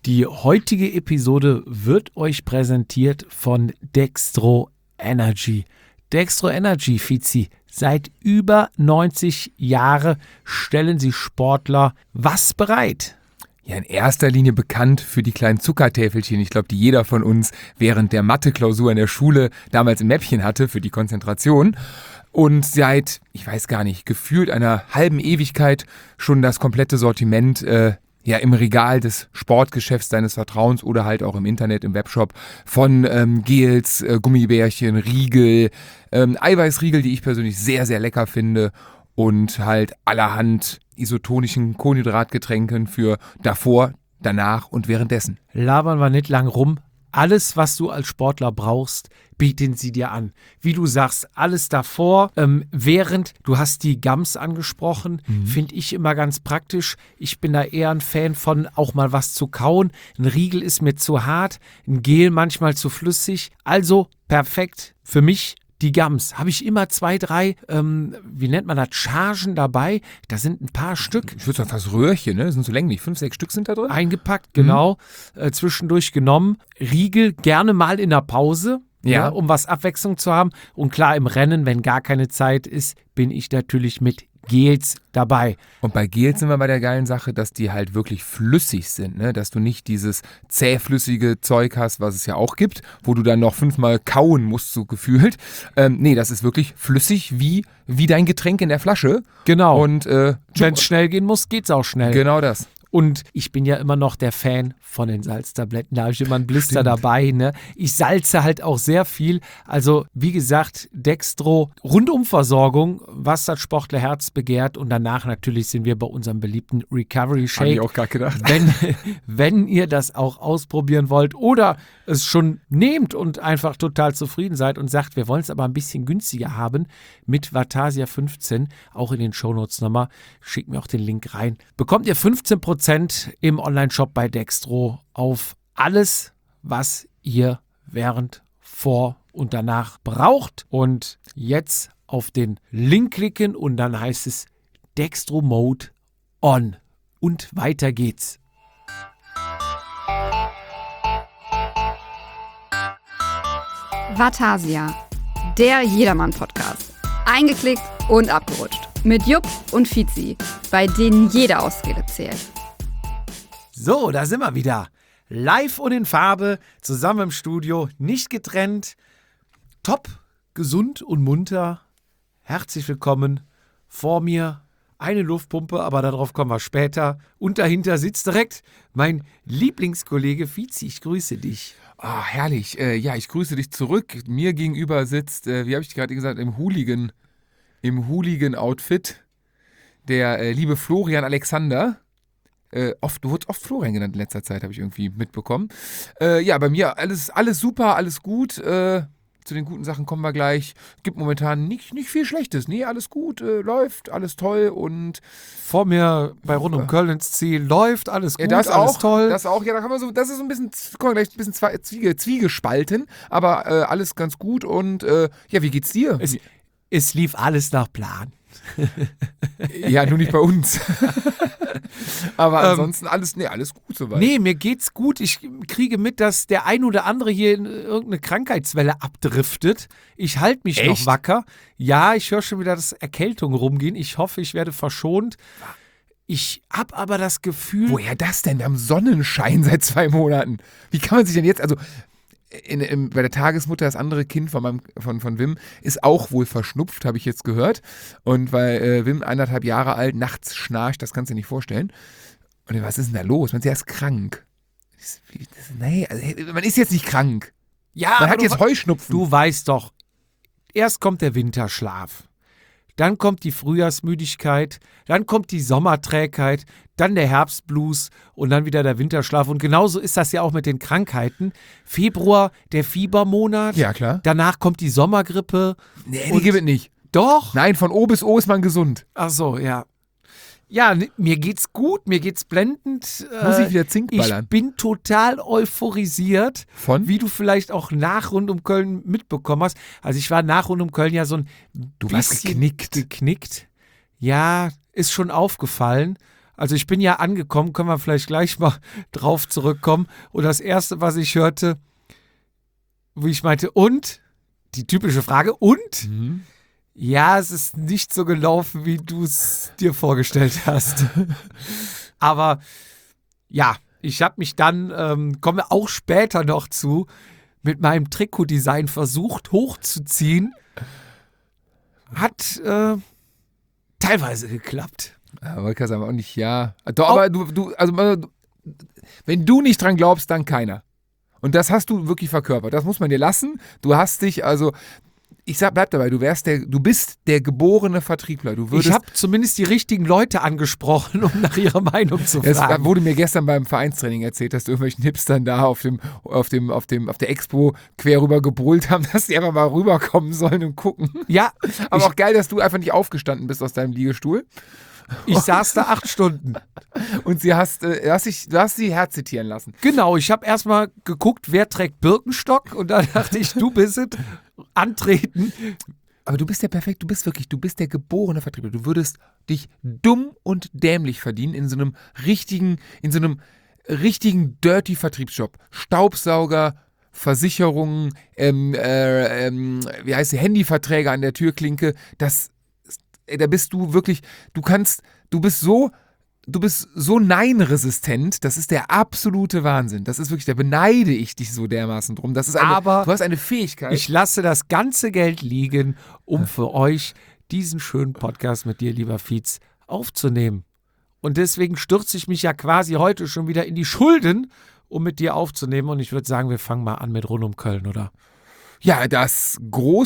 Die heutige Episode wird euch präsentiert von Dextro Energy. Dextro Energy, Fizi, seit über 90 Jahren stellen sie Sportler was bereit? Ja, in erster Linie bekannt für die kleinen Zuckertäfelchen, ich glaube, die jeder von uns während der Mathe-Klausur in der Schule damals im Mäppchen hatte für die Konzentration. Und seit, ich weiß gar nicht, gefühlt einer halben Ewigkeit schon das komplette Sortiment im Regal des Sportgeschäfts deines Vertrauens oder halt auch im Internet, im Webshop von Gels, Gummibärchen, Riegel, Eiweißriegel, die ich persönlich sehr, sehr lecker finde und halt allerhand isotonischen Kohlenhydratgetränken für davor, danach und währenddessen. Labern wir nicht lang rum. Alles, was du als Sportler brauchst, bieten sie dir an. Wie du sagst, alles davor, während, du hast die Gums angesprochen, finde ich immer ganz praktisch. Ich bin da eher ein Fan von auch mal was zu kauen. Ein Riegel ist mir zu hart, ein Gel manchmal zu flüssig. Also perfekt für mich. Die Gums, habe ich immer 2, 3, wie nennt man das, Chargen dabei. Da sind ein paar Stück. Ich würde sagen fast Röhrchen, ne? Das sind so länglich, 5, 6 Stück sind da drin. Eingepackt, genau. Zwischendurch genommen. Riegel gerne mal in der Pause, ja, um was Abwechslung zu haben. Und klar, im Rennen, wenn gar keine Zeit ist, bin ich natürlich mit Gels dabei. Und bei Gels sind wir bei der geilen Sache, dass die halt wirklich flüssig sind, ne? Dass du nicht dieses zähflüssige Zeug hast, was es ja auch gibt, wo du dann noch 5-mal kauen musst, so gefühlt. Nee, das ist wirklich flüssig wie dein Getränk in der Flasche. Genau. Und wenn es schnell gehen muss, geht's auch schnell. Genau das. Und ich bin ja immer noch der Fan von den Salztabletten. Da habe ich immer einen Blister dabei. Ne? Ich salze halt auch sehr viel. Also wie gesagt, Dextro, Rundumversorgung, was das Sportlerherz begehrt. Und danach natürlich sind wir bei unserem beliebten Recovery Shake. Habe ich auch gar gedacht. Wenn ihr das auch ausprobieren wollt oder es schon nehmt und einfach total zufrieden seid und sagt, wir wollen es aber ein bisschen günstiger haben, mit Vatasia 15, auch in den Shownotes nochmal, schickt mir auch den Link rein, bekommt ihr 15% im Online-Shop bei Dextro auf alles, was ihr während, vor und danach braucht. Und jetzt auf den Link klicken und dann heißt es Dextro Mode On. Und weiter geht's. Vatasia, der Jedermann-Podcast. Eingeklickt und abgerutscht. Mit Jupp und Fizi, bei denen jede Ausrede zählt. So, da sind wir wieder. Live und in Farbe, zusammen im Studio, nicht getrennt. Top, gesund und munter. Herzlich willkommen. Vor mir eine Luftpumpe, aber darauf kommen wir später. Und dahinter sitzt direkt mein Lieblingskollege Fizi. Ich grüße dich. Ah, herrlich. Ja, ich grüße dich zurück. Mir gegenüber sitzt, wie habe ich gerade gesagt, im Hooligan-Outfit der liebe Florian Alexander. Du wurdest oft Florian genannt in letzter Zeit, habe ich irgendwie mitbekommen. Ja, bei mir alles super, alles gut. Zu den guten Sachen kommen wir gleich. Gibt momentan nicht viel Schlechtes. Nee, alles gut, läuft, alles toll und vor mir bei Rund um Köln ins Ziel läuft, alles gut, das alles auch, toll. Das auch, ja, da kann man so, das ist so ein bisschen, kommen wir gleich ein bisschen zwiegespalten, aber alles ganz gut und ja, wie geht's dir? Es lief alles nach Plan. Ja, nur nicht bei uns. Aber ansonsten alles gut soweit. Nee, mir geht's gut. Ich kriege mit, dass der ein oder andere hier in irgendeine Krankheitswelle abdriftet. Ich halte mich noch wacker. Ja, ich höre schon wieder, dass Erkältungen rumgehen. Ich hoffe, ich werde verschont. Ich habe aber das Gefühl... Woher das denn? Wir haben Sonnenschein seit 2 Monaten. Wie kann man sich denn jetzt... Also bei der Tagesmutter, das andere Kind von Wim, ist auch wohl verschnupft, habe ich jetzt gehört. Und weil Wim 1,5 Jahre alt, nachts schnarcht, das kannst du dir nicht vorstellen. Und was ist denn da los? Man ist erst krank. Nee, also, man ist jetzt nicht krank. Ja, man hat jetzt Heuschnupfen. Du weißt doch, erst kommt der Winterschlaf. Dann kommt die Frühjahrsmüdigkeit, dann kommt die Sommerträgheit, dann der Herbstblues und dann wieder der Winterschlaf. Und genauso ist das ja auch mit den Krankheiten. Februar, der Fiebermonat. Ja, klar. Danach kommt die Sommergrippe. Nee, die gibt es nicht. Doch? Nein, von O bis O ist man gesund. Ach so, ja. Ja, mir geht's gut, mir geht's blendend. Muss ich wieder Zink ballern? Ich bin total euphorisiert. Von? Wie du vielleicht auch nach Rund um Köln mitbekommen hast. Also ich war nach Rund um Köln ja so ein Du warst geknickt. Ja, ist schon aufgefallen. Also ich bin ja angekommen, können wir vielleicht gleich mal drauf zurückkommen. Und das Erste, was ich hörte, wie ich meinte, und? Die typische Frage, und? Ja, es ist nicht so gelaufen, wie du es dir vorgestellt hast. Aber ja, ich habe mich dann, kommen wir auch später noch zu, mit meinem Trikotdesign versucht hochzuziehen. Hat teilweise geklappt. Aber ich kann sagen, auch nicht, ja. Doch, aber wenn du nicht dran glaubst, dann keiner. Und das hast du wirklich verkörpert. Das muss man dir lassen. Du hast dich, also, bleib dabei, du bist der geborene Vertriebler. Ich habe zumindest die richtigen Leute angesprochen, um nach ihrer Meinung zu fragen. Es wurde mir gestern beim Vereinstraining erzählt, dass du irgendwelchen Hipstern da auf der Expo quer rüber gebrüllt haben, dass die einfach mal rüberkommen sollen und gucken. Ja. Aber auch geil, dass du einfach nicht aufgestanden bist aus deinem Liegestuhl. Ich saß da 8 Stunden. Und du hast sie herzitieren lassen. Genau, ich habe erstmal geguckt, wer trägt Birkenstock und dann dachte ich, du bist es, antreten. Aber du bist ja perfekt, du bist der geborene Vertriebler. Du würdest dich dumm und dämlich verdienen in so einem richtigen dirty Vertriebsjob. Staubsauger, Versicherungen, Handyverträge an der Türklinke, da bist du wirklich, du bist so Nein-resistent, das ist der absolute Wahnsinn. Das ist wirklich, da beneide ich dich so dermaßen drum. Du hast eine Fähigkeit. Ich lasse das ganze Geld liegen, um für euch diesen schönen Podcast mit dir, lieber Fietz, aufzunehmen. Und deswegen stürze ich mich ja quasi heute schon wieder in die Schulden, um mit dir aufzunehmen. Und ich würde sagen, wir fangen mal an mit Rund um Köln, oder? Ja, das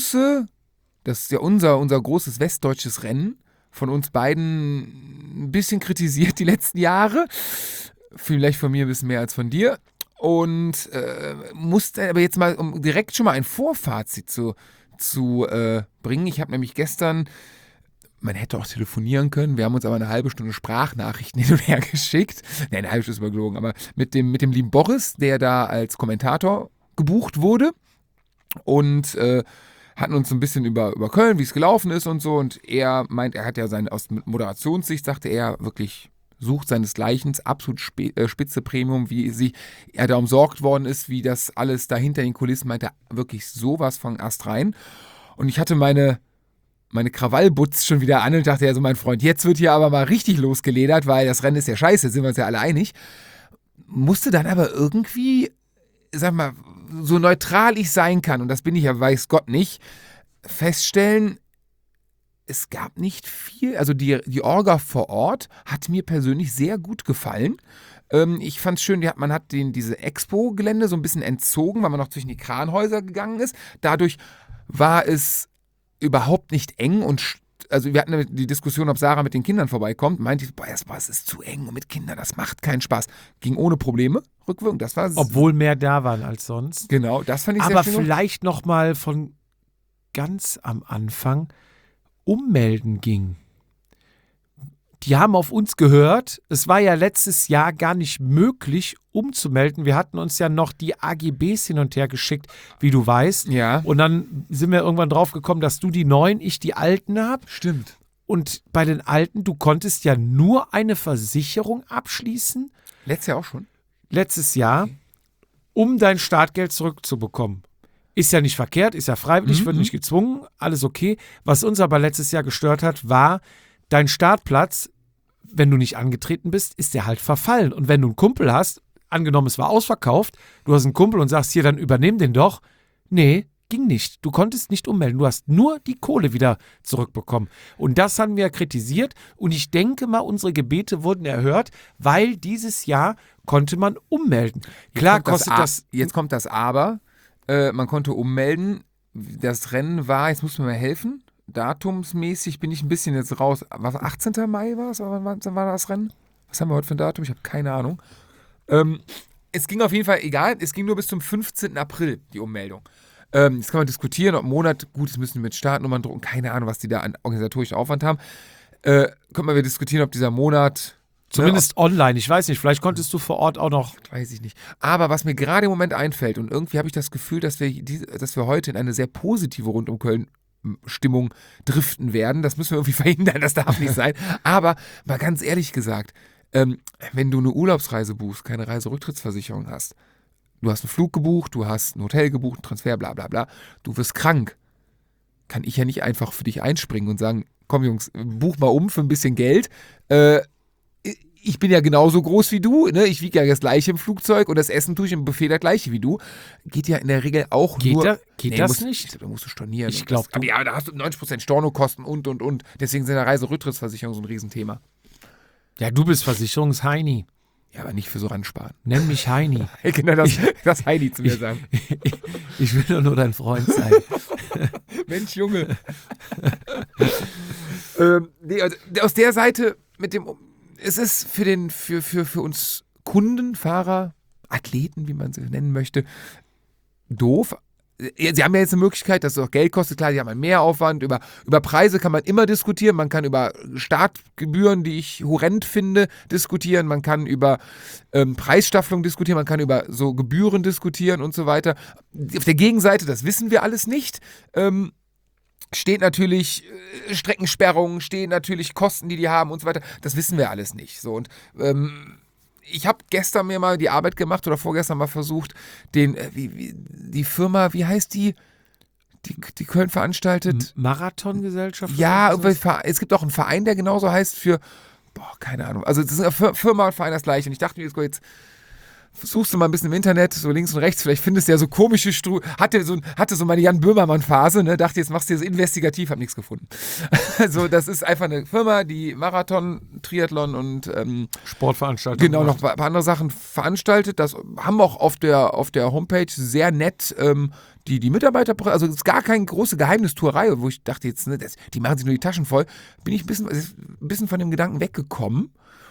ist ja unser großes westdeutsches Rennen, von uns beiden ein bisschen kritisiert die letzten Jahre. Vielleicht von mir ein bisschen mehr als von dir. Und musste aber jetzt mal, um direkt schon mal ein Vorfazit zu bringen. Ich habe nämlich gestern, man hätte auch telefonieren können, wir haben uns aber eine halbe Stunde Sprachnachrichten hin und her geschickt. Nein, eine halbe Stunde ist übergelogen, aber mit dem lieben Boris, der da als Kommentator gebucht wurde. Und hatten uns ein bisschen über Köln, wie es gelaufen ist und so. Und er meint, er hat ja aus Moderationssicht, sagte er, wirklich sucht seinesgleichen, absolut spitze Premium, wie er da umsorgt worden ist, wie das alles da hinter den Kulissen, meint er wirklich sowas von astrein. Und ich hatte meine Krawallbutz schon wieder an und dachte, ja, so mein Freund, jetzt wird hier aber mal richtig losgeledert, weil das Rennen ist ja scheiße, sind wir uns ja alle einig. Musste dann aber irgendwie, sag mal, so neutral ich sein kann, und das bin ich ja, weiß Gott nicht, feststellen, es gab nicht viel, also die Orga vor Ort hat mir persönlich sehr gut gefallen. Ich fand es schön, man hat diese Expo-Gelände so ein bisschen entzogen, weil man noch zwischen die Kranhäuser gegangen ist. Dadurch war es überhaupt nicht eng und also wir hatten die Diskussion, ob Sarah mit den Kindern vorbeikommt, meinte ich, es ist zu eng und mit Kindern, das macht keinen Spaß. Ging ohne Probleme, rückwirkend. Obwohl mehr da waren als sonst. Genau, das fand ich sehr schön. Aber vielleicht nochmal von ganz am Anfang ummelden ging. Die haben auf uns gehört. Es war ja letztes Jahr gar nicht möglich, umzumelden. Wir hatten uns ja noch die AGBs hin und her geschickt, wie du weißt. Ja. Und dann sind wir irgendwann drauf gekommen, dass du die neuen, ich die alten habe. Stimmt. Und bei den alten, du konntest ja nur eine Versicherung abschließen. Letztes Jahr auch schon? Letztes Jahr, um dein Startgeld zurückzubekommen. Ist ja nicht verkehrt, ist ja freiwillig, wird nicht gezwungen, alles okay. Was uns aber letztes Jahr gestört hat, war, dein Startplatz, wenn du nicht angetreten bist, ist der halt verfallen. Und wenn du einen Kumpel hast, angenommen es war ausverkauft, du hast einen Kumpel und sagst, hier, dann übernehm den doch. Nee, ging nicht. Du konntest nicht ummelden. Du hast nur die Kohle wieder zurückbekommen. Und das haben wir kritisiert. Und ich denke mal, unsere Gebete wurden erhört, weil dieses Jahr konnte man ummelden. Klar kostet das... Jetzt kommt das Aber. Man konnte ummelden. Das Rennen war, jetzt muss mir mal helfen, datumsmäßig bin ich ein bisschen jetzt raus. Was, 18. Mai war es? Wann war das Rennen? Was haben wir heute für ein Datum? Ich habe keine Ahnung. Es ging auf jeden Fall, egal, es ging nur bis zum 15. April, die Ummeldung. Jetzt kann man diskutieren, ob Monat, gut, es müssen mit Startnummern drucken, keine Ahnung, was die da an organisatorischen Aufwand haben. Können wir diskutieren, ob dieser Monat... Zumindest online, ich weiß nicht, vielleicht konntest du vor Ort auch noch... Weiß ich nicht. Aber was mir gerade im Moment einfällt, und irgendwie habe ich das Gefühl, dass wir heute in eine sehr positive Rund um Köln Stimmung driften werden. Das müssen wir irgendwie verhindern, das darf nicht sein. Aber mal ganz ehrlich gesagt, wenn du eine Urlaubsreise buchst, keine Reiserücktrittsversicherung hast, du hast einen Flug gebucht, du hast ein Hotel gebucht, einen Transfer, bla bla bla, du wirst krank, kann ich ja nicht einfach für dich einspringen und sagen, komm Jungs, buch mal um für ein bisschen Geld. Ich bin ja genauso groß wie du, ne? Ich wiege ja das gleiche im Flugzeug und das Essen tue ich im Buffet das gleiche wie du. Geht ja in der Regel auch nur... Geht das nicht? Da musst du stornieren. Ich glaube, ja, da hast du 90% Stornokosten und. Deswegen sind der Reiserücktrittsversicherung so ein Riesenthema. Ja, du bist Versicherungsheini. Ja, aber nicht für so ransparen. Nenn mich Heini. Genau das Heidi zu mir sagen. Ich will doch nur dein Freund sein. Mensch, Junge. Nee, also aus der Seite mit dem... Es ist für uns Kunden, Fahrer, Athleten, wie man sie nennen möchte, doof. Sie haben ja jetzt eine Möglichkeit, dass es auch Geld kostet. Klar, die haben einen Mehraufwand. Über Preise kann man immer diskutieren. Man kann über Startgebühren, die ich horrend finde, diskutieren. Man kann über Preisstaffelung diskutieren. Man kann über so Gebühren diskutieren und so weiter. Auf der Gegenseite, das wissen wir alles nicht. Steht natürlich Streckensperrungen, stehen natürlich Kosten, die haben und so weiter. Das wissen wir alles nicht. So, und ich habe gestern mir mal die Arbeit gemacht oder vorgestern mal versucht, die Firma, wie heißt die Köln veranstaltet? Marathongesellschaft? Ja, es gibt auch einen Verein, der genauso heißt keine Ahnung. Also das ist eine Firma und Verein das gleiche. Und ich dachte mir, jetzt suchst du mal ein bisschen im Internet, so links und rechts, vielleicht findest du ja so komische hatte so meine Jan Böhmermann-Phase, ne? Dachte, jetzt machst du das investigativ, hab nichts gefunden. Also das ist einfach eine Firma, die Marathon, Triathlon und Sportveranstaltungen. Genau, noch ein paar andere Sachen veranstaltet. Das haben auch auf der Homepage sehr nett die Mitarbeiter, also es ist gar keine große Geheimnistuerei, wo ich dachte jetzt, ne, die machen sich nur die Taschen voll, bin ich ein bisschen von dem Gedanken weggekommen.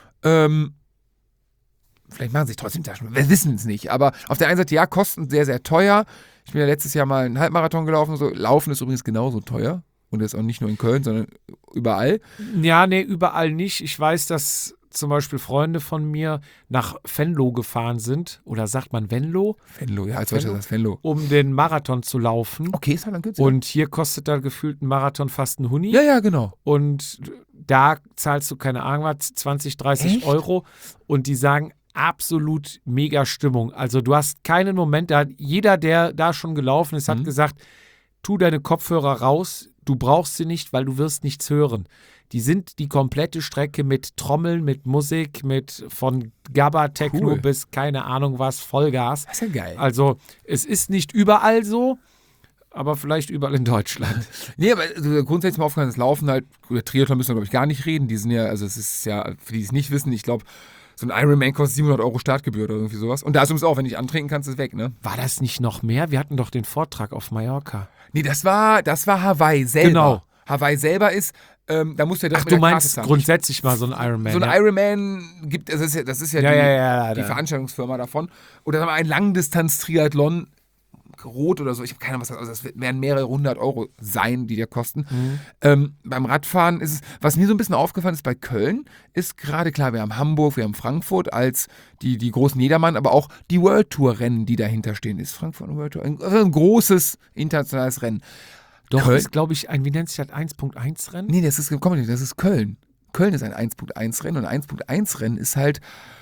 Vielleicht machen sie sich trotzdem Taschen. Wir wissen es nicht. Aber auf der einen Seite, ja, Kosten sehr, sehr teuer. Ich bin ja letztes Jahr mal einen Halbmarathon gelaufen. So. Laufen ist übrigens genauso teuer. Und das ist auch nicht nur in Köln, sondern überall. Ja, nee, überall nicht. Ich weiß, dass zum Beispiel Freunde von mir nach Venlo gefahren sind. Oder sagt man Venlo? Venlo, ja, als solches das Venlo. Um den Marathon zu laufen. Okay, ist halt dann günstig. Und hier kostet da gefühlt ein Marathon fast ein Huni. Ja, genau. Und da zahlst du, keine Ahnung was, 20, 30 Euro. Und die sagen, absolut mega Stimmung. Also du hast keinen Moment, jeder, der da schon gelaufen ist, hat gesagt, tu deine Kopfhörer raus, du brauchst sie nicht, weil du wirst nichts hören. Die sind die komplette Strecke mit Trommeln, mit Musik, von Gabba-Techno bis keine Ahnung was, Vollgas. Das ist ja geil. Also es ist nicht überall so, aber vielleicht überall in Deutschland. Nee, aber grundsätzlich mal aufgehört, das Laufen halt, über Triathlon müssen wir, glaube ich, gar nicht reden. Die sind ja, also es ist ja, für die es nicht wissen, ich glaube, so ein Ironman kostet 700 Euro Startgebühr oder irgendwie sowas. Und da ist es auch, wenn du nicht antrinken kannst, ist es weg, ne? War das nicht noch mehr? Wir hatten doch den Vortrag auf Mallorca. Nee, das war Hawaii selber. Genau. Hawaii selber ist, da musst du ja direkt mit der Karte meinst zahlen. Grundsätzlich mal so ein Ironman. So ein Ironman gibt, das ist ja die Veranstaltungsfirma davon. Oder sagen wir ein Langdistanz-Triathlon, Rot oder so, ich habe keine Ahnung, also das werden mehrere 100 Euro sein, die dir kosten. Beim Radfahren ist es, was mir so ein bisschen aufgefallen ist bei Köln, ist gerade klar, wir haben Hamburg, wir haben Frankfurt als die großen Jedermann, aber auch die World Tour Rennen, die dahinter stehen. Ist Frankfurt eine World Tour? Ein großes internationales Rennen. Doch, Köln ist, glaube ich, wie nennt sich das, 1.1 Rennen? Nee, das ist Köln. Köln ist ein 1.1 Rennen und ein 1.1 Rennen ist halt,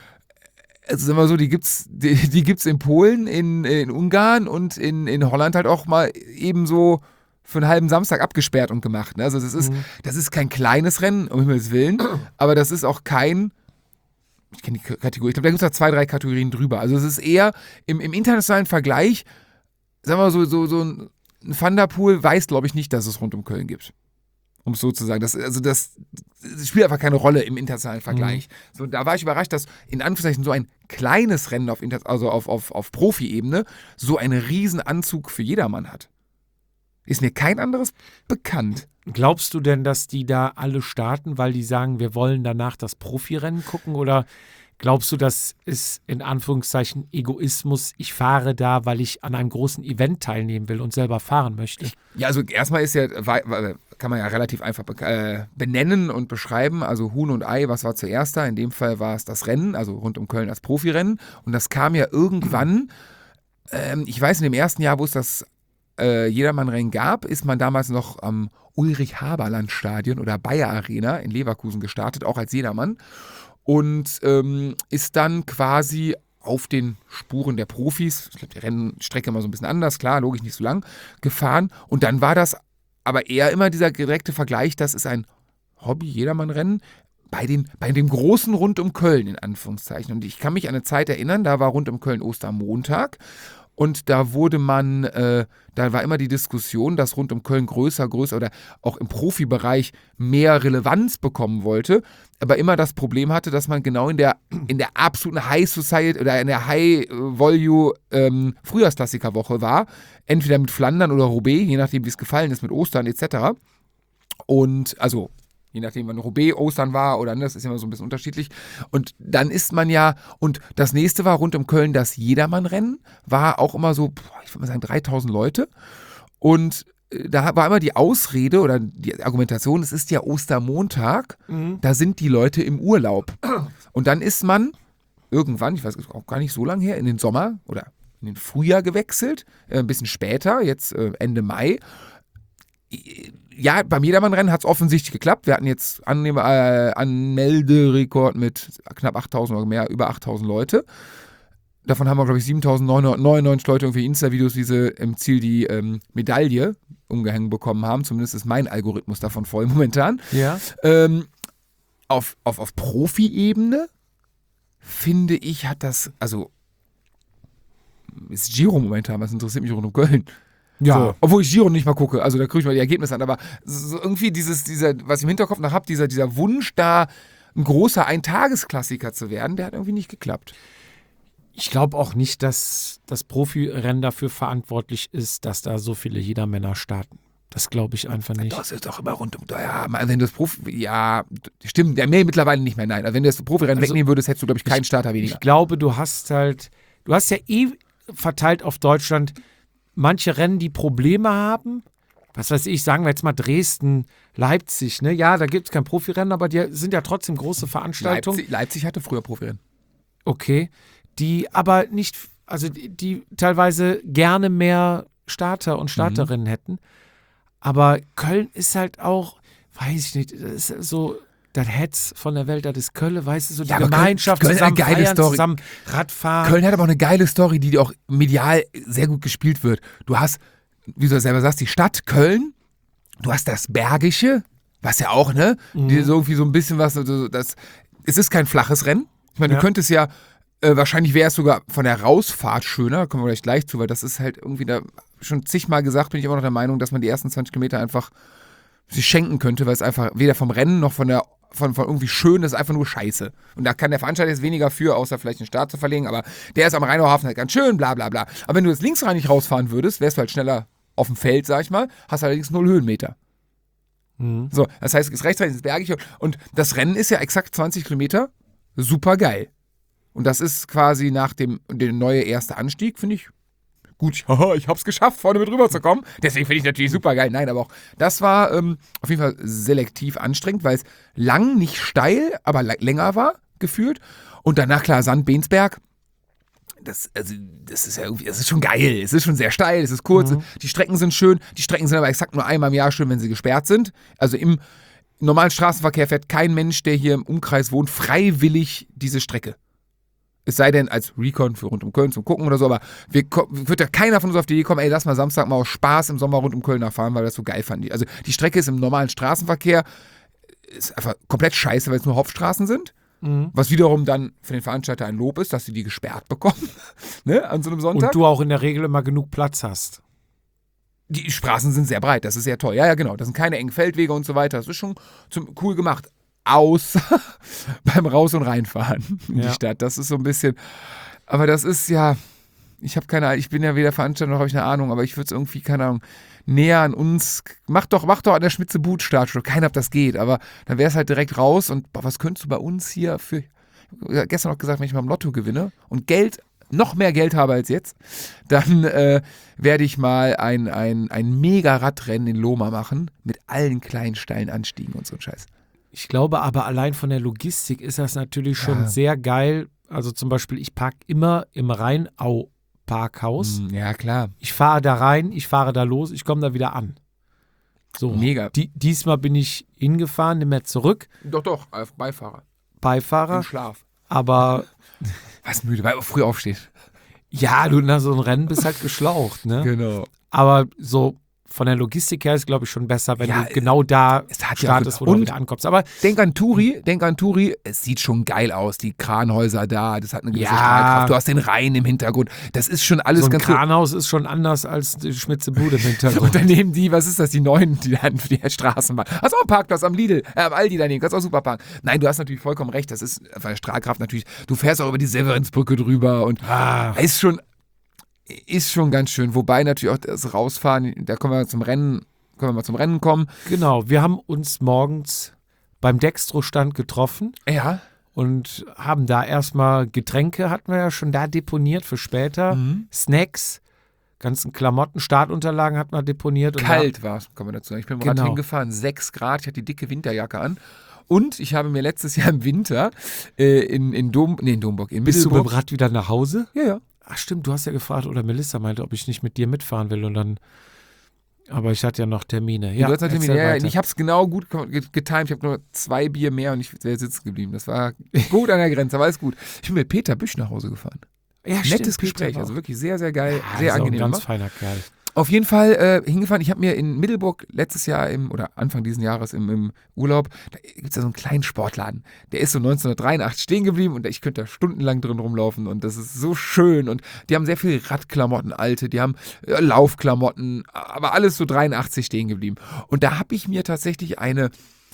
also sagen wir so, die gibt's in Polen, in Ungarn und in Holland halt auch mal ebenso für einen halben Samstag abgesperrt und gemacht. Ne? Also das ist kein kleines Rennen, um Himmels Willen, aber das ist auch kein, ich kenne die Kategorie, ich glaube, da gibt es da 2, 3 Kategorien drüber. Also es ist eher im internationalen Vergleich, sagen wir mal so ein Van der Poel weiß, glaube ich, nicht, dass es rund um Köln gibt. Um es so zu sagen. Das spielt einfach keine Rolle im internationalen Vergleich. So, da war ich überrascht, dass in Anführungszeichen so ein kleines Rennen auf Profi-Ebene so einen riesen Anzug für jedermann hat. Ist mir kein anderes bekannt. Glaubst du denn, dass die da alle starten, weil die sagen, wir wollen danach das Profirennen gucken? Oder glaubst du, das ist in Anführungszeichen Egoismus? Ich fahre da, weil ich an einem großen Event teilnehmen will und selber fahren möchte. Ja, also erstmal ist ja, kann man ja relativ einfach benennen und beschreiben. Also Huhn und Ei, was war zuerst da? In dem Fall war es das Rennen, also rund um Köln als Profirennen. Und das kam ja irgendwann, ich weiß, in dem ersten Jahr, wo es das Jedermann-Rennen gab, ist man damals noch am Ulrich-Haberland-Stadion oder Bayer Arena in Leverkusen gestartet, auch als Jedermann. und ist dann quasi auf den Spuren der Profis, ich glaube, die Rennstrecke immer so ein bisschen anders, klar, logisch nicht so lang, gefahren. Und dann war das aber eher immer dieser direkte Vergleich, das ist ein Hobby-Jedermann-Rennen bei dem großen Rund um Köln, in Anführungszeichen. Und ich kann mich an eine Zeit erinnern, da war rund um Köln Ostermontag. Und da da war immer die Diskussion, dass rund um Köln größer oder auch im Profibereich mehr Relevanz bekommen wollte, aber immer das Problem hatte, dass man genau in der absoluten High Society oder in der High Volume Frühjahrsklassikerwoche war, entweder mit Flandern oder Roubaix, je nachdem wie es gefallen ist, mit Ostern etc. Und also je nachdem, wann Roubaix, Ostern war oder das ist immer so ein bisschen unterschiedlich. Und dann ist man ja, und das nächste war rund um Köln das Jedermann-Rennen, war auch immer so, ich würde mal sagen 3000 Leute. Und da war immer die Ausrede oder die Argumentation, es ist ja Ostermontag, da sind die Leute im Urlaub. Und dann ist man irgendwann, ich weiß auch gar nicht so lange her, in den Sommer oder in den Frühjahr gewechselt, ein bisschen später, jetzt Ende Mai. Ja, beim Jedermann-Rennen hat es offensichtlich geklappt. Wir hatten jetzt Anmelderekord mit knapp 8.000 oder mehr, über 8.000 Leute. Davon haben wir, glaube ich, 7.999 Leute irgendwie Insta-Videos, wie sie im Ziel die Medaille umgehängt bekommen haben. Zumindest ist mein Algorithmus davon voll momentan. Ja. Auf Profi-Ebene, finde ich, hat das, also ist Giro momentan, was interessiert mich rund um Köln. Ja. So, obwohl ich Giro nicht mal gucke, also da kriege ich mal die Ergebnisse an, aber so irgendwie was ich im Hinterkopf noch habe, dieser Wunsch da, ein großer Eintagesklassiker zu werden, der hat irgendwie nicht geklappt. Ich glaube auch nicht, dass das Profirennen dafür verantwortlich ist, dass da so viele Jedermänner starten. Das glaube ich einfach nicht. Das ist doch immer rund um, ja, wenn du das stimmt, ja, nee, mittlerweile nicht mehr, nein. Also wenn du das Profirennen wegnehmen würdest, hättest du, glaube ich, keinen Starter weniger. Ich glaube, du hast ja verteilt auf Deutschland manche Rennen, die Probleme haben. Was weiß ich, sagen wir jetzt mal Dresden, Leipzig, ne? Ja, da gibt es kein Profirennen, aber die sind ja trotzdem große Veranstaltungen. Leipzig hatte früher Profirennen. Okay. Die aber nicht, also die teilweise gerne mehr Starter und Starterinnen hätten. Aber Köln ist halt auch, weiß ich nicht, das ist so das Hetz von der Welt, das ist Köln, weißt du, so die Gemeinschaft, Köln zusammen eine geile feiern, Story. zusammen Radfahren. Köln hat aber auch eine geile Story, die auch medial sehr gut gespielt wird. Du hast, wie du selber sagst, die Stadt Köln, du hast das Bergische, was ja auch, ne, die so irgendwie so ein bisschen was, es ist kein flaches Rennen. Ich meine, du könntest ja, wahrscheinlich wäre es sogar von der Rausfahrt schöner, da kommen wir gleich zu, weil das ist halt irgendwie da schon zigmal gesagt, bin ich immer noch der Meinung, dass man die ersten 20 Kilometer einfach sich schenken könnte, weil es einfach weder vom Rennen noch von irgendwie schön, das ist einfach nur scheiße. Und da kann der Veranstalter jetzt weniger für, außer vielleicht den Start zu verlegen, aber der ist am Rheinauhafen halt ganz schön, bla bla bla. Aber wenn du jetzt linksreinig rausfahren würdest, wärst du halt schneller auf dem Feld, sag ich mal, hast allerdings 0 Höhenmeter. So, das heißt, es ist rechtsreinig, es ist bergig und das Rennen ist ja exakt 20 Kilometer, super geil. Und das ist quasi nach dem neue erste Anstieg, finde ich gut. Ich hab's geschafft, vorne mit rüberzukommen. Deswegen finde ich natürlich super geil. Nein, aber auch das war auf jeden Fall selektiv anstrengend, weil es lang, nicht steil, aber länger war, gefühlt. Und danach, klar, Sand-Bensberg. Das ist ja irgendwie, das ist schon geil. Es ist schon sehr steil, es ist kurz. Die Strecken sind schön. Die Strecken sind aber exakt nur einmal im Jahr schön, wenn sie gesperrt sind. Also im normalen Straßenverkehr fährt kein Mensch, der hier im Umkreis wohnt, freiwillig diese Strecke. Es sei denn als Recon für rund um Köln zum Gucken oder so, aber wird da keiner von uns auf die Idee kommen, ey, lass mal Samstag mal aus Spaß im Sommer rund um Köln nachfahren, weil wir das so geil fanden. Also die Strecke ist im normalen Straßenverkehr, ist einfach komplett scheiße, weil es nur Hauptstraßen sind. Was wiederum dann für den Veranstalter ein Lob ist, dass sie die gesperrt bekommen, ne, an so einem Sonntag. Und du auch in der Regel immer genug Platz hast. Die Straßen sind sehr breit, das ist sehr toll. Ja, genau, das sind keine engen Feldwege und so weiter. Das ist schon cool gemacht. Außer beim Raus- und Reinfahren in die Stadt. Das ist so ein bisschen, aber das ist ja, ich bin ja weder Veranstalter noch habe ich eine Ahnung, aber ich würde es irgendwie, keine Ahnung, näher an uns, mach doch an der Schmitze Boot-Startschule, keiner, ob das geht, aber dann wäre es halt direkt raus und was könntest du bei uns hier für, gestern noch gesagt, wenn ich mal im Lotto gewinne und noch mehr Geld habe als jetzt, dann werde ich mal ein Mega-Radrennen in Loma machen mit allen kleinen steilen Anstiegen und so ein Scheiß. Ich glaube aber allein von der Logistik ist das natürlich schon sehr geil. Also zum Beispiel, ich parke immer im Rheinau-Parkhaus. Ja, klar. Ich fahre da rein, ich fahre da los, ich komme da wieder an. So. Mega. Diesmal bin ich hingefahren, nicht mehr zurück. Doch, als Beifahrer. Im Beifahrer, Schlaf. aber Was müde, weil er früh aufsteht. ja, du nach so einem Rennen bist halt geschlaucht, ne? Genau. Aber so von der Logistik her ist, glaube ich, schon besser, wenn Ja, du genau da es hat ja startest, wo und- du wieder ankommst. Aber Denk an Turi, es sieht schon geil aus, die Kranhäuser da, das hat eine gewisse Ja. Strahlkraft, du hast den Rhein im Hintergrund, das ist schon alles so ein ganz gut. Kranhaus ist schon anders als die Schmitzebude im Hintergrund. Und daneben die, was ist das, die neuen, die Straßenbahn. Hast auch einen Parkplatz am Lidl, am Aldi daneben, kannst auch super parken. Nein, du hast natürlich vollkommen recht, das ist von der Strahlkraft natürlich, du fährst auch über die Severinsbrücke drüber und ist schon ganz schön. Wobei natürlich auch das Rausfahren, da können wir mal zum Rennen kommen. Genau, wir haben uns morgens beim Dextro-Stand getroffen Ja. und haben da erstmal Getränke, hatten wir ja schon da deponiert für später, Snacks, ganzen Klamotten, Startunterlagen hatten wir deponiert. Und Kalt war es, kommen wir dazu. Ich bin mit dem Rad Genau. hingefahren, 6 Grad, ich hatte die dicke Winterjacke an. Und ich habe mir letztes Jahr im Winter in Domburg, in bist du mit dem Middelburg. Rad wieder nach Hause? Ja. Ach stimmt, du hast ja gefragt, oder Melissa meinte, ob ich nicht mit dir mitfahren will und dann, aber ich hatte ja noch Termine. Ja, Du hast natürlich, erzähl ja, weiter. ich habe es genau gut getimt. Ich habe nur 2 Bier mehr und ich wäre sitzen geblieben. Das war gut an der Grenze, aber alles gut. Ich bin mit Peter Büsch nach Hause gefahren. Ja, Nettes stimmt, Peter Gespräch, war also auch- wirklich sehr, sehr geil, Ja, sehr ist auch angenehm. Ein ganz gemacht. feiner Kerl. Auf jeden Fall hingefahren. Ich habe mir in Middelburg letztes Jahr oder Anfang diesen Jahres im Urlaub, da gibt es ja so einen kleinen Sportladen. Der ist so 1983 stehen geblieben und ich könnte da stundenlang drin rumlaufen und das ist so schön. Und die haben sehr viel Radklamotten, alte, die haben Laufklamotten, aber alles so 83 stehen geblieben. Und da habe ich mir tatsächlich eine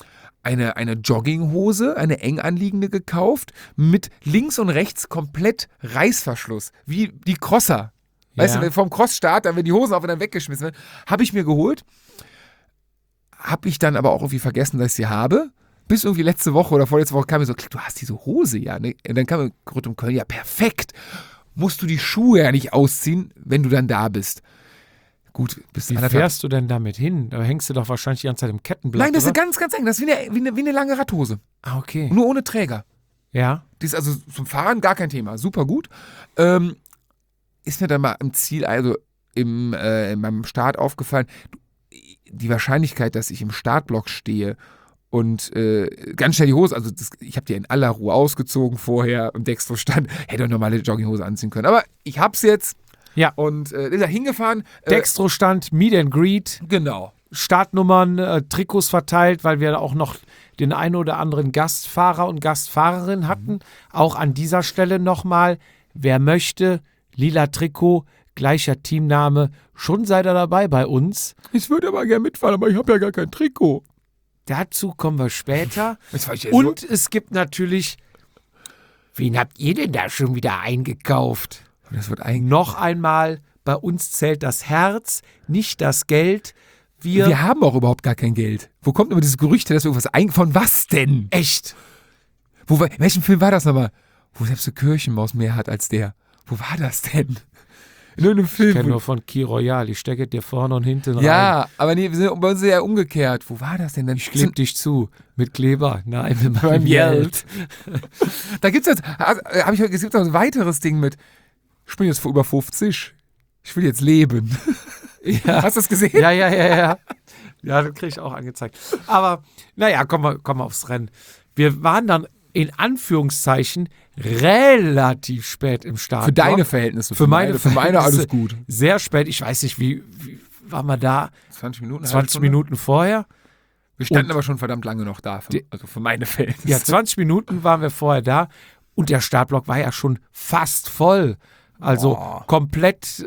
Jogginghose, eine eng anliegende gekauft, mit links und rechts komplett Reißverschluss, wie die Crosser. Weißt Ja. du, vom Crossstart, dann werden die Hosen auf und dann weggeschmissen werden. Habe ich mir geholt. Habe ich dann aber auch irgendwie vergessen, dass ich sie habe. Bis irgendwie letzte Woche oder vorletzte Woche kam mir so, du hast diese Hose ja. Ne? Und dann kam mir rund um Köln, ja perfekt. Musst du die Schuhe ja nicht ausziehen, wenn du dann da bist. Gut, bis Wie anderthalb. fährst du denn damit hin? Da hängst du doch wahrscheinlich die ganze Zeit im Kettenblatt. Nein, das ist oder? ganz, ganz eng. Das ist wie eine lange Radhose. Ah, okay. Nur ohne Träger. Ja. Die ist also zum Fahren gar kein Thema. Super gut. Ist mir dann mal im Ziel, also in meinem Start aufgefallen, die Wahrscheinlichkeit, dass ich im Startblock stehe und ganz schnell die Hose, also ich habe die in aller Ruhe ausgezogen vorher im Dextro stand, hätte auch normale Jogginghose anziehen können. Aber ich hab's jetzt. Ja. Und ist da hingefahren. Dextro-Stand, Meet and Greet, Genau. Startnummern, Trikots verteilt, weil wir auch noch den einen oder anderen Gastfahrer und Gastfahrerin hatten. Auch an dieser Stelle nochmal, wer möchte, lila Trikot, gleicher Teamname, schon seid ihr dabei bei uns. Ich würde aber gerne mitfahren, aber ich habe ja gar kein Trikot. Dazu kommen wir später. Das war ich ja Und es gibt natürlich, wen habt ihr denn da schon wieder eingekauft? so, das wird eigentlich. Noch einmal, bei uns zählt das Herz, nicht das Geld. Wir Wir haben auch überhaupt gar kein Geld. Wo kommt immer dieses Gerücht her, dass wir irgendwas von was denn? echt. In welchem Film war das nochmal? Wo selbst eine Kirchenmaus mehr hat als der. Wo war das denn? In irgendeinem Ich kenne Film. nur von Key Royal. Ich stecke dir vorne und hinten rein. Ja, aber nee, wir sind bei uns ja umgekehrt. Wo war das denn? Dann Ich kleb dich zu. Mit Kleber. Nein, mit beim meinem Geld. Geld. Da gibt's jetzt, habe ich heute gesehen, noch ein weiteres Ding mit. Ich bin jetzt vor über 50. Ich will jetzt leben. Ja. Hast du das gesehen? Ja. Ja, das kriege ich auch angezeigt. Aber, naja, kommen wir aufs Rennen. Wir waren dann in Anführungszeichen relativ spät im Start. Für deine Verhältnisse. Für meine alles Verhältnisse gut. Sehr spät. Ich weiß nicht, wie waren wir da? 20 Minuten. 20 Minuten vorher? Wir standen Und- aber schon verdammt lange noch da. Also für meine Verhältnisse. Ja, 20 Minuten waren wir vorher da und der Startblock war ja schon fast voll. Also komplett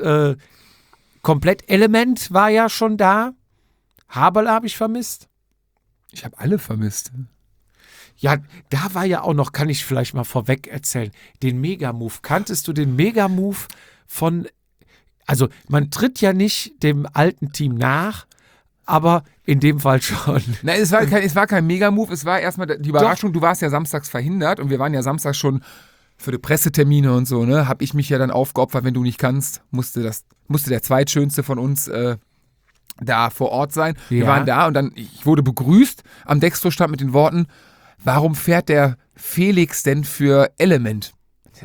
Element war ja schon da. Haberl habe ich vermisst. Ich habe alle vermisst. Ja, da war ja auch noch, kann ich vielleicht mal vorweg erzählen, den Megamove. Kanntest du den Megamove von, also man tritt ja nicht dem alten Team nach, aber in dem Fall schon. Nein, es war kein Mega-Move, es war erstmal die Überraschung, du warst ja samstags verhindert und wir waren ja samstags schon für die Pressetermine und so, ne, habe ich mich ja dann aufgeopfert, wenn du nicht kannst, musste der Zweitschönste von uns da vor Ort sein. Wir Ja. waren da und dann, ich wurde begrüßt am Dextro-Stand mit den Worten, warum fährt der Felix denn für Element?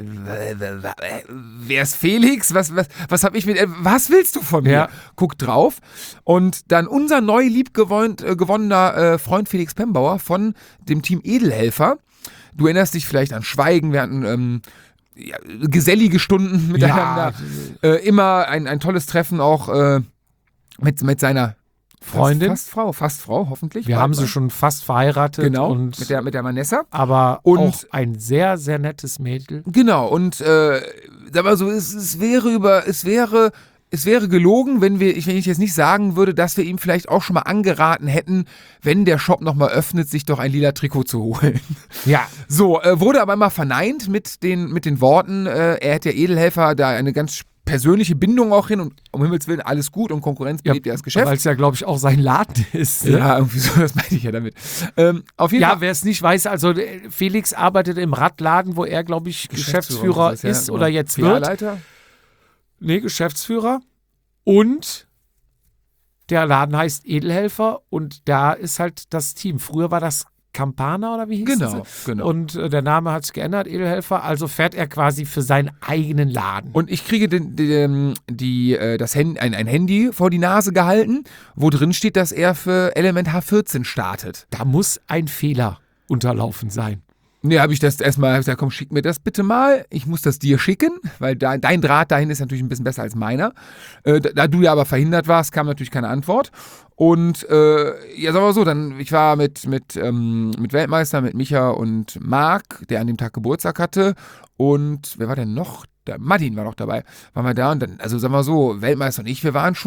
Wer ist Felix? Was hab ich mit. Was willst du von mir? Ja. Guck drauf. Und dann unser neu liebgewonnener Freund Felix Pembauer von dem Team Edelhelfer, Du erinnerst dich vielleicht an Schweigen, wir hatten gesellige Stunden miteinander. Ja. Immer ein tolles Treffen auch mit seiner Freundin. Fast Frau, hoffentlich. Wir haben sie schon fast verheiratet. Genau, und mit der Vanessa. Aber Und auch ein sehr, sehr nettes Mädel. Genau, und sag mal so, es wäre gelogen, wenn ich jetzt nicht sagen würde, dass wir ihm vielleicht auch schon mal angeraten hätten, wenn der Shop nochmal öffnet, sich doch ein lila Trikot zu holen. Ja. So, wurde aber immer verneint mit den Worten, er hätte ja Edelhelfer da eine ganz persönliche Bindung auch hin und um Himmels Willen alles gut und Konkurrenz belebt ja das Geschäft. Weil es ja, glaube ich, auch sein Laden ist. Ne? Ja, irgendwie so, das meine ich ja damit. Auf jeden Fall. Ja, wer es nicht weiß, also Felix arbeitet im Radladen, wo er, glaube ich, Geschäftsführer ist oder jetzt wird. Filialleiter? Nee, Geschäftsführer. Und der Laden heißt Edelhelfer und da ist halt das Team. Früher war das Campana oder wie hieß es? Genau. Und der Name hat sich geändert, Edelhelfer. Also fährt er quasi für seinen eigenen Laden. Und ich kriege ein Handy vor die Nase gehalten, wo drin steht, dass er für Element H14 startet. Da muss ein Fehler unterlaufen sein. Ne, habe ich das erstmal gesagt, komm, schick mir das bitte mal. Ich muss das dir schicken, weil dein Draht dahin ist natürlich ein bisschen besser als meiner. Da du ja aber verhindert warst, kam natürlich keine Antwort. Und ja, sagen wir so, ich war mit Weltmeister, mit Micha und Marc, der an dem Tag Geburtstag hatte. Und wer war denn noch? Martin war noch dabei. Waren wir da und dann, also sagen wir so, Weltmeister und ich, wir waren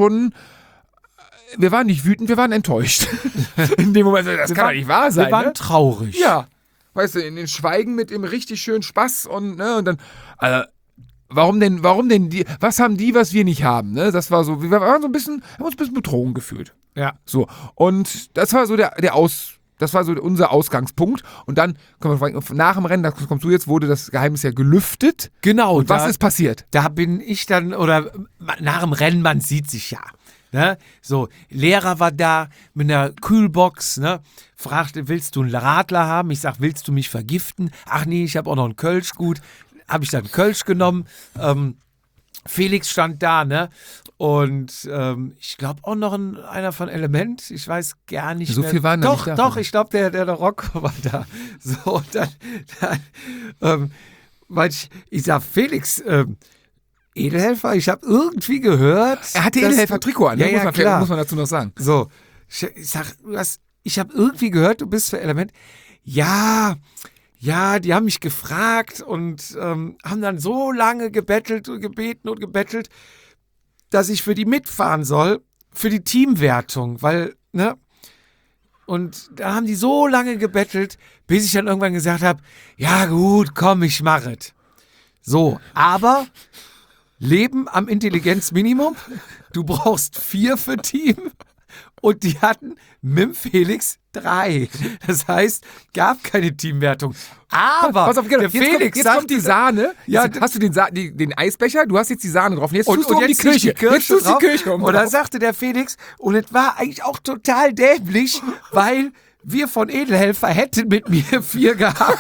nicht wütend, wir waren enttäuscht. In dem Moment, das kann doch nicht wahr sein. Wir waren traurig. Ja. Weißt du, in den Schweigen mit dem richtig schönen Spaß und dann, warum denn die, was haben die, was wir nicht haben, ne? Das war so, wir waren so haben uns ein bisschen betrogen gefühlt. Ja. So. Und das war so das war so unser Ausgangspunkt. Und dann, nach dem Rennen, da kommst du jetzt, wurde das Geheimnis ja gelüftet. Genau. Und was ist passiert? Da bin ich dann, oder nach dem Rennen, man sieht sich ja. Ne? So, Lehrer war da mit einer Kühlbox, ne? Fragte, willst du einen Radler haben? Ich sag, willst du mich vergiften? Ach nee, ich habe auch noch einen Kölsch, gut. Habe ich dann Kölsch genommen. Felix stand da, ne? Und ich glaube auch noch einer von Element. Ich weiß gar nicht so mehr. Viel waren da nicht da. Doch, ich glaube, der Rocco war da. So, und dann weil ich sag, Felix, Edelhelfer, ich habe irgendwie gehört. Er hatte Edelhelfer-Trikot an, ja, klar. Muss man dazu noch sagen. So, ich sag, ich habe irgendwie gehört, du bist für Element. Ja, die haben mich gefragt und haben dann so lange gebeten, dass ich für die mitfahren soll, für die Teamwertung, weil, ne? Und da haben die so lange gebettelt, bis ich dann irgendwann gesagt habe, ja gut, komm, ich mache es. So, aber Leben am Intelligenzminimum, du brauchst 4 für Team und die hatten mit Felix 3. Das heißt, gab keine Teamwertung. Aber pass auf, der Felix jetzt kommt die Sahne. Ja, jetzt hast du den Eisbecher, du hast jetzt die Sahne drauf. Jetzt tust du und die Kirche. Jetzt tust du die Kirche Und dann sagte der Felix, und es war eigentlich auch total dämlich, weil wir von Edelhelfer hätten mit mir 4 gehabt.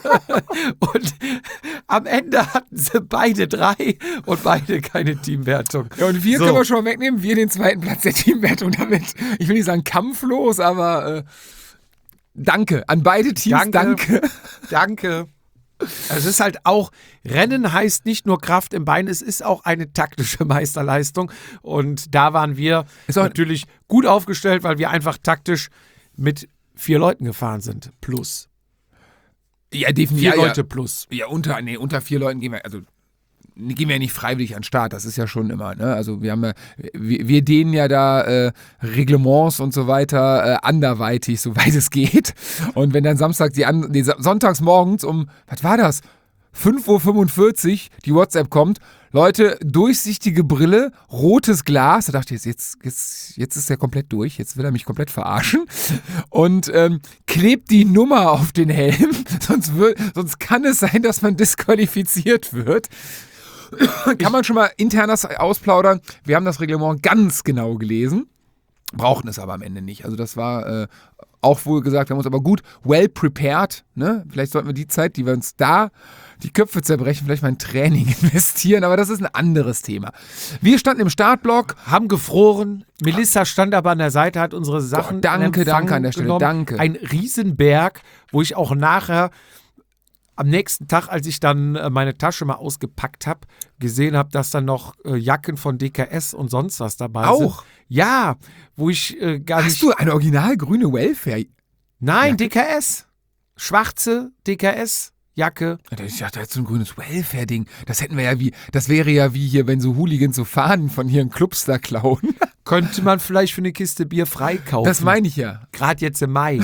Und am Ende hatten sie beide 3 und beide keine Teamwertung. Ja, und 4 können wir schon mal wegnehmen. Wir den 2. Platz der Teamwertung damit. Ich will nicht sagen kampflos, aber danke an beide Teams. Danke. Also es ist halt auch, Rennen heißt nicht nur Kraft im Bein, es ist auch eine taktische Meisterleistung. Und da waren wir natürlich gut aufgestellt, weil wir einfach taktisch mit 4 Leuten gefahren sind. Plus. Ja, definitiv. 4 Leute plus. Ja, unter 4 Leuten gehen wir ja nicht freiwillig an den Start. Das ist ja schon immer, ne? Also wir dehnen ja da Reglements und so weiter anderweitig, soweit es geht. Und wenn dann sonntags morgens um, was war das? 5:45 Uhr die WhatsApp kommt, Leute, durchsichtige Brille, rotes Glas, da dachte ich, jetzt ist er komplett durch, jetzt will er mich komplett verarschen und klebt die Nummer auf den Helm, sonst kann es sein, dass man disqualifiziert wird. Kann man schon mal internes ausplaudern, wir haben das Reglement ganz genau gelesen, brauchten es aber am Ende nicht, also das war auch wohl gesagt, wir haben uns aber gut well prepared, ne? Vielleicht sollten wir die Zeit, die wir uns da die Köpfe zerbrechen, vielleicht mal in Training investieren, aber das ist ein anderes Thema. Wir standen im Startblock, haben gefroren, Melissa stand aber an der Seite, hat unsere Sachen danke an der Stelle, genommen. danke. Ein Riesenberg, wo ich auch nachher am nächsten Tag, als ich dann meine Tasche mal ausgepackt habe, gesehen habe, dass dann noch Jacken von DKS und sonst was dabei sind. Auch? Ja, wo ich gar nicht... Hast du eine original grüne Welfare? Nein, DKS. Schwarze DKS-Jacke. Ich dachte, das ist so ein grünes Welfare-Ding. Das wäre ja wie hier, wenn so Hooligans so Fahnen von ihren Clubs da klauen. Könnte man vielleicht für eine Kiste Bier freikaufen. Das meine ich ja. Gerade jetzt im Mai.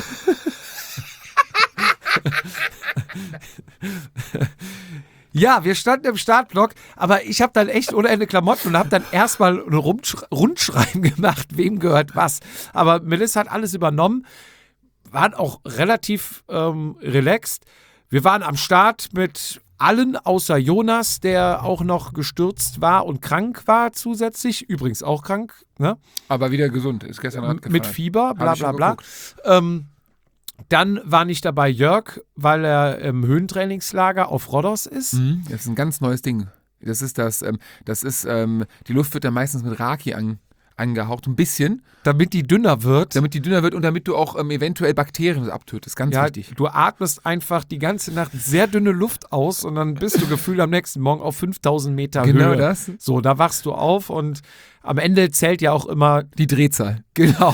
Ja, wir standen im Startblock, aber ich habe dann echt ohne Ende Klamotten und habe dann erstmal ein Rundschreiben gemacht, wem gehört was. Aber Melissa hat alles übernommen, waren auch relativ relaxed. Wir waren am Start mit allen außer Jonas, der auch noch gestürzt war und krank war zusätzlich. Übrigens auch krank, ne? Aber wieder gesund, ist gestern Rad gefahren. Mit Fieber, bla Hab ich bla schon bla. Dann war nicht dabei Jörg, weil er im Höhentrainingslager auf Rhodos ist. Das ist ein ganz neues Ding. Die Luft wird dann meistens mit Raki angehaucht, ein bisschen. Damit die dünner wird. Damit die dünner wird und damit du auch eventuell Bakterien abtötest. Ganz wichtig. Du atmest einfach die ganze Nacht sehr dünne Luft aus und dann bist du gefühlt am nächsten Morgen auf 5000 Meter Höhe. Genau das. So, da wachst du auf und am Ende zählt ja auch immer Die Drehzahl. Genau.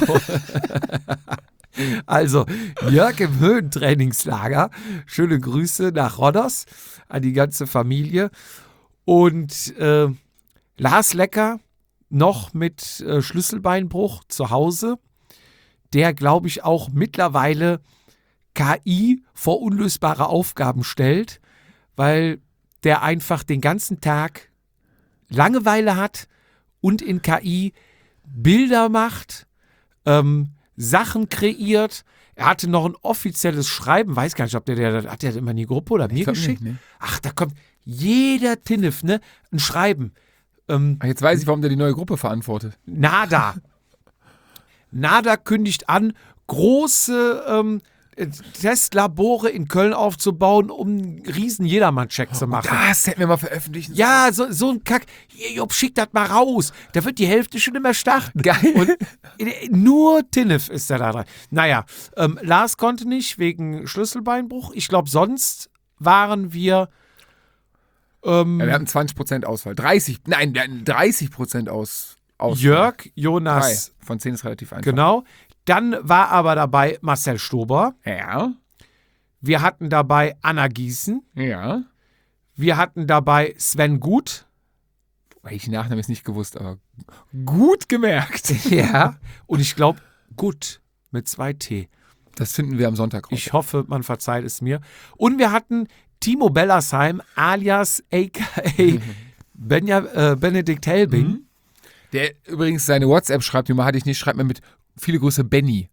Also, Jörg im Höhentrainingslager. Schöne Grüße nach Rhodos an die ganze Familie. Und Lars Lecker noch mit Schlüsselbeinbruch zu Hause, der, glaube ich, auch mittlerweile KI vor unlösbare Aufgaben stellt, weil der einfach den ganzen Tag Langeweile hat und in KI Bilder macht, Sachen kreiert. Er hatte noch ein offizielles Schreiben, weiß gar nicht, ob hat der immer in die Gruppe oder mir geschickt? Nicht, ne? Ach, da kommt jeder Tinnef, ne? Ein Schreiben. Jetzt weiß ich, warum der die neue Gruppe verantwortet. Nada kündigt an, große Testlabore in Köln aufzubauen, um einen riesen Jedermann-Check zu machen. Das hätten wir mal veröffentlichen. Ja, so ein Kack. Hier, Job, schick das mal raus. Da wird die Hälfte schon immer starten. Geil. Und nur Tinnef ist da dran. Naja, Lars konnte nicht wegen Schlüsselbeinbruch. Ich glaube, sonst waren wir... Ja, wir hatten 20% Auswahl. 30% Auswahl. Jörg, Jonas. 3 von 10 ist relativ einfach. Genau. Dann war aber dabei Marcel Stober. Ja. Wir hatten dabei Anna Gießen. Ja. Wir hatten dabei Sven Gut. Ich Nachnamen ist nicht gewusst, aber gut gemerkt. Ja. Und ich glaube, Gut mit 2 T. Das finden wir am Sonntag raus. Ich hoffe, man verzeiht es mir. Und wir hatten Timo Bellersheim alias a.k.a. Benedikt Helbing. Der übrigens seine WhatsApp schreibt, die hatte ich nicht, schreibt mir mit viele Grüße Benny.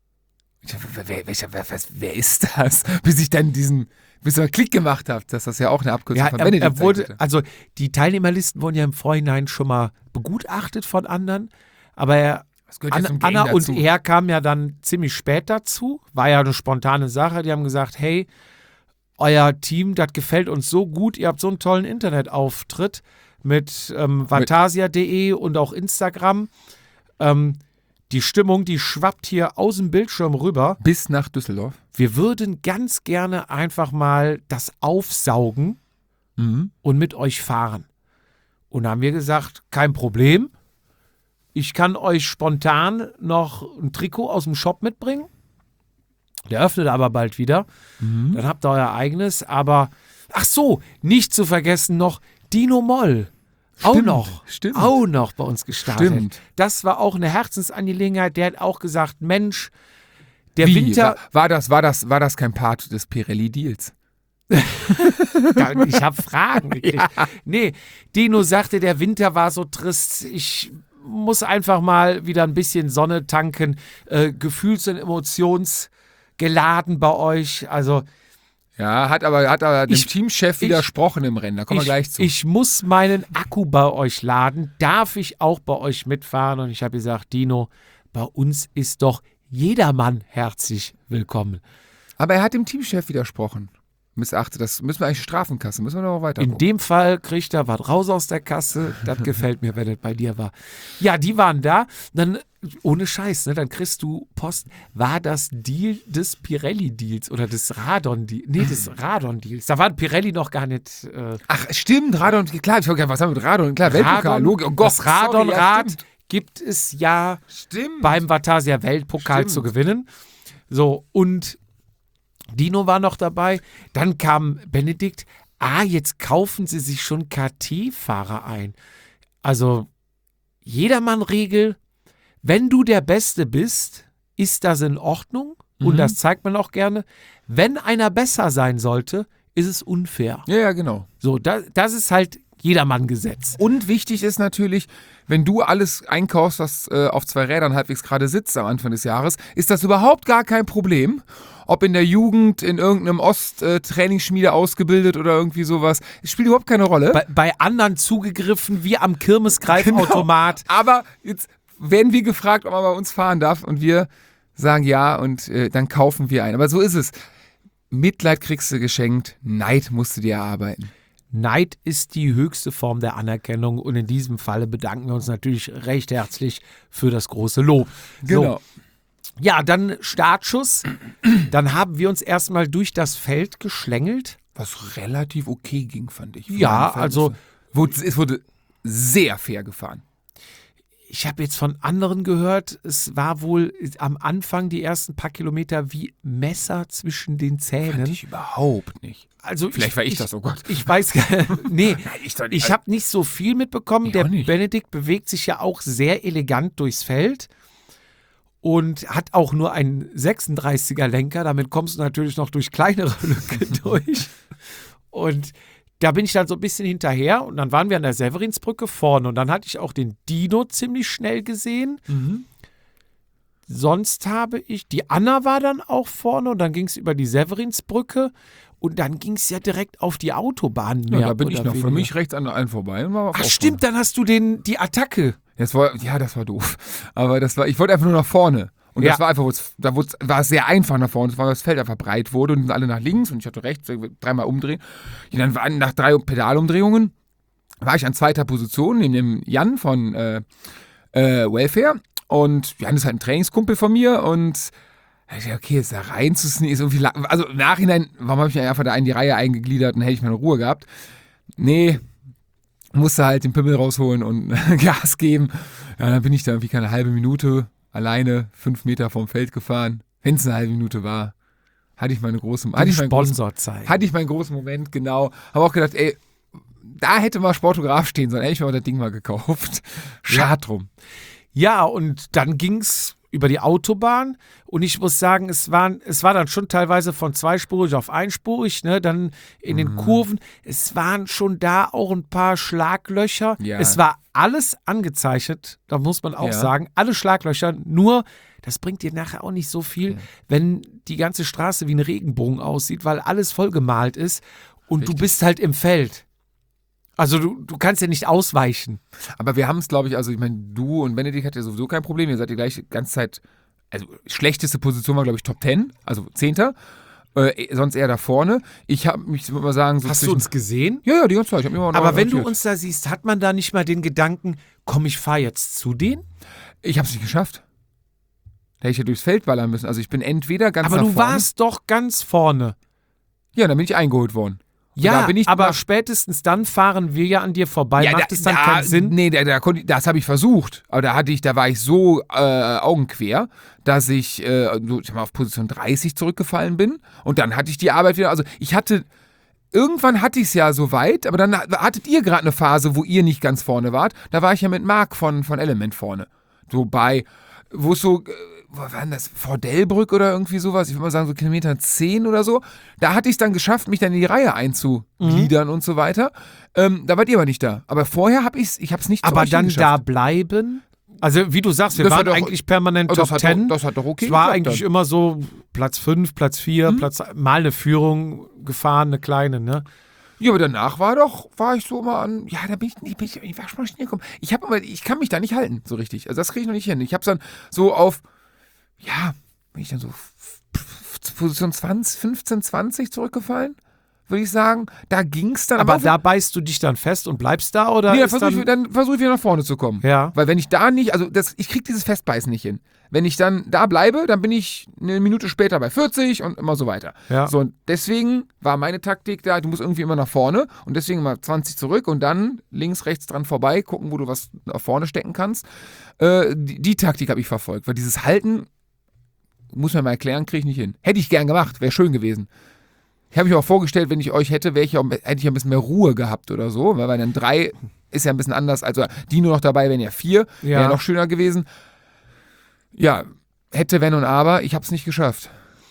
Wer ist das? Bis ich dann bis ihr einen Klick gemacht habt, dass das ja auch eine Abkürzung von Benedikt wurde. Also die Teilnehmerlisten wurden ja im Vorhinein schon mal begutachtet von anderen, aber Anna und er kamen ja dann ziemlich spät dazu, war ja eine spontane Sache, die haben gesagt, hey, euer Team, das gefällt uns so gut, ihr habt so einen tollen Internetauftritt mit vatasia.de und auch Instagram. Die Stimmung, die schwappt hier aus dem Bildschirm rüber. Bis nach Düsseldorf. Wir würden ganz gerne einfach mal das aufsaugen und mit euch fahren. Und da haben wir gesagt, kein Problem. Ich kann euch spontan noch ein Trikot aus dem Shop mitbringen. Der öffnet aber bald wieder. Dann habt ihr euer eigenes. Aber, ach so, nicht zu vergessen noch Dino Moll. Stimmt. Auch noch bei uns gestartet. Stimmt. Das war auch eine Herzensangelegenheit. Der hat auch gesagt, Mensch, der Wie? Winter... War das kein Part des Pirelli-Deals? Ich habe Fragen gekriegt. Ja. Nee, Dino sagte, der Winter war so trist. Ich muss einfach mal wieder ein bisschen Sonne tanken. Gefühls- und emotionsgeladen bei euch. Also... Ja, hat aber dem Teamchef widersprochen im Rennen. Da kommen wir gleich zu. Ich muss meinen Akku bei euch laden. Darf ich auch bei euch mitfahren? Und ich habe gesagt, Dino, bei uns ist doch jedermann herzlich willkommen. Aber er hat dem Teamchef widersprochen. Missachtet, das müssen wir eigentlich Strafenkasse, müssen wir noch weiter gucken. In dem Fall kriegt er was raus aus der Kasse. Das gefällt mir, wenn das bei dir war. Ja, die waren da. Dann ohne Scheiß, ne, dann kriegst du Post. War das Deal des Pirelli-Deals oder des Radon-Deals? Nee, des Radon-Deals. Da war Pirelli noch gar nicht. Ach, stimmt, Radon, klar, ich wollte was haben wir mit Radon? Klar, Weltpokal, Logo. Oh Gott, das Radonrad ja, gibt es ja stimmt. beim Vatasia Weltpokal zu gewinnen. So, und Dino war noch dabei. Dann kam Benedikt. Jetzt kaufen sie sich schon KT-Fahrer ein. Also, Jedermann-Regel, wenn du der Beste bist, ist das in Ordnung. Und das zeigt man auch gerne. Wenn einer besser sein sollte, ist es unfair. Ja, genau. So, das ist halt Jedermann-Gesetz. Und wichtig ist natürlich, wenn du alles einkaufst, was auf 2 Rädern halbwegs gerade sitzt am Anfang des Jahres, ist das überhaupt gar kein Problem. Ob in der Jugend, in irgendeinem Ost-Trainingsschmiede ausgebildet oder irgendwie sowas. Es spielt überhaupt keine Rolle. Bei anderen zugegriffen, wie am Kirmesgreifautomat. Genau. Aber jetzt werden wir gefragt, ob man bei uns fahren darf und wir sagen ja und dann kaufen wir ein. Aber so ist es. Mitleid kriegst du geschenkt, Neid musst du dir erarbeiten. Neid ist die höchste Form der Anerkennung und in diesem Falle bedanken wir uns natürlich recht herzlich für das große Lob. Genau. So. Ja, dann Startschuss. Dann haben wir uns erstmal durch das Feld geschlängelt. Was relativ okay ging, fand ich. Ja, also es wurde sehr fair gefahren. Ich habe jetzt von anderen gehört, es war wohl am Anfang die ersten paar Kilometer wie Messer zwischen den Zähnen. Fand ich überhaupt nicht. Also Vielleicht war ich das, oh Gott. Ich weiß gar nicht. Nee, Nein, ich habe nicht so viel mitbekommen. Ich Der auch nicht. Benedikt bewegt sich ja auch sehr elegant durchs Feld und hat auch nur einen 36er Lenker. Damit kommst du natürlich noch durch kleinere Lücke durch. Und da bin ich dann so ein bisschen hinterher und dann waren wir an der Severinsbrücke vorne und dann hatte ich auch den Dino ziemlich schnell gesehen. Sonst die Anna war dann auch vorne und dann ging es über die Severinsbrücke und dann ging es ja direkt auf die Autobahn. Ja, da bin ich noch für mich rechts an allen vorbei. Und war Ach stimmt, dann hast du die Attacke. Das war doof. Aber ich wollte einfach nur nach vorne. Und das war einfach, war es sehr einfach nach vorne, weil das Feld einfach breit wurde und alle nach links und ich hatte rechts, 3-mal umdrehen. Und dann waren nach 3 Pedalumdrehungen, war ich an 2. Position neben dem Jan von Welfare. Und Jan ist halt ein Trainingskumpel von mir und ich dachte, okay, jetzt da reinzusneaken ist irgendwie, also im Nachhinein, warum habe ich mich einfach da in die Reihe eingegliedert und hätte ich meine Ruhe gehabt? Nee, musste halt den Pimmel rausholen und Gas geben. Ja, dann bin ich da irgendwie keine halbe Minute alleine 5 Meter vom Feld gefahren. Wenn es eine halbe Minute war, hatte ich meinen großen Moment, genau. Habe auch gedacht, ey, da hätte mal Sportograf stehen sollen. Hätte ich mir das Ding mal gekauft. Schade drum. Ja, und dann ging es über die Autobahn und ich muss sagen, es war dann schon teilweise von zweispurig auf einspurig, ne, dann in den Kurven, es waren schon da auch ein paar Schlaglöcher. Ja. Es war alles angezeichnet, da muss man auch sagen, alle Schlaglöcher, nur das bringt dir nachher auch nicht so viel, wenn die ganze Straße wie ein Regenbogen aussieht, weil alles vollgemalt ist und du bist halt im Feld. Also du kannst ja nicht ausweichen. Aber wir haben es, glaube ich, also ich meine, du und Benedikt hat ja sowieso kein Problem. Ihr seid die gleiche ganze Zeit, also schlechteste Position war, glaube ich, Top 10, also 10. Sonst eher da vorne. Ich habe mich immer sagen, so hast du uns gesehen? Ja, die ganze Zeit. Ich hab immer Aber wenn du uns da siehst, hat man da nicht mal den Gedanken, komm, ich fahre jetzt zu denen? Ich habe es nicht geschafft. Da hätte ich ja durchs Feld ballern müssen. Also ich bin entweder ganz aber nach du vorne. warst doch ganz vorne. Ja, dann bin ich eingeholt worden. Ja, aber spätestens dann fahren wir ja an dir vorbei. Ja, macht es dann keinen Sinn? Nee, das habe ich versucht. Aber da war ich so augenquer, dass ich auf Position 30 zurückgefallen bin. Und dann hatte ich die Arbeit wieder. Also irgendwann hatte ich es ja so weit, aber dann hattet ihr gerade eine Phase, wo ihr nicht ganz vorne wart. Da war ich ja mit Marc von Element vorne. So wo es so, wo war denn das? Vordellbrück oder irgendwie sowas? Ich würde mal sagen, so Kilometer 10 oder so. Da hatte ich es dann geschafft, mich dann in die Reihe einzugliedern und so weiter. Da wart ihr aber nicht da. Aber vorher habe ich es nicht aber dann da bleiben? Also wie du sagst, wir waren eigentlich permanent Top 10. Das hat doch okay Es war eigentlich immer so Platz 5, Platz 4, mal eine Führung gefahren, eine kleine, ne? Ja, aber danach war ich so mal an, ja, da ich war schon mal schnell gekommen. Ich kann mich da nicht halten, so richtig. Also das kriege ich noch nicht hin. Ich habe es dann so auf, ja, bin ich dann so Position 20, 15, 20 zurückgefallen. würde ich sagen. Da ging es dann. Aber da beißt du dich dann fest und bleibst da? Oder nee, dann versuche ich wieder nach vorne zu kommen. Ja. Weil wenn ich da nicht, ich kriege dieses Festbeißen nicht hin. Wenn ich dann da bleibe, dann bin ich eine Minute später bei 40 und immer so weiter. Ja. So, und deswegen war meine Taktik da, du musst irgendwie immer nach vorne und deswegen mal 20 zurück und dann links, rechts dran vorbei, gucken, wo du was nach vorne stecken kannst. Die Taktik habe ich verfolgt, weil dieses Halten, muss man mal erklären, kriege ich nicht hin. Hätte ich gern gemacht, wäre schön gewesen. Ich habe mich auch vorgestellt, wenn ich euch hätte, hätte ich ein bisschen mehr Ruhe gehabt oder so, weil dann 3 ist ja ein bisschen anders, also die nur noch dabei wären ja 4, wäre noch schöner gewesen. Ja, hätte, wenn und aber, ich habe es nicht geschafft.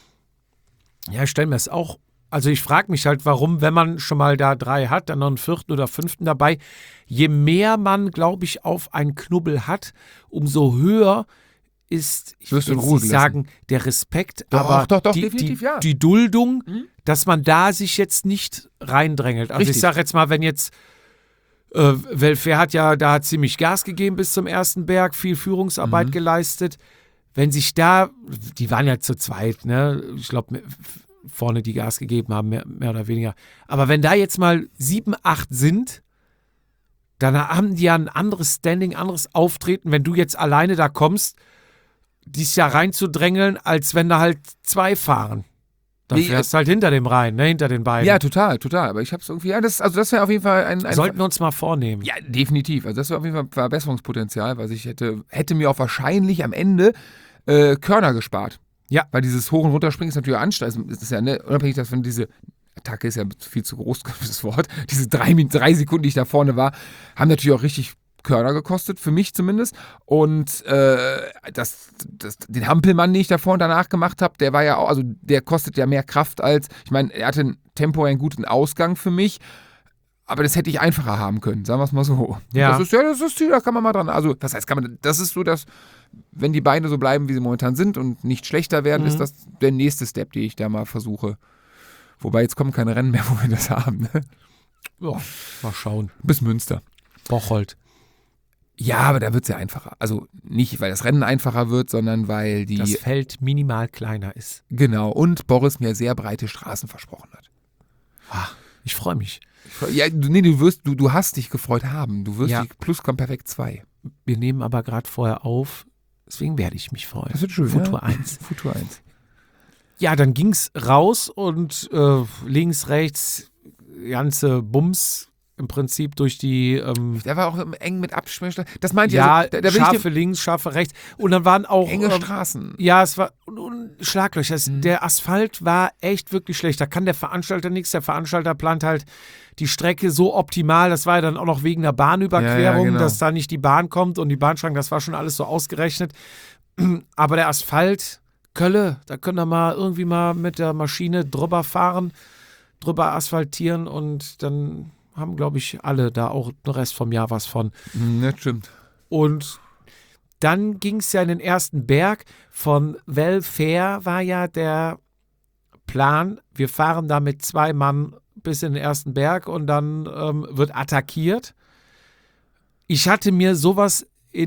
Ja, ich stelle mir es auch, also ich frage mich halt, warum, wenn man schon mal da 3 hat, dann noch einen 4. oder 5. dabei, je mehr man, glaube ich, auf einen Knubbel hat, umso höher ist, ich Wirst du in will Ruhe nicht sagen, der Respekt, aber definitiv, ja. die Duldung, dass man da sich jetzt nicht reindrängelt. Also Richtig. ich sage jetzt mal, wenn jetzt Welfare hat ja da ziemlich Gas gegeben bis zum ersten Berg, viel Führungsarbeit geleistet. Wenn sich da, die waren ja zu zweit, ne? Ich glaube, vorne die Gas gegeben haben, mehr oder weniger. Aber wenn da jetzt mal 7, 8 sind, dann haben die ja ein anderes Standing, anderes Auftreten, wenn du jetzt alleine da kommst, dies ja reinzudrängeln, als wenn da halt 2 fahren. Dann fährst du halt hinter dem rein, ne, hinter den beiden. Ja, total. Aber ich habe es irgendwie, das wäre auf jeden Fall ein Sollten wir uns mal vornehmen. Ja, definitiv. Also das wäre auf jeden Fall ein Verbesserungspotenzial, weil ich hätte mir auch wahrscheinlich am Ende Körner gespart. Ja. Weil dieses Hoch- und Runterspringen ist natürlich anstrengend. Es ist ja, ne, unabhängig davon, diese Attacke ist ja viel zu groß, das Wort. Diese 3 Sekunden, die ich da vorne war, haben natürlich auch richtig Körner gekostet, für mich zumindest. Und den Hampelmann, den ich davor und danach gemacht habe, der war ja auch, also der kostet ja mehr Kraft als, ich meine, er hatte ein Tempo, einen guten Ausgang für mich, aber das hätte ich einfacher haben können, sagen wir es mal so. Ja. Das ist, da kann man mal dran, also das heißt, das ist so, dass, wenn die Beine so bleiben, wie sie momentan sind und nicht schlechter werden, ist das der nächste Step, den ich da mal versuche. Wobei, jetzt kommen keine Rennen mehr, wo wir das haben. Ne? Ja, mal schauen. Bis Münster. Bocholt. Ja, aber da wird es ja einfacher. Also nicht, weil das Rennen einfacher wird, sondern weil das Feld minimal kleiner ist. Genau, und Boris mir sehr breite Straßen versprochen hat. Ach, ich freue mich. Ja, nee, du hast dich gefreut haben. Du wirst Ja. die Plusquamperfekt 2. Wir nehmen aber gerade vorher auf, deswegen werde ich mich freuen. Das wird schön. Futur ja? 1. Futur 1. Ja, dann ging es raus und links, rechts, ganze Bums im Prinzip durch die Der war auch eng mit Abschmerzen. Das meinte ich. ja, Also, da will scharfe links, scharfe rechts. Und dann waren auch enge Straßen. Ja, es war und Schlaglöcher. Der Asphalt war echt wirklich schlecht. Da kann der Veranstalter nichts. Der Veranstalter plant halt die Strecke so optimal. Das war ja dann auch noch wegen der Bahnüberquerung, genau. dass da nicht die Bahn kommt und die Bahnschrank. Das war schon alles so ausgerechnet. Aber der Asphalt, Kölle, da können wir mal irgendwie mal mit der Maschine drüber fahren, drüber asphaltieren und dann haben, glaube ich, alle da auch den Rest vom Jahr was von. Das stimmt. Und dann ging es ja in den ersten Berg. Von Welfare war ja der Plan, wir fahren da mit 2 Mann bis in den ersten Berg und dann wird attackiert. Ich hatte mir sowas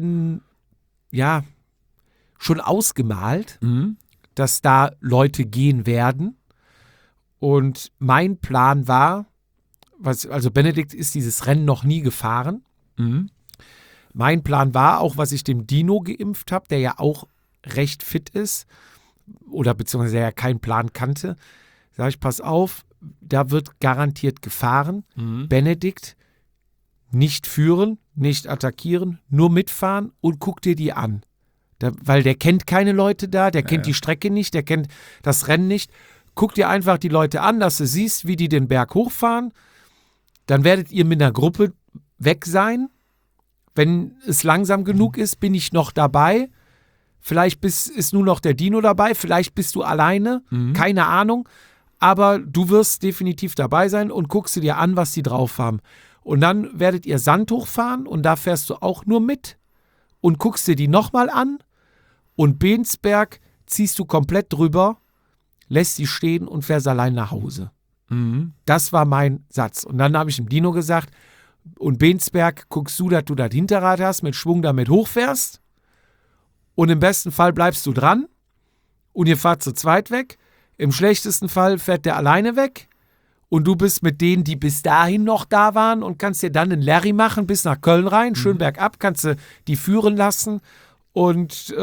schon ausgemalt, dass da Leute gehen werden. Und mein Plan war, also Benedikt ist dieses Rennen noch nie gefahren. Mein Plan war auch, was ich dem Dino geimpft habe, der ja auch recht fit ist oder beziehungsweise der ja keinen Plan kannte. Sag ich, pass auf, da wird garantiert gefahren. Benedikt nicht führen, nicht attackieren, nur mitfahren und guck dir die an. Weil der kennt keine Leute da, der kennt die Strecke nicht, der kennt das Rennen nicht. Guck dir einfach die Leute an, dass du siehst, wie die den Berg hochfahren. Dann werdet ihr mit einer Gruppe weg sein. Wenn es langsam genug ist, bin ich noch dabei. Vielleicht ist nur noch der Dino dabei, vielleicht bist du alleine, keine Ahnung. Aber du wirst definitiv dabei sein und guckst dir an, was die drauf haben. Und dann werdet ihr Sand hochfahren und da fährst du auch nur mit und guckst dir die nochmal an. Und Bensberg ziehst du komplett drüber, lässt sie stehen und fährst allein nach Hause. Das war mein Satz. Und dann habe ich dem Dino gesagt, und Bensberg guckst du, dass du das Hinterrad hast, mit Schwung damit hochfährst. Und im besten Fall bleibst du dran und ihr fahrt zu zweit weg. Im schlechtesten Fall fährt der alleine weg und du bist mit denen, die bis dahin noch da waren und kannst dir dann einen Larry machen bis nach Köln rein, schön bergab, kannst du die führen lassen und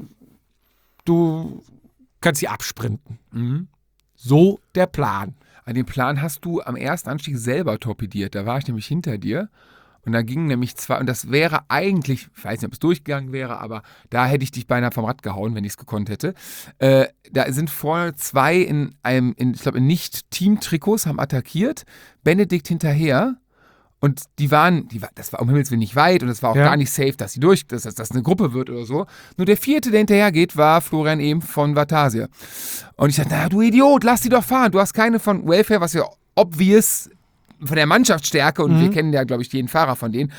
du kannst sie absprinten. So der Plan. Den Plan hast du am ersten Anstieg selber torpediert. Da war ich nämlich hinter dir. Und da gingen nämlich 2, und das wäre eigentlich, ich weiß nicht, ob es durchgegangen wäre, aber da hätte ich dich beinahe vom Rad gehauen, wenn ich es gekonnt hätte. Da sind vorne 2 in Nicht-Team-Trikots, haben attackiert, Benedikt hinterher. Und das war um Himmels Willen nicht weit und es war auch gar nicht safe, dass das eine Gruppe wird oder so. Nur der 4., der hinterher geht, war Florian Ehm von Vatasia. Und ich dachte, na du Idiot, lass die doch fahren. Du hast keine von Welfare, was ja obvious von der Mannschaftsstärke, und wir kennen ja, glaube ich, jeden Fahrer von denen,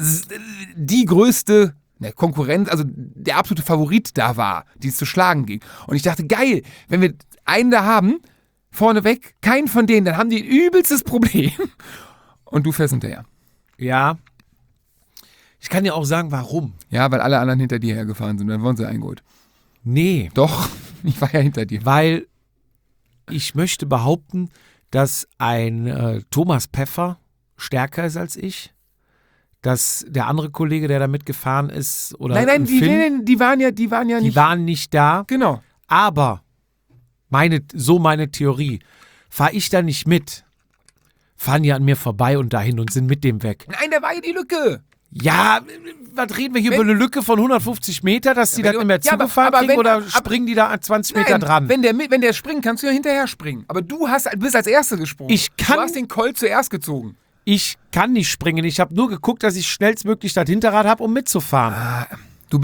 die größte Konkurrenz, also der absolute Favorit da war, die es zu schlagen ging. Und ich dachte, geil, wenn wir einen da haben, vorneweg, keinen von denen, dann haben die ein übelstes Problem. Und du fährst hinterher. Ja. Ich kann dir auch sagen, warum. Ja, weil alle anderen hinter dir hergefahren sind. Dann wurden sie eingeholt. Nee. Doch, ich war ja hinter dir. Weil ich möchte behaupten, dass ein Thomas Peffer stärker ist als ich. Dass der andere Kollege, der da mitgefahren ist, oder Nein, die waren ja die nicht. waren nicht da. Genau. Aber meine Theorie, fahre ich da nicht mit, fahren die an mir vorbei und dahin und sind mit dem weg. Nein, da war ja die Lücke. Ja, was reden wir hier über eine Lücke von 150 Meter, dass die dann nicht mehr zugefahren kriegen, oder springen die da an 20 Meter dran? Wenn der springt, kannst du ja hinterher springen. Aber du bist als Erster gesprungen. Du hast den Colt zuerst gezogen. Ich kann nicht springen. Ich habe nur geguckt, dass ich schnellstmöglich das Hinterrad habe, um mitzufahren. Du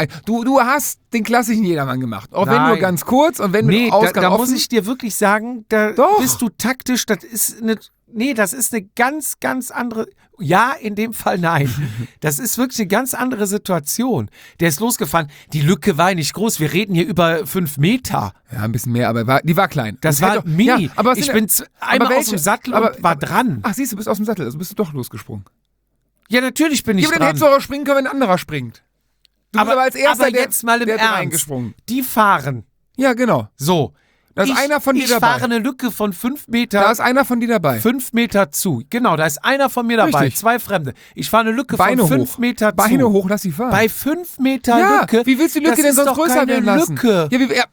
hast den klassischen Jedermann gemacht. Auch wenn nur ganz kurz und wenn mit Ausgang da offen. muss ich dir wirklich sagen, da bist du taktisch, das ist eine ganz, ganz andere, ja, in dem Fall nein. Das ist wirklich eine ganz andere Situation. Der ist losgefahren, die Lücke war nicht groß, wir reden hier über 5 Meter. Ja, ein bisschen mehr, aber die war klein. Das war mini. Ja, aber ich bin einmal aus dem Sattel und war dran. Ach, siehst du, bist aus dem Sattel, also bist du doch losgesprungen. Ja, natürlich bin ich aber dran. dann hättest du auch springen können, wenn ein anderer springt. Du bist aber als Erster jetzt mal im Ernst, reingesprungen. Die fahren. Ja, genau. So. Da ist einer von dir dabei. Ich fahre eine Lücke von 5 Meter. Da ist einer von dir dabei. 5 Meter zu. Genau, da ist einer von mir dabei. Richtig. 2 Fremde. Ich fahre eine Lücke Beine von 5 hoch. Meter zu. Beine hoch, lass sie fahren. Bei 5 Meter ja, Lücke. Wie willst du die Lücke denn sonst größer werden lassen? Lücke.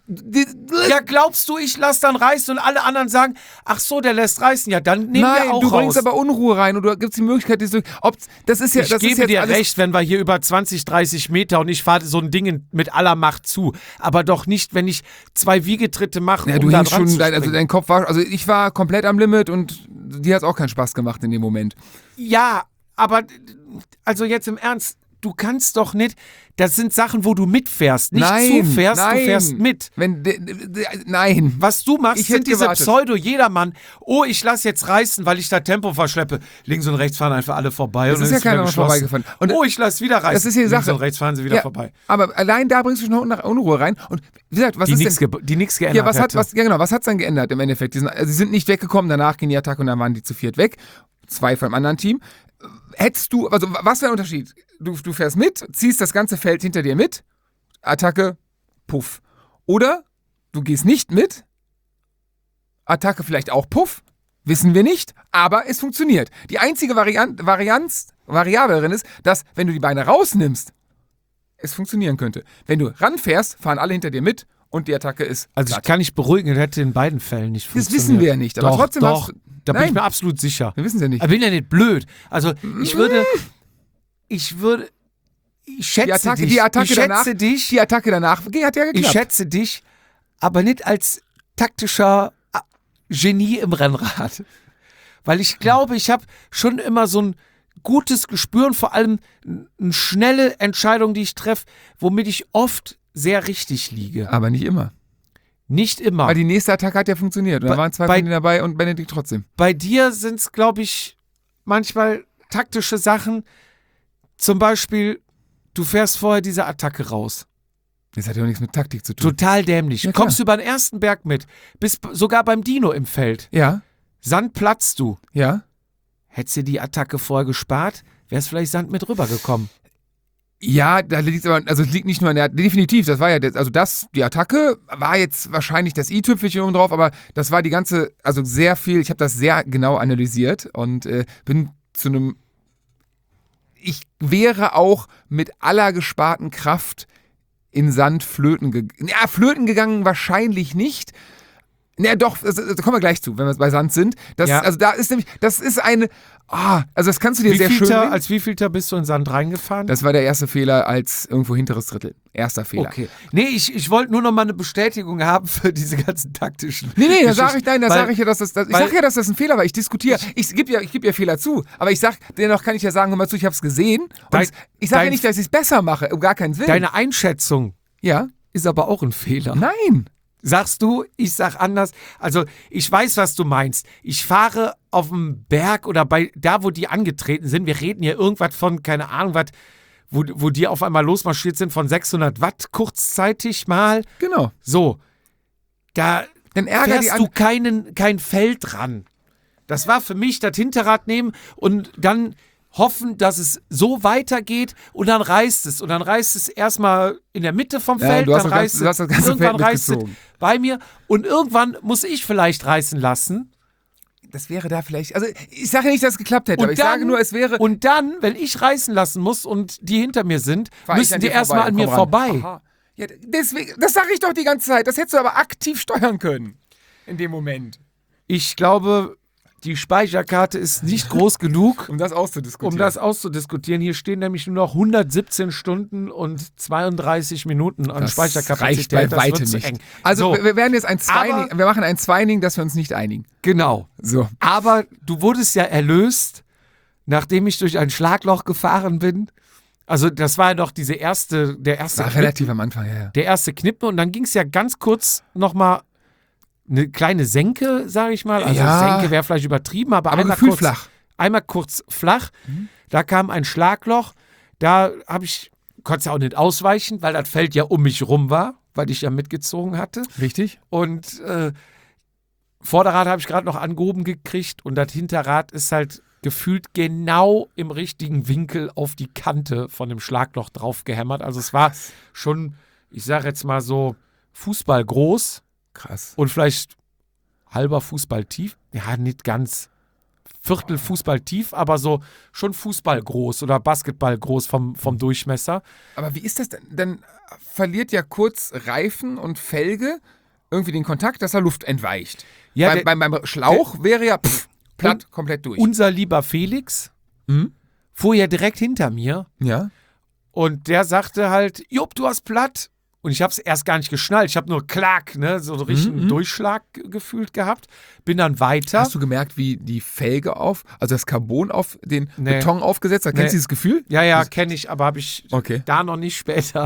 Ja, glaubst du, ich lasse dann reißen und alle anderen sagen, ach so, der lässt reißen. Ja, dann nehmen wir auch du raus. bringst aber Unruhe rein und du gibst die Möglichkeit, ich gebe dir recht, wenn wir hier über 20, 30 Meter und ich fahre so ein Ding mit aller Macht zu. Aber doch nicht, wenn ich 2 Wiegetritte mache, ja, um du da hängst dran schon, zu springen. also dein Kopf war, also ich war komplett am Limit und dir hat es auch keinen Spaß gemacht in dem Moment. Ja, aber also jetzt im Ernst, du kannst doch nicht, das sind Sachen, wo du mitfährst, nicht zufährst, du fährst mit. Nein. Was du machst, sind diese gewartet. Pseudo-Jedermann, oh, ich lass jetzt reißen, weil ich da Tempo verschleppe. Links und rechts fahren einfach alle vorbei. Das und ist ja keiner vorbeigefahren. Und oh, ich lass wieder reißen. Das ist hier die Sache. Links und rechts fahren sie wieder vorbei. Aber allein da bringst du schon noch Unruhe rein. Und wie gesagt, was die ist denn? Die nichts geändert was hat's dann geändert im Endeffekt? Sie sind nicht weggekommen, danach ging die Attacke und dann waren die zu 4 weg. 2 vom anderen Team. Hättest du, also was wäre der Unterschied? Du fährst mit, ziehst das ganze Feld hinter dir mit, Attacke, puff. Oder du gehst nicht mit, Attacke vielleicht auch puff, wissen wir nicht, aber es funktioniert. Die einzige Variable darin ist, dass, wenn du die Beine rausnimmst, es funktionieren könnte. Wenn du ranfährst, fahren alle hinter dir mit und die Attacke ist Also platt. ich kann nicht beruhigen, das hätte in beiden Fällen nicht funktioniert. Das wissen wir ja nicht, aber doch, trotzdem doch, da bin Nein. ich mir absolut sicher. Wir wissen es ja nicht. Ich bin ja nicht blöd. Also ich schätze dich. Die Attacke danach hat ja geklappt. Ich schätze dich, aber nicht als taktischer Genie im Rennrad. Weil ich glaube, ich habe schon immer so ein gutes Gespür und vor allem eine schnelle Entscheidung, die ich treffe, womit ich oft sehr richtig liege. Aber nicht immer. Nicht immer. Weil die nächste Attacke hat ja funktioniert. Und da waren 2 von denen dabei und Benedikt trotzdem. Bei dir sind es, glaube ich, manchmal taktische Sachen. Zum Beispiel, du fährst vorher diese Attacke raus. Das hat ja auch nichts mit Taktik zu tun. Total dämlich. Ja, klar. Kommst du über den ersten Berg mit, bist sogar beim Dino im Feld. Ja, Sand platzt du. ja. Hättest du die Attacke vorher gespart, wärst vielleicht Sand mit rübergekommen. Ja, da liegt aber, also es liegt nicht nur an der, definitiv, das war ja, die Attacke war jetzt wahrscheinlich das i-Tüpfelchen oben drauf, aber das war die ganze, also sehr viel, ich habe das sehr genau analysiert und bin zu einem, ich wäre auch mit aller gesparten Kraft in Sand flöten gegangen wahrscheinlich nicht. Na doch, da kommen wir gleich zu, wenn wir bei Sand sind. Also da ist nämlich, das ist eine, also das kannst du dir sehr schön nehmen. Als wievielter bist du in Sand reingefahren? Das war der erste Fehler als irgendwo hinteres Drittel. Erster Fehler. Okay. Nee, ich wollte nur noch mal eine Bestätigung haben für diese ganzen taktischen Nee, da sage ich ja, dass das ein Fehler war. Ich diskutiere. Ich gebe ja Fehler zu. Aber ich sag, dennoch kann ich ja sagen, hör mal zu, ich habe es gesehen. Und ich sage ja nicht, dass ich es besser mache, um gar keinen Sinn. Deine Einschätzung ist aber auch ein Fehler. Nein. Sagst du, ich sag anders. Also ich weiß, was du meinst. Ich fahre auf dem Berg oder da, wo die angetreten sind. Wir reden hier irgendwas von, keine Ahnung, was, wo die auf einmal losmarschiert sind von 600 Watt kurzzeitig mal. Genau. So, da dann fährst du kein Feld dran. Das war für mich das Hinterrad nehmen und dann hoffen, dass es so weitergeht und dann reißt es. Und dann reißt es erstmal in der Mitte vom Feld, dann reißt es, irgendwann reißt es bei mir und irgendwann muss ich vielleicht reißen lassen. Das wäre da vielleicht, also ich sage nicht, dass es geklappt hätte, aber ich sage nur, es wäre... Und dann, wenn ich reißen lassen muss und die hinter mir sind, müssen die erstmal an mir vorbei. Aha. Ja, deswegen, das sage ich doch die ganze Zeit, das hättest du aber aktiv steuern können in dem Moment. Ich glaube... Die Speicherkarte ist nicht groß genug, um das auszudiskutieren. Hier stehen nämlich nur noch 117 Stunden und 32 Minuten an Speicherkapazität. Reicht bei weitem nicht. Eng. Also so. Wir werden jetzt wir machen ein Zweining, dass wir uns nicht einigen. Genau. So. Aber du wurdest ja erlöst, nachdem ich durch ein Schlagloch gefahren bin. Also das war ja doch der erste war relativ am Anfang, ja. Der erste Knippen und dann ging es ja ganz kurz nochmal eine kleine Senke, sage ich mal. Also Senke wäre vielleicht übertrieben, aber einmal Gefühl flach. Einmal kurz flach. Da kam ein Schlagloch. Da konnte es ja auch nicht ausweichen, weil das Feld ja um mich rum war, weil ich ja mitgezogen hatte. Richtig. Und Vorderrad habe ich gerade noch angehoben gekriegt und das Hinterrad ist halt gefühlt genau im richtigen Winkel auf die Kante von dem Schlagloch drauf gehämmert. Also es war schon, ich sage jetzt mal so, Fußball groß. Krass. Und vielleicht halber Fußball tief. Ja, nicht ganz. Viertel Fußball tief, aber so schon Fußball groß oder Basketball groß vom Durchmesser. Aber wie ist das denn? Dann verliert ja kurz Reifen und Felge irgendwie den Kontakt, dass da Luft entweicht. Ja, beim Schlauch wäre ja platt, komplett durch. Unser lieber Felix fuhr ja direkt hinter mir. Ja. Und der sagte halt, Jupp, du hast platt. Und ich habe es erst gar nicht geschnallt. Ich habe nur klack, so einen richtigen Durchschlag gefühlt gehabt. Bin dann weiter. Hast du gemerkt, wie die Felge also das Carbon auf den Beton aufgesetzt hat? Kennst du dieses Gefühl? Ja, kenne ich, aber habe ich da noch nicht später.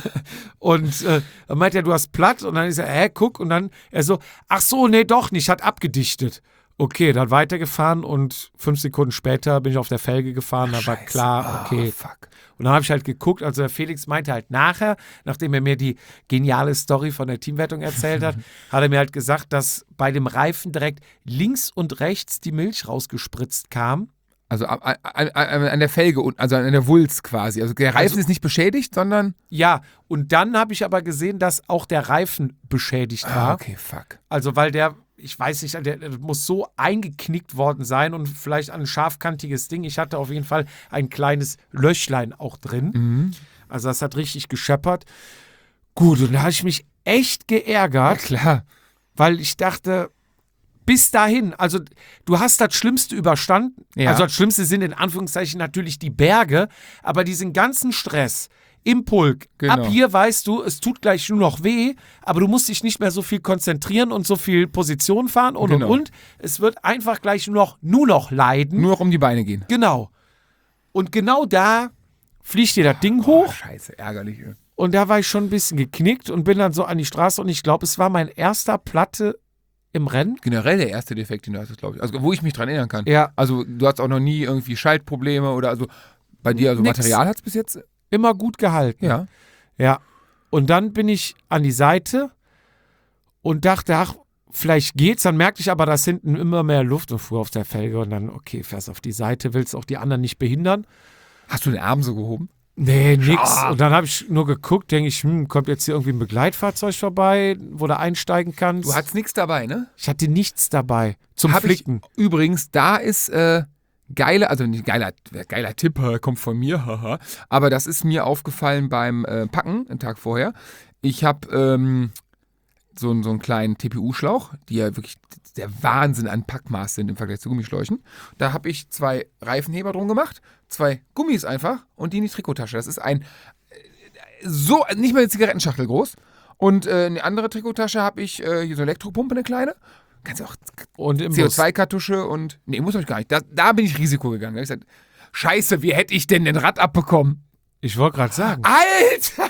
Und dann meint er, du hast platt. Und dann ist er, guck. Und dann er so, ach so, nee, doch nicht, hat abgedichtet. Okay, dann weitergefahren und 5 Sekunden später bin ich auf der Felge gefahren. Da war klar, okay. Fuck. Und dann habe ich halt geguckt, also der Felix meinte halt nachher, nachdem er mir die geniale Story von der Teamwertung erzählt hat, hat er mir halt gesagt, dass bei dem Reifen direkt links und rechts die Milch rausgespritzt kam. Also an der Felge, also an der Wulst quasi. Also der Reifen ist nicht beschädigt, sondern... Ja, und dann habe ich aber gesehen, dass auch der Reifen beschädigt war. Okay, fuck. Also weil ich weiß nicht, der muss so eingeknickt worden sein und vielleicht ein scharfkantiges Ding. Ich hatte auf jeden Fall ein kleines Löchlein auch drin. Also das hat richtig gescheppert. Gut, und da habe ich mich echt geärgert. Ja, klar. Weil ich dachte, bis dahin, also du hast das Schlimmste überstanden. Ja. Also das Schlimmste sind in Anführungszeichen natürlich die Berge, aber diesen ganzen Stress im Pulk. Genau. Ab hier weißt du, es tut gleich nur noch weh, aber du musst dich nicht mehr so viel konzentrieren und so viel Position fahren und. Es wird einfach gleich nur noch leiden. Nur noch um die Beine gehen. Genau. Und genau da fliegt dir das Ding hoch. Scheiße, ärgerlich. Und da war ich schon ein bisschen geknickt und bin dann so an die Straße und ich glaube, es war mein erster Platte im Rennen. Generell der erste Defekt, den du hattest, glaube ich. Also wo ich mich dran erinnern kann. Ja. Also du hast auch noch nie irgendwie Schaltprobleme oder also bei dir, also Material hat es bis jetzt... Immer gut gehalten. Ja. Ja. Und dann bin ich an die Seite und dachte, ach, vielleicht geht's. Dann merkte ich aber, dass hinten immer mehr Luft und fuhr auf der Felge und dann, okay, fährst auf die Seite, willst auch die anderen nicht behindern. Hast du den Arm so gehoben? Nee, nix. Und dann habe ich nur geguckt, denke ich, kommt jetzt hier irgendwie ein Begleitfahrzeug vorbei, wo du einsteigen kannst. Du hattest nichts dabei, ne? Ich hatte nichts dabei zum Flicken. Übrigens, da ist geiler, also nicht geiler Tipp, kommt von mir, haha. Aber das ist mir aufgefallen beim Packen, einen Tag vorher. Ich habe so einen kleinen TPU-Schlauch, die ja wirklich der Wahnsinn an Packmaß sind im Vergleich zu Gummischläuchen. Da habe ich 2 Reifenheber drum gemacht, 2 Gummis einfach und die in die Trikottasche. Das ist so nicht mal eine Zigarettenschachtel groß. Und eine andere Trikottasche habe ich hier so eine Elektropumpe, eine kleine. Kannst du auch Und im CO2-Kartusche und. Nee, muss ich gar nicht. Da bin ich Risiko gegangen. Da hab ich gesagt, Scheiße, wie hätte ich denn den Rad abbekommen? Ich wollte gerade sagen. Alter!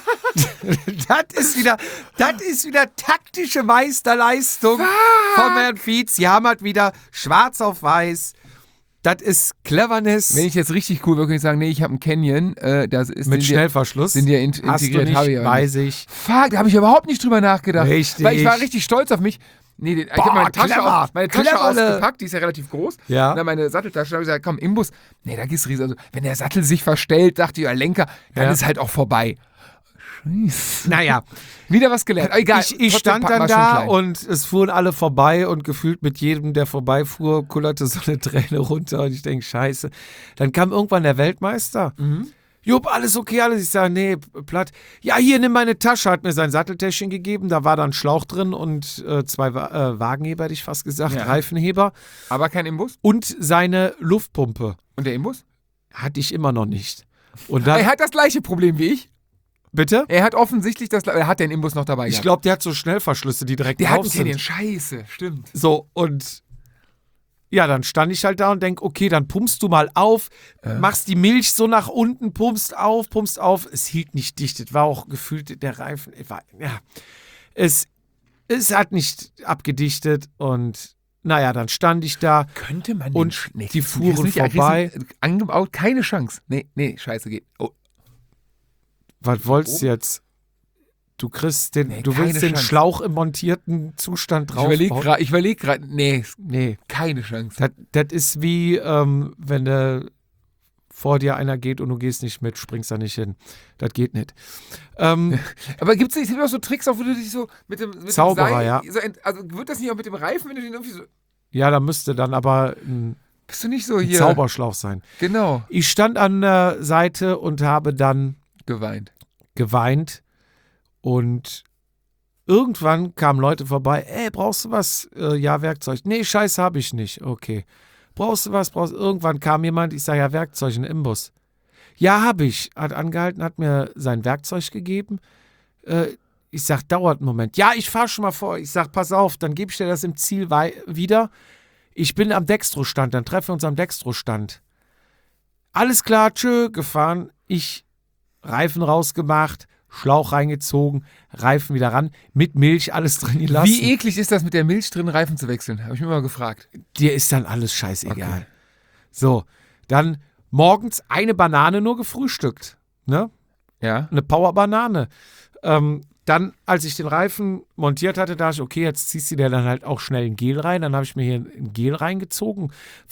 Das ist wieder taktische Meisterleistung vom Herrn Fietz. Sie haben halt wieder schwarz auf weiß. Das ist Cleverness. Wenn ich jetzt richtig cool würde, ich sagen, nee, ich habe einen Canyon. Das ist Mit Schnellverschluss. Sind ja integriert, Hast du nicht, habe ich aber weiß nicht. ich. Fuck, da habe ich überhaupt nicht drüber nachgedacht. Richtig. Weil ich war richtig stolz auf mich. Nee, ich habe meine Tasche clever. ausgepackt, die ist ja relativ groß. Ja. Und dann meine Satteltasche, da habe ich gesagt, komm, im Bus. Nee, da gehst du riesig. Also, wenn der Sattel sich verstellt, dachte ich, der Lenker, dann ist halt auch vorbei. Scheiße. Naja. Wieder was gelernt. Egal. Ich stand dann da und es fuhren alle vorbei und gefühlt mit jedem, der vorbeifuhr, kullerte so eine Träne runter und ich denke, scheiße. Dann kam irgendwann der Weltmeister. Jupp, alles okay, alles. Ich sage, nee, platt. Ja, hier, nimm meine Tasche, hat mir sein Satteltäschchen gegeben. Da war dann Schlauch drin und 2 Wagenheber, hätte ich fast gesagt, Ja. Reifenheber. Aber kein Imbus? Und seine Luftpumpe. Und der Imbus? Hatte ich immer noch nicht. Und dann, Er hat das gleiche Problem wie ich. bitte? Er hat offensichtlich er hat den Imbus noch dabei Ich gehabt. glaube, der hat so Schnellverschlüsse, die direkt Der hat drauf einen sind. Canyon. Scheiße, stimmt. So, und ja, dann stand ich halt da und denk, okay, dann pumpst du mal auf, machst die Milch so nach unten, pumpst auf. Es hielt nicht dicht, es war auch gefühlt, der Reifen, es hat nicht abgedichtet und naja, dann stand ich da. Könnte man Und die fuhren vorbei. Angebaut, keine Chance. Nee, scheiße, geht. Oh. Was wolltest du jetzt? Du kriegst du keine willst den Chance. Schlauch im montierten Zustand drauf. Ich überlege gerade, nee, Nee, keine Chance. das ist wie, wenn vor dir einer geht und du gehst nicht mit, springst da nicht hin. Das geht nicht. Aber gibt es auch so Tricks, auch wo du dich so mit dem Zauberer, Seil, ja. so also wird das nicht auch mit dem Reifen, wenn du den irgendwie so. Ja, da müsste dann aber ein Bist du nicht so hier? Zauberschlauch sein. Genau. Ich stand an der Seite und habe dann geweint und irgendwann kamen Leute vorbei. Ey, brauchst du was? Ja, Werkzeug. Nee, Scheiß habe ich nicht. Okay. Brauchst du was? Irgendwann kam jemand, ich sage, ja, Werkzeug, ein Imbus. Ja, habe ich. Hat angehalten, hat mir sein Werkzeug gegeben. Ich sag, dauert einen Moment. Ja, ich fahre schon mal vor. Ich sag, pass auf, dann gebe ich dir das im Ziel wieder. Ich bin am Dextro-Stand, dann treffen wir uns am Dextro-Stand. Alles klar, tschö, gefahren. Ich Reifen rausgemacht, Schlauch reingezogen, Reifen wieder ran, mit Milch alles drin gelassen. Wie eklig ist das, mit der Milch drin Reifen zu wechseln? Habe ich mir mal gefragt. Dir ist dann alles scheißegal. Okay. So, dann morgens eine Banane nur gefrühstückt. Ne? Ja. Eine Power-Banane. Dann, als ich den Reifen montiert hatte, dachte ich, okay, jetzt ziehst du dir dann halt auch schnell ein Gel rein. Dann habe ich mir hier ein Gel reingezogen,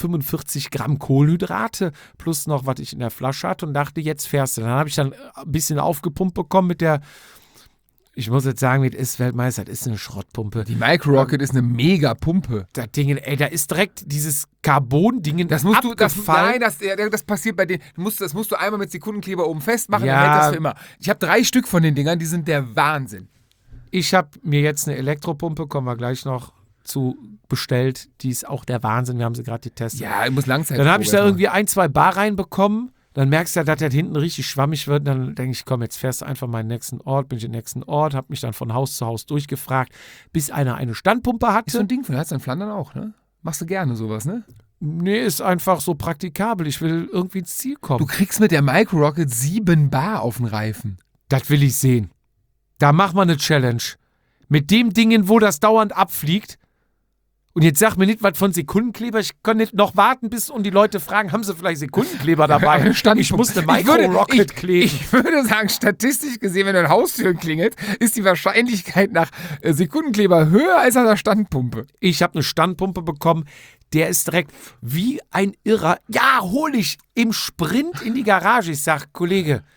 45 Gramm Kohlenhydrate plus noch, was ich in der Flasche hatte und dachte, jetzt fährst du. Dann habe ich dann ein bisschen aufgepumpt bekommen mit der, ich muss jetzt sagen, mit ist Weltmeister, das ist eine Schrottpumpe. Die Micro Rocket ist eine mega Pumpe. Das Ding, ey, da ist direkt dieses Carbon-Ding Das musst du, abgefallen. das passiert bei denen. Das musst du einmal mit Sekundenkleber oben festmachen, Ja. dann hält das für immer. Ich habe 3 Stück von den Dingern, die sind der Wahnsinn. Ich habe mir jetzt eine Elektropumpe, kommen wir gleich noch zu, bestellt. Die ist auch der Wahnsinn, wir haben sie gerade getestet. Ja, ich muss Langzeit. Dann habe ich da irgendwie 1, 2 Bar reinbekommen. Dann merkst du, dass der hinten richtig schwammig wird. Dann denke ich, komm, jetzt fährst du einfach meinen nächsten Ort. Bin ich im nächsten Ort, habe mich dann von Haus zu Haus durchgefragt, bis einer eine Standpumpe Ist so hatte. ein Ding für hast du in Flandern auch, ne? Machst du gerne sowas, ne? Nee, ist einfach so praktikabel. Ich will irgendwie ins Ziel Du kommen. kriegst mit der Micro Rocket 7 Bar auf den Reifen. Das will ich sehen. Da machen wir eine Challenge. Mit dem Dingen, wo das dauernd abfliegt. Und jetzt sag mir nicht was von Sekundenkleber. Ich kann nicht noch warten, bis und die Leute fragen, haben sie vielleicht Sekundenkleber dabei? Ich muss eine Micro-Rocket kleben. Ich würde sagen, statistisch gesehen, wenn eine Haustür klingelt, ist die Wahrscheinlichkeit nach Sekundenkleber höher als an der Standpumpe. Ich habe eine Standpumpe bekommen. Der ist direkt wie ein Irrer. Ja, hol ich im Sprint in die Garage. Ich sag, Kollege,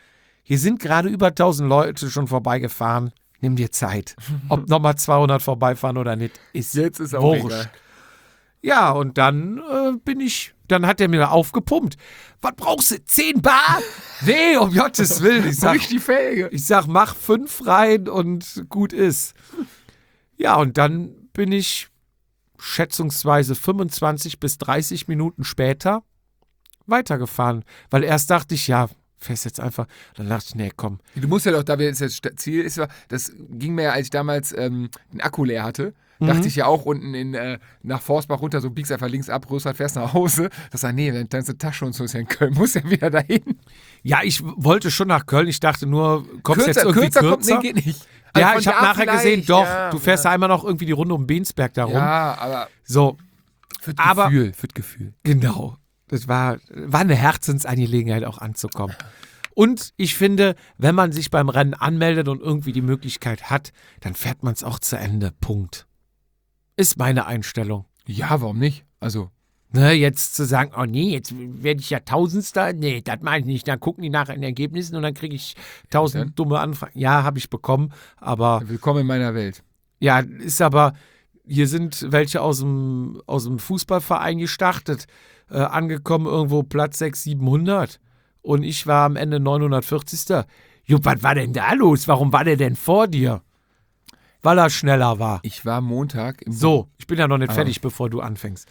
hier sind gerade über 1000 Leute schon vorbeigefahren. Nimm dir Zeit. Ob nochmal 200 vorbeifahren oder nicht, ist Jetzt ist auch wurscht. egal. Ja, und dann dann hat er mir aufgepumpt. Was brauchst du? 10 Bar? Nee, um Gottes Willen. Durch die Felge. Ich sag, mach 5 rein und gut ist. Ja, und dann bin ich schätzungsweise 25 bis 30 Minuten später weitergefahren. Weil erst dachte ich, ja, fährst jetzt einfach. Dann dachte ich, nee, komm. Du musst ja doch, da wir jetzt das Ziel ist, das ging mir ja, als ich damals den Akku leer hatte, dachte ich ja auch unten nach Forstbach runter, so biegst einfach links ab, Rösrath, fährst nach Hause. Das sagt, nee, dann ist eine Tasche und so ist ja in Köln, muss ja wieder dahin. Ja, ich wollte schon nach Köln. Ich dachte nur, kommst jetzt irgendwie kürzer? Kommt, nee, geht nicht. Ja, Also ich habe da nachher vielleicht, gesehen, doch, ja, du fährst ja einmal noch irgendwie die Runde um Bensberg da rum. Ja, aber So, für Aber- Gefühl. genau. Das war eine Herzensangelegenheit auch anzukommen. Und ich finde, wenn man sich beim Rennen anmeldet und irgendwie die Möglichkeit hat, dann fährt man es auch zu Ende. Punkt. Ist meine Einstellung. Ja, warum nicht? Also, Ne, jetzt zu sagen, oh nee, jetzt werde ich ja Tausendster. Nee, das meine ich nicht. Dann gucken die nachher in den Ergebnissen und dann kriege ich 1000 dumme Anfragen. Ja, habe ich bekommen. Aber willkommen in meiner Welt. ja, ist aber, hier sind welche aus dem Fußballverein gestartet, angekommen irgendwo Platz 600, 700 und ich war am Ende 940. Jo, was war denn da los? Warum war der denn vor dir? Weil er schneller war. Ich war Montag im So, ich bin ja noch nicht Ah. fertig, bevor du anfängst.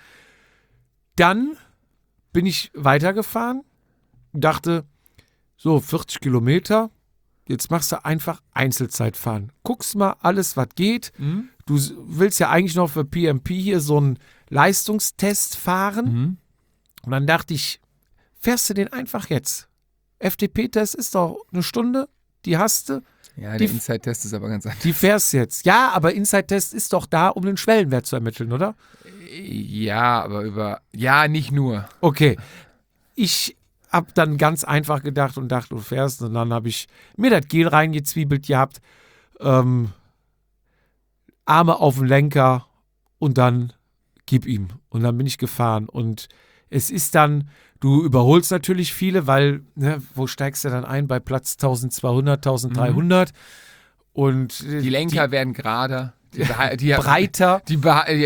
Dann bin ich weitergefahren, dachte, so 40 Kilometer, jetzt machst du einfach Einzelzeitfahren. Guckst mal alles, was geht. Mhm. Du willst ja eigentlich noch für PMP hier so einen Leistungstest fahren. Mhm. Und dann dachte ich, fährst du den einfach jetzt? FDP-Test ist doch eine Stunde, die hast du, Ja, Die- der Inside-Test ist aber ganz anders. die fährst du jetzt. Ja, aber Inside-Test ist doch da, um den Schwellenwert zu ermitteln, oder? Ja, aber ja, nicht nur. Okay. Ich habe dann ganz einfach gedacht und dachte, du fährst. Und dann habe ich mir das Gel reingezwiebelt gehabt, Arme auf den Lenker und dann gib ihm. Und dann bin ich gefahren. Und es ist dann, du überholst natürlich viele, weil, ne, wo steigst du dann ein? Bei Platz 1200, 1300. Und Die Lenker werden gerader, die breiter. die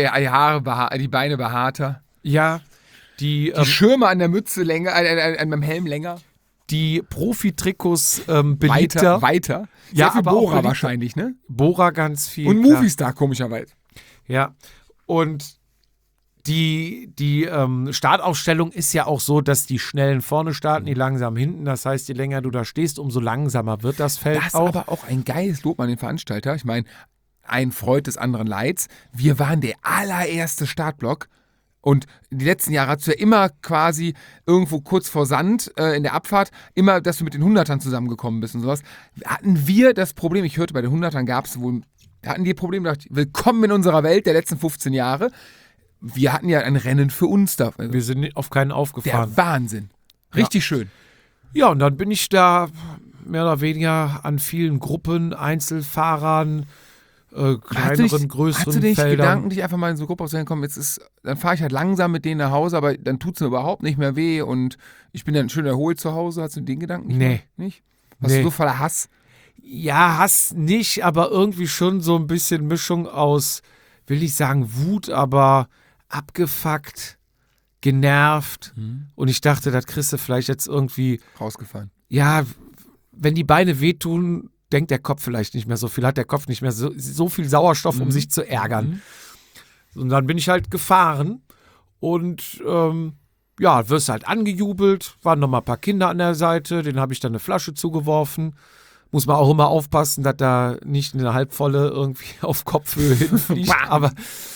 Beine behaarter, Ja, die die Schirme an der Mütze länger, an meinem Helm länger, Profi-Trikots beliebter. weiter. Ja, Sehr viel aber auch Bohrer beliebter. wahrscheinlich, ne? Bora ganz viel. Und klar. Movistar komischerweise. Ja, und die Startaufstellung ist ja auch so, dass die Schnellen vorne starten, die langsam hinten. Das heißt, je länger du da stehst, umso langsamer wird das Feld Das ist auch. aber auch ein geiles Lob an den Veranstalter. Ich meine, ein Freud des anderen Leids. Wir waren der allererste Startblock. Und die letzten Jahre hast du ja immer quasi irgendwo kurz vor Sand in der Abfahrt, immer, dass du mit den Hundertern zusammengekommen bist und sowas. Hatten wir das Problem, ich hörte, bei den Hundertern gab es wohl, hatten die Probleme, dachte ich, willkommen in unserer Welt der letzten 15 Jahre. Wir hatten ja ein Rennen für uns da. Wir sind auf keinen aufgefahren. Der Wahnsinn. Richtig schön. Ja, und dann bin ich da mehr oder weniger an vielen Gruppen, Einzelfahrern, kleineren, größeren Hast du dich Feldern. Gedanken, dich einfach mal in so eine Gruppe aufzunehmen, komm, dann fahre ich halt langsam mit denen nach Hause, aber dann tut es mir überhaupt nicht mehr weh und ich bin dann schön erholt zu Hause. Hast du den Gedanken nicht? Nee. Mehr? Nicht? Hast Nee. du so voller Hass? Ja, Hass nicht, aber irgendwie schon so ein bisschen Mischung aus, will ich sagen Wut, aber abgefuckt, genervt. Und ich dachte, das kriegst du vielleicht jetzt irgendwie, Rausgefahren. ja, wenn die Beine wehtun, denkt der Kopf vielleicht nicht mehr so viel, hat der Kopf nicht mehr so viel Sauerstoff, um sich zu ärgern. Und dann bin ich halt gefahren und ja, wirst halt angejubelt, waren noch mal ein paar Kinder an der Seite, denen habe ich dann eine Flasche zugeworfen. Muss man auch immer aufpassen, dass da nicht eine halbvolle irgendwie auf Kopfhöhe hinfliegt. Aber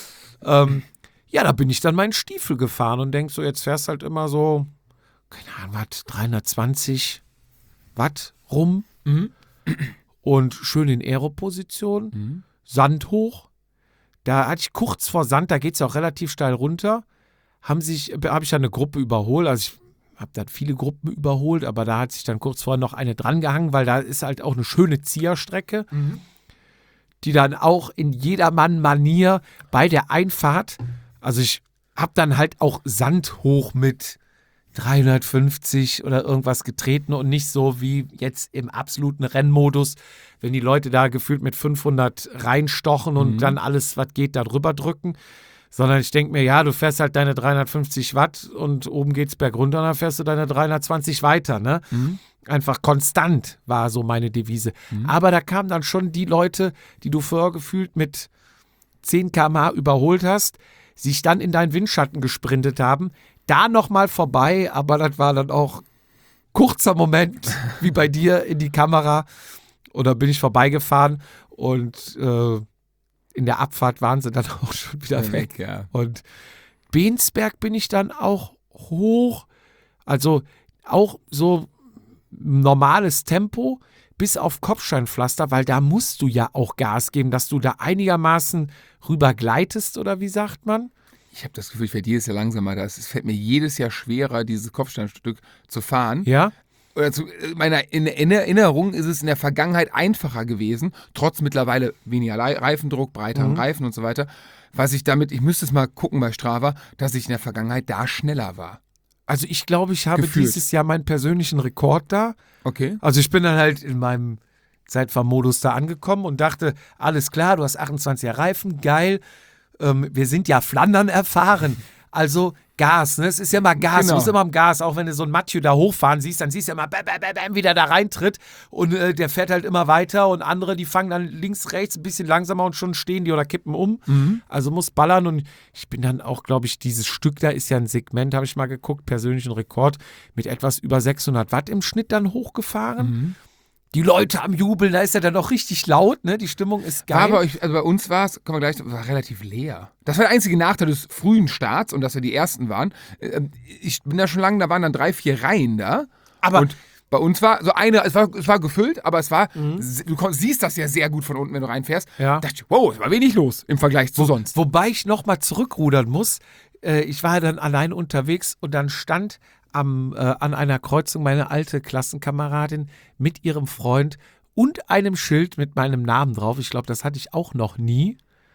ja, da bin ich dann meinen Stiefel gefahren und denk so, jetzt fährst halt immer so, keine Ahnung, was, 320 Watt rum und schön in Aeroposition, Sand hoch. Da hatte ich kurz vor Sand, da geht es auch relativ steil runter, habe ich dann eine Gruppe überholt, also ich habe dann viele Gruppen überholt, aber da hat sich dann kurz vorher noch eine drangehangen, weil da ist halt auch eine schöne Zieherstrecke, die dann auch in jedermann-Manier bei der Einfahrt, also ich habe dann halt auch Sand hoch mit 350 oder irgendwas getreten und nicht so wie jetzt im absoluten Rennmodus, wenn die Leute da gefühlt mit 500 reinstochen und dann alles, was geht, da drüber drücken. Sondern ich denke mir, ja, du fährst halt deine 350 Watt und oben geht's bergunter und dann fährst du deine 320 weiter, ne? Einfach konstant war so meine Devise. Aber da kamen dann schon die Leute, die du vorher gefühlt mit 10 km/h überholt hast, sich dann in deinen Windschatten gesprintet haben, da nochmal vorbei, aber das war dann auch kurzer Moment, wie bei dir in die Kamera. Oder bin ich vorbeigefahren und in der Abfahrt waren sie dann auch schon wieder weg. Ja. Und Bensberg bin ich dann auch hoch, also auch so normales Tempo bis auf Kopfsteinpflaster, weil da musst du ja auch Gas geben, dass du da einigermaßen rüber gleitest, oder wie sagt man? Ich habe das Gefühl, ich werde jedes Jahr langsamer. Es fällt mir jedes Jahr schwerer, dieses Kopfsteinstück zu fahren. Ja? Oder in Erinnerung ist es in der Vergangenheit einfacher gewesen, trotz mittlerweile weniger Reifendruck, breiteren Reifen und so weiter. Ich müsste es mal gucken bei Strava, dass ich in der Vergangenheit da schneller war. Also ich glaube, ich habe Gefühlt. dieses Jahr meinen persönlichen Rekord da. Okay. Also ich bin dann halt in meinem Zeitfahrmodus da angekommen und dachte, alles klar, du hast 28er Reifen, geil. Wir sind ja Flandern erfahren. Also Gas, ne? Es ist ja immer Gas, Genau. du bist immer am Gas. Auch wenn du so einen Mathieu da hochfahren siehst, dann siehst du immer, bam, bam, bam, bam, wie der da reintritt. Und der fährt halt immer weiter und andere, die fangen dann links, rechts ein bisschen langsamer und schon stehen die oder kippen um. Also muss ballern und ich bin dann auch, glaube ich, dieses Stück da ist ja ein Segment, habe ich mal geguckt, persönlichen Rekord, mit etwas über 600 Watt im Schnitt dann hochgefahren. Die Leute am Jubeln, da ist ja dann auch richtig laut, ne? Die Stimmung ist geil. Aber bei uns war relativ leer. Das war der einzige Nachteil des frühen Starts und dass wir die Ersten waren. Ich bin da schon lange, da waren dann 3, 4 Reihen da. Und bei uns war so es war gefüllt, aber es war, du siehst das ja sehr gut von unten, wenn du reinfährst. Ja. Da dachte ich, wow, es war wenig los im Vergleich zu sonst. Wobei ich nochmal zurückrudern muss. Ich war ja dann allein unterwegs und dann stand an einer Kreuzung meine alte Klassenkameradin mit ihrem Freund und einem Schild mit meinem Namen drauf. Ich glaube, das hatte ich auch noch nie.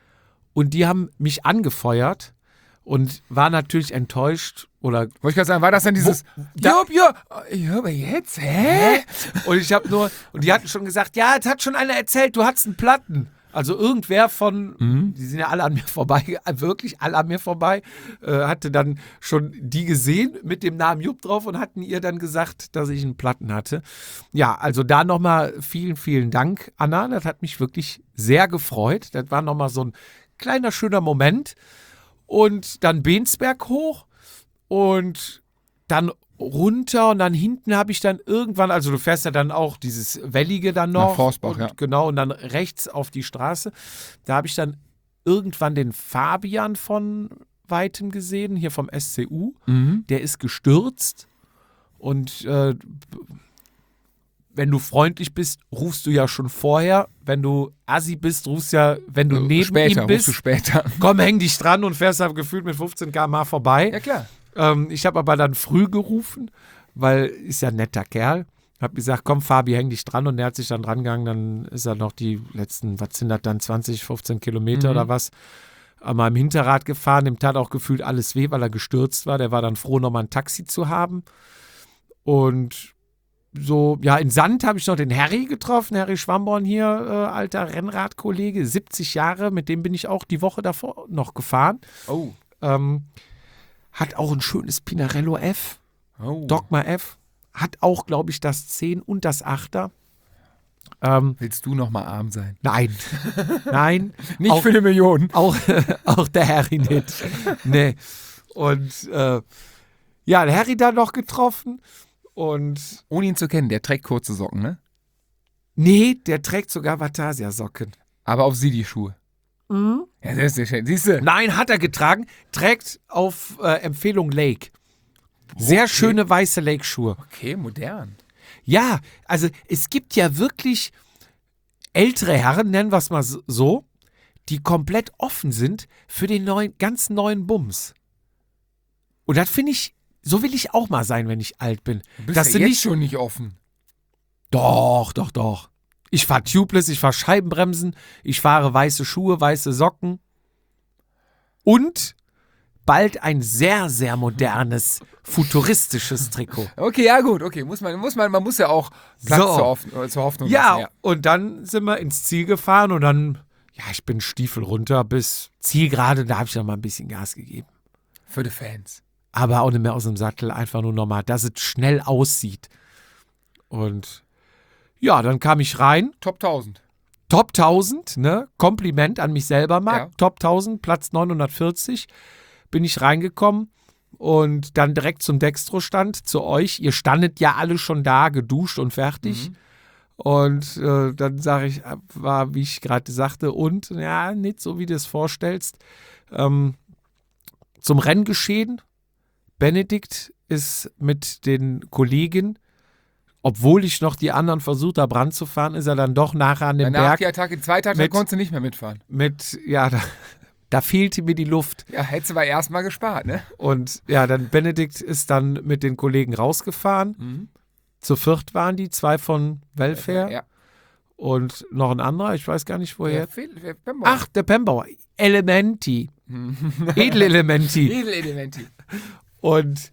Und die haben mich angefeuert und war natürlich enttäuscht. Oder Wollte ich gerade sagen, war das dann dieses, ja, aber jetzt, hä? Und ich habe und die hatten schon gesagt, ja, es hat schon einer erzählt, du hattest einen Platten. Also irgendwer von, die sind ja alle an mir vorbei, wirklich alle an mir vorbei, hatte dann schon die gesehen mit dem Namen Jupp drauf und hatten ihr dann gesagt, dass ich einen Platten hatte. Ja, also da nochmal vielen, vielen Dank, Anna. Das hat mich wirklich sehr gefreut. Das war nochmal so ein kleiner, schöner Moment. Und dann Bensberg hoch und dann runter und dann hinten habe ich dann irgendwann, also du fährst ja dann auch dieses Wellige dann noch. Nach Forstbach, und, ja. Genau, und dann rechts auf die Straße. Da habe ich dann irgendwann den Fabian von Weitem gesehen, hier vom SCU. Der ist gestürzt und wenn du freundlich bist, rufst du ja schon vorher. Wenn du assi bist, rufst ja, wenn du neben ihm bist. Rufst du später. Komm, häng dich dran und fährst da gefühlt mit 15 km/h vorbei. Ja, klar. Ich habe aber dann früh gerufen, weil ist ja ein netter Kerl. Hab gesagt, komm Fabi, häng dich dran. Und der hat sich dann dran gegangen. Dann ist er noch die letzten, was sind das dann, 20, 15 Kilometer oder was, an meinem Hinterrad gefahren. Dem tat auch gefühlt alles weh, weil er gestürzt war. Der war dann froh, nochmal ein Taxi zu haben. Und so, ja, in Sand habe ich noch den Harry getroffen. Harry Schwamborn hier, alter Rennradkollege, 70 Jahre. Mit dem bin ich auch die Woche davor noch gefahren. Oh. Hat auch ein schönes Pinarello F. Oh. Dogma F. Hat auch, glaube ich, das 10 und das 8er. Willst du noch mal arm sein? Nein. Nein. Nicht auch, für 1 Million. Auch der Harry nicht. Nee. Und ja, der Harry da noch getroffen. Und Ohne ihn zu kennen, der trägt kurze Socken, ne? nee, der trägt sogar Vatasia-Socken. Aber auf Sidi-Schuhe. Ja, das ist sehr schön. Siehst du? Nein, hat er getragen. Trägt auf Empfehlung Lake. Sehr schöne weiße Lake-Schuhe. Okay, modern. Ja, also es gibt ja wirklich ältere Herren, nennen wir es mal so, die komplett offen sind für den ganz neuen Bums. Und das finde ich, so will ich auch mal sein, wenn ich alt bin. Du bist Dass ja du jetzt schon nicht offen. Doch. Ich fahre Tubeless, ich fahre Scheibenbremsen, ich fahre weiße Schuhe, weiße Socken. Und bald ein sehr, sehr modernes, futuristisches Trikot. Okay, ja gut, okay. Man muss ja auch Platz zur Hoffnung Ja, lassen. und dann sind wir ins Ziel gefahren und dann, ich bin Stiefel runter bis Zielgerade, da habe ich noch mal ein bisschen Gas gegeben. Für die Fans. Aber auch nicht mehr aus dem Sattel, einfach nur nochmal, dass es schnell aussieht. Und ja, dann kam ich rein. Top 1000. Top 1000, ne? Kompliment an mich selber mal. Ja. Top 1000, Platz 940. Bin ich reingekommen und dann direkt zum Dextro-Stand, zu euch. Ihr standet ja alle schon da, geduscht und fertig. Und dann sage ich, war, wie ich gerade sagte, und ja, nicht so, wie du es vorstellst. Zum Renngeschehen. Benedikt ist mit den Kollegen, obwohl ich noch die anderen versucht habe ranzufahren, ist er dann doch nachher an dem Danach Berg. die Attacke, zweite Attacke konntest du nicht mehr mitfahren. Da fehlte mir die Luft. Ja, hättest du aber erstmal gespart, ne? Und ja, dann Benedikt ist dann mit den Kollegen rausgefahren. Zu viert waren die, 2 von Welfare Ja. und noch ein anderer, ich weiß gar nicht woher. Pembauer. Ach, der Pembauer. Elementi. Edelelementi. Edelelementi. Und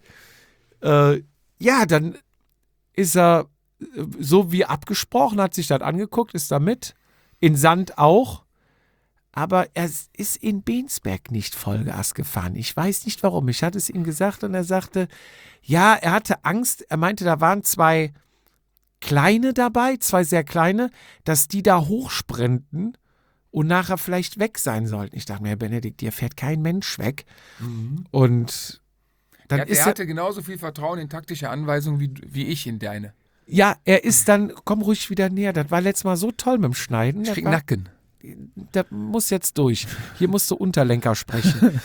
dann ist er so wie abgesprochen, hat sich das angeguckt, ist da mit. In Sand auch. Aber er ist in Bensberg nicht Vollgas gefahren. Ich weiß nicht warum. Ich hatte es ihm gesagt und er sagte, ja, er hatte Angst. Er meinte, da waren 2 kleine dabei, 2 sehr kleine, dass die da hochsprinten und nachher vielleicht weg sein sollten. Ich dachte mir, Herr Benedikt, hier fährt kein Mensch weg. Und dann Er hatte genauso viel Vertrauen in taktische Anweisungen wie ich in deine. Ja, er ist dann, komm ruhig wieder näher. Das war letztes Mal so toll mit dem Schneiden. Ich krieg Nacken. Der muss jetzt durch. Hier musst du Unterlenker sprechen.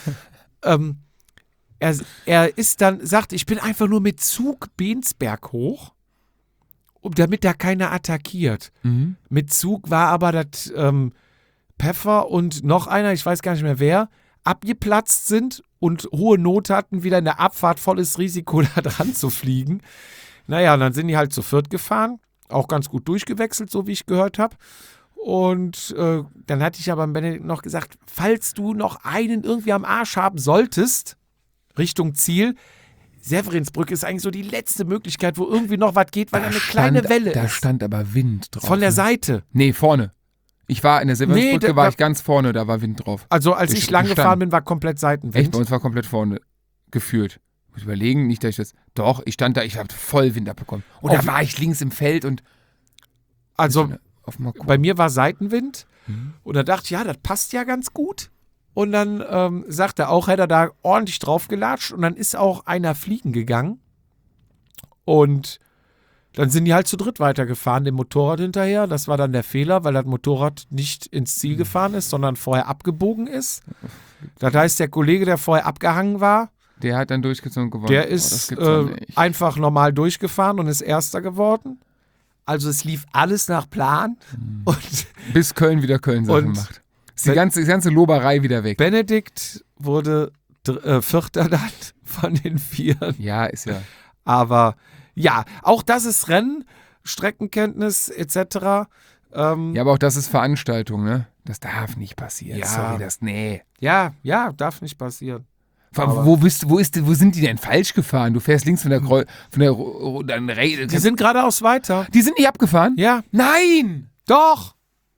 Er ist dann, sagt, ich bin einfach nur mit Zug Bensberg hoch, damit da keiner attackiert. Mit Zug war aber das Pfeffer und noch einer, ich weiß gar nicht mehr wer, abgeplatzt sind und hohe Not hatten, wieder in der Abfahrt volles Risiko da dran zu fliegen. Naja, und dann sind die halt zu viert gefahren, auch ganz gut durchgewechselt, so wie ich gehört habe. Und dann hatte ich aber Benedikt noch gesagt, falls du noch einen irgendwie am Arsch haben solltest, Richtung Ziel, Severinsbrücke ist eigentlich so die letzte Möglichkeit, wo irgendwie noch was geht, weil da eine kleine Welle Da ist. stand aber Wind drauf. Von der Seite. Nee, vorne. Ich war in der Severinsbrücke, war ich ganz vorne, da war Wind drauf. Also als ich lang stand. gefahren bin, war komplett Seitenwind. Echt, bei uns war komplett vorne gefühlt. Muss überlegen, nicht, dass ich das... Doch, ich stand da, ich habe voll Wind abbekommen. Und da war ich links im Feld und... Also auf bei mir war Seitenwind und da dachte ich, ja, das passt ja ganz gut. Und dann sagt er auch, hätte er da ordentlich drauf gelatscht und dann ist auch einer fliegen gegangen. Und dann sind die halt zu dritt weitergefahren, dem Motorrad hinterher. Das war dann der Fehler, weil das Motorrad nicht ins Ziel gefahren ist, sondern vorher abgebogen ist. Das heißt, der Kollege, der vorher abgehangen war, der hat dann durchgezogen gewonnen. der ist einfach normal durchgefahren und ist Erster geworden. Also es lief alles nach Plan. Und bis Köln wieder Köln-Sachen macht. Ist die ganze Loberei wieder weg. Benedikt wurde Vierter dann von den 4. Ja, ist ja. Aber ja, auch das ist Rennen, Streckenkenntnis etc. Ja, aber auch das ist Veranstaltung, ne? Das darf nicht passieren. Ja. Sorry, nee. Ja, darf nicht passieren. Wo sind die denn falsch gefahren? Du fährst links von der Die sind geradeaus weiter. Die sind nicht abgefahren? Ja. Nein! Doch.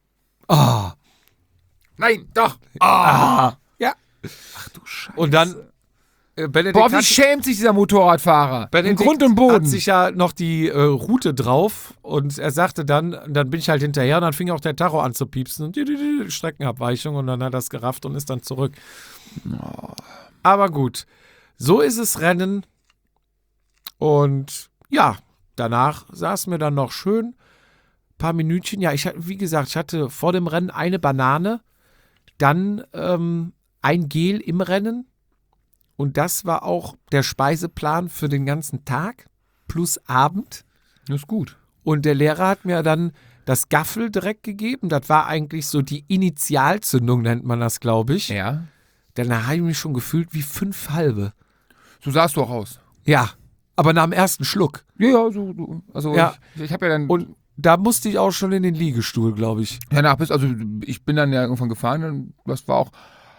Nein, doch! Ja. Ach du Scheiße. Und dann Benedikt Boah, wie schämt sich dieser Motorradfahrer? Benedikt in Grund und Boden. hat sich ja noch die Route drauf und er sagte dann bin ich halt hinterher und dann fing auch der Tacho an zu piepsen und die Streckenabweichung und dann hat er es gerafft und ist dann zurück. Aber gut, so ist es Rennen und ja, danach saßen wir dann noch schön, ein paar Minütchen. Ja, wie gesagt, ich hatte vor dem Rennen eine Banane, dann ein Gel im Rennen. Und das war auch der Speiseplan für den ganzen Tag plus Abend. Das ist gut. Und der Lehrer hat mir dann das Gaffel direkt gegeben. Das war eigentlich so die Initialzündung, nennt man das, glaube ich. Ja. Danach habe ich mich schon gefühlt wie 5 halbe. So sahst du auch aus. Ja, aber nach dem ersten Schluck. Ja, so. Also ja. Ich habe ja dann... Und da musste ich auch schon in den Liegestuhl, glaube ich. Danach ich bin dann ja irgendwann gefahren und das war auch...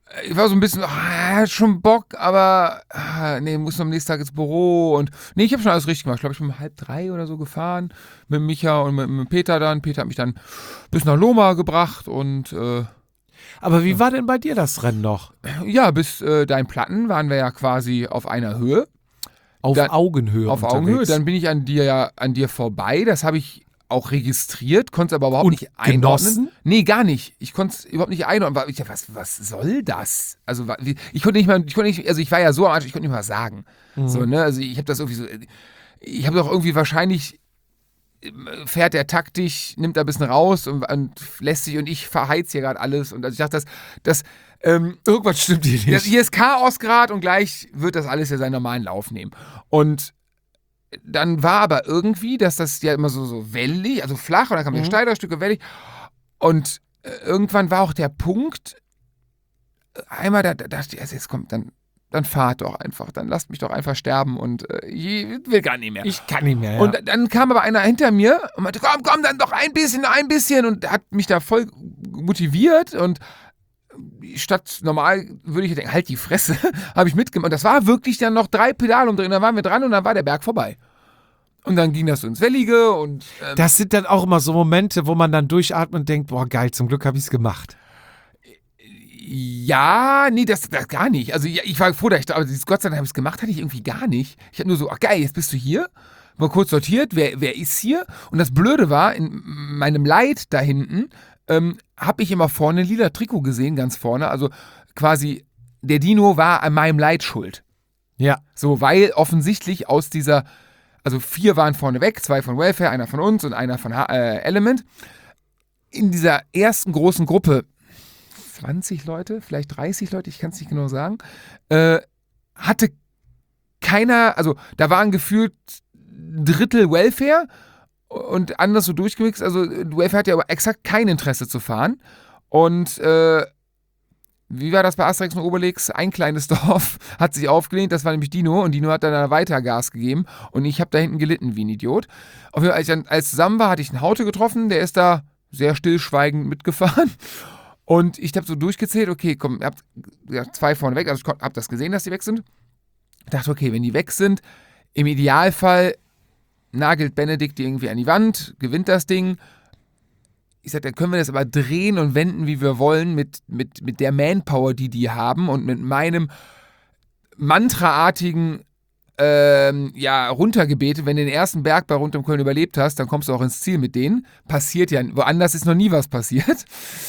ich war so ein bisschen, hat schon Bock, aber nee, muss am nächsten Tag ins Büro und nee, ich habe schon alles richtig gemacht. Ich glaube, ich bin um 2:30 oder so gefahren mit Micha und mit Peter dann. Peter hat mich dann bis nach Loma gebracht und Aber wie war denn bei dir das Rennen noch? ja, bis dein Platten waren wir ja quasi auf einer Höhe. Auf Augenhöhe Auf unterwegs. Augenhöhe, dann bin ich an dir vorbei, das habe ich auch registriert, konnte es aber überhaupt nicht einordnen. genossen? Nee, gar nicht. Ich konnte es überhaupt nicht einordnen. Ich dachte, was soll das? Also ich konnte nicht, also ich war ja so am Arsch, ich konnte nicht mal sagen. So, ne? Also ich habe das irgendwie so, ich habe doch irgendwie wahrscheinlich, fährt der taktisch, nimmt da ein bisschen raus und lässt sich und ich verheiz hier gerade alles. Und also ich dachte, Irgendwas stimmt hier nicht. hier ist Chaos gerade und gleich wird das alles ja seinen normalen Lauf nehmen. Und dann war aber irgendwie, dass das ja immer so wellig, also flach und dann kam der Steigerstücke wellig und irgendwann war auch der Punkt, einmal da dachte ich, also jetzt kommt, dann fahrt doch einfach, dann lasst mich doch einfach sterben und ich will gar nicht mehr. Ich kann nicht mehr, ja. Und dann kam aber einer hinter mir und meinte, komm, dann doch ein bisschen und hat mich da voll motiviert und statt normal würde ich denken, halt die Fresse, habe ich mitgemacht. Und das war wirklich dann noch 3 Pedale umdrehen, dann waren wir dran und dann war der Berg vorbei. Und dann ging das so ins Wellige und das sind dann auch immer so Momente, wo man dann durchatmet und denkt, boah geil, zum Glück habe ich es gemacht. ja, nee, das gar nicht. Also ja, ich war froh, dass aber Gott sei Dank habe ich es gemacht, hatte ich irgendwie gar nicht. Ich habe nur so, ach geil, jetzt bist du hier. Mal kurz sortiert, wer ist hier? Und das Blöde war, in meinem Leid da hinten, habe ich immer vorne ein lila Trikot gesehen, ganz vorne. Also quasi, der Dino war an meinem Leid schuld. Ja. So, weil offensichtlich aus dieser, also 4 waren vorne weg, 2 von Welfare, einer von uns und einer von Element. In dieser ersten großen Gruppe, 20 Leute, vielleicht 30 Leute, ich kann es nicht genau sagen, hatte keiner, also da waren gefühlt 1/3 Welfare und anders so durchgemixt. Also Welfare hat ja aber exakt kein Interesse zu fahren. Und wie war das bei Asterix und Obelix? Ein kleines Dorf hat sich aufgelehnt, das war nämlich Dino und Dino hat dann weiter Gas gegeben und ich habe da hinten gelitten wie ein Idiot. Auf jeden Fall, als ich dann zusammen war, hatte ich einen Haute getroffen, der ist da sehr stillschweigend mitgefahren und ich habe so durchgezählt, okay, komm, ihr habt 2 vorne weg, also ich habe das gesehen, dass die weg sind. Ich dachte, okay, wenn die weg sind, im Idealfall nagelt Benedikt die irgendwie an die Wand, gewinnt das Ding. Ich sag, dann können wir das aber drehen und wenden, wie wir wollen, mit der Manpower, die haben und mit meinem mantraartigen Runtergebete. Wenn du den ersten Berg bei Rund um Köln überlebt hast, dann kommst du auch ins Ziel mit denen. Passiert ja, woanders ist noch nie was passiert.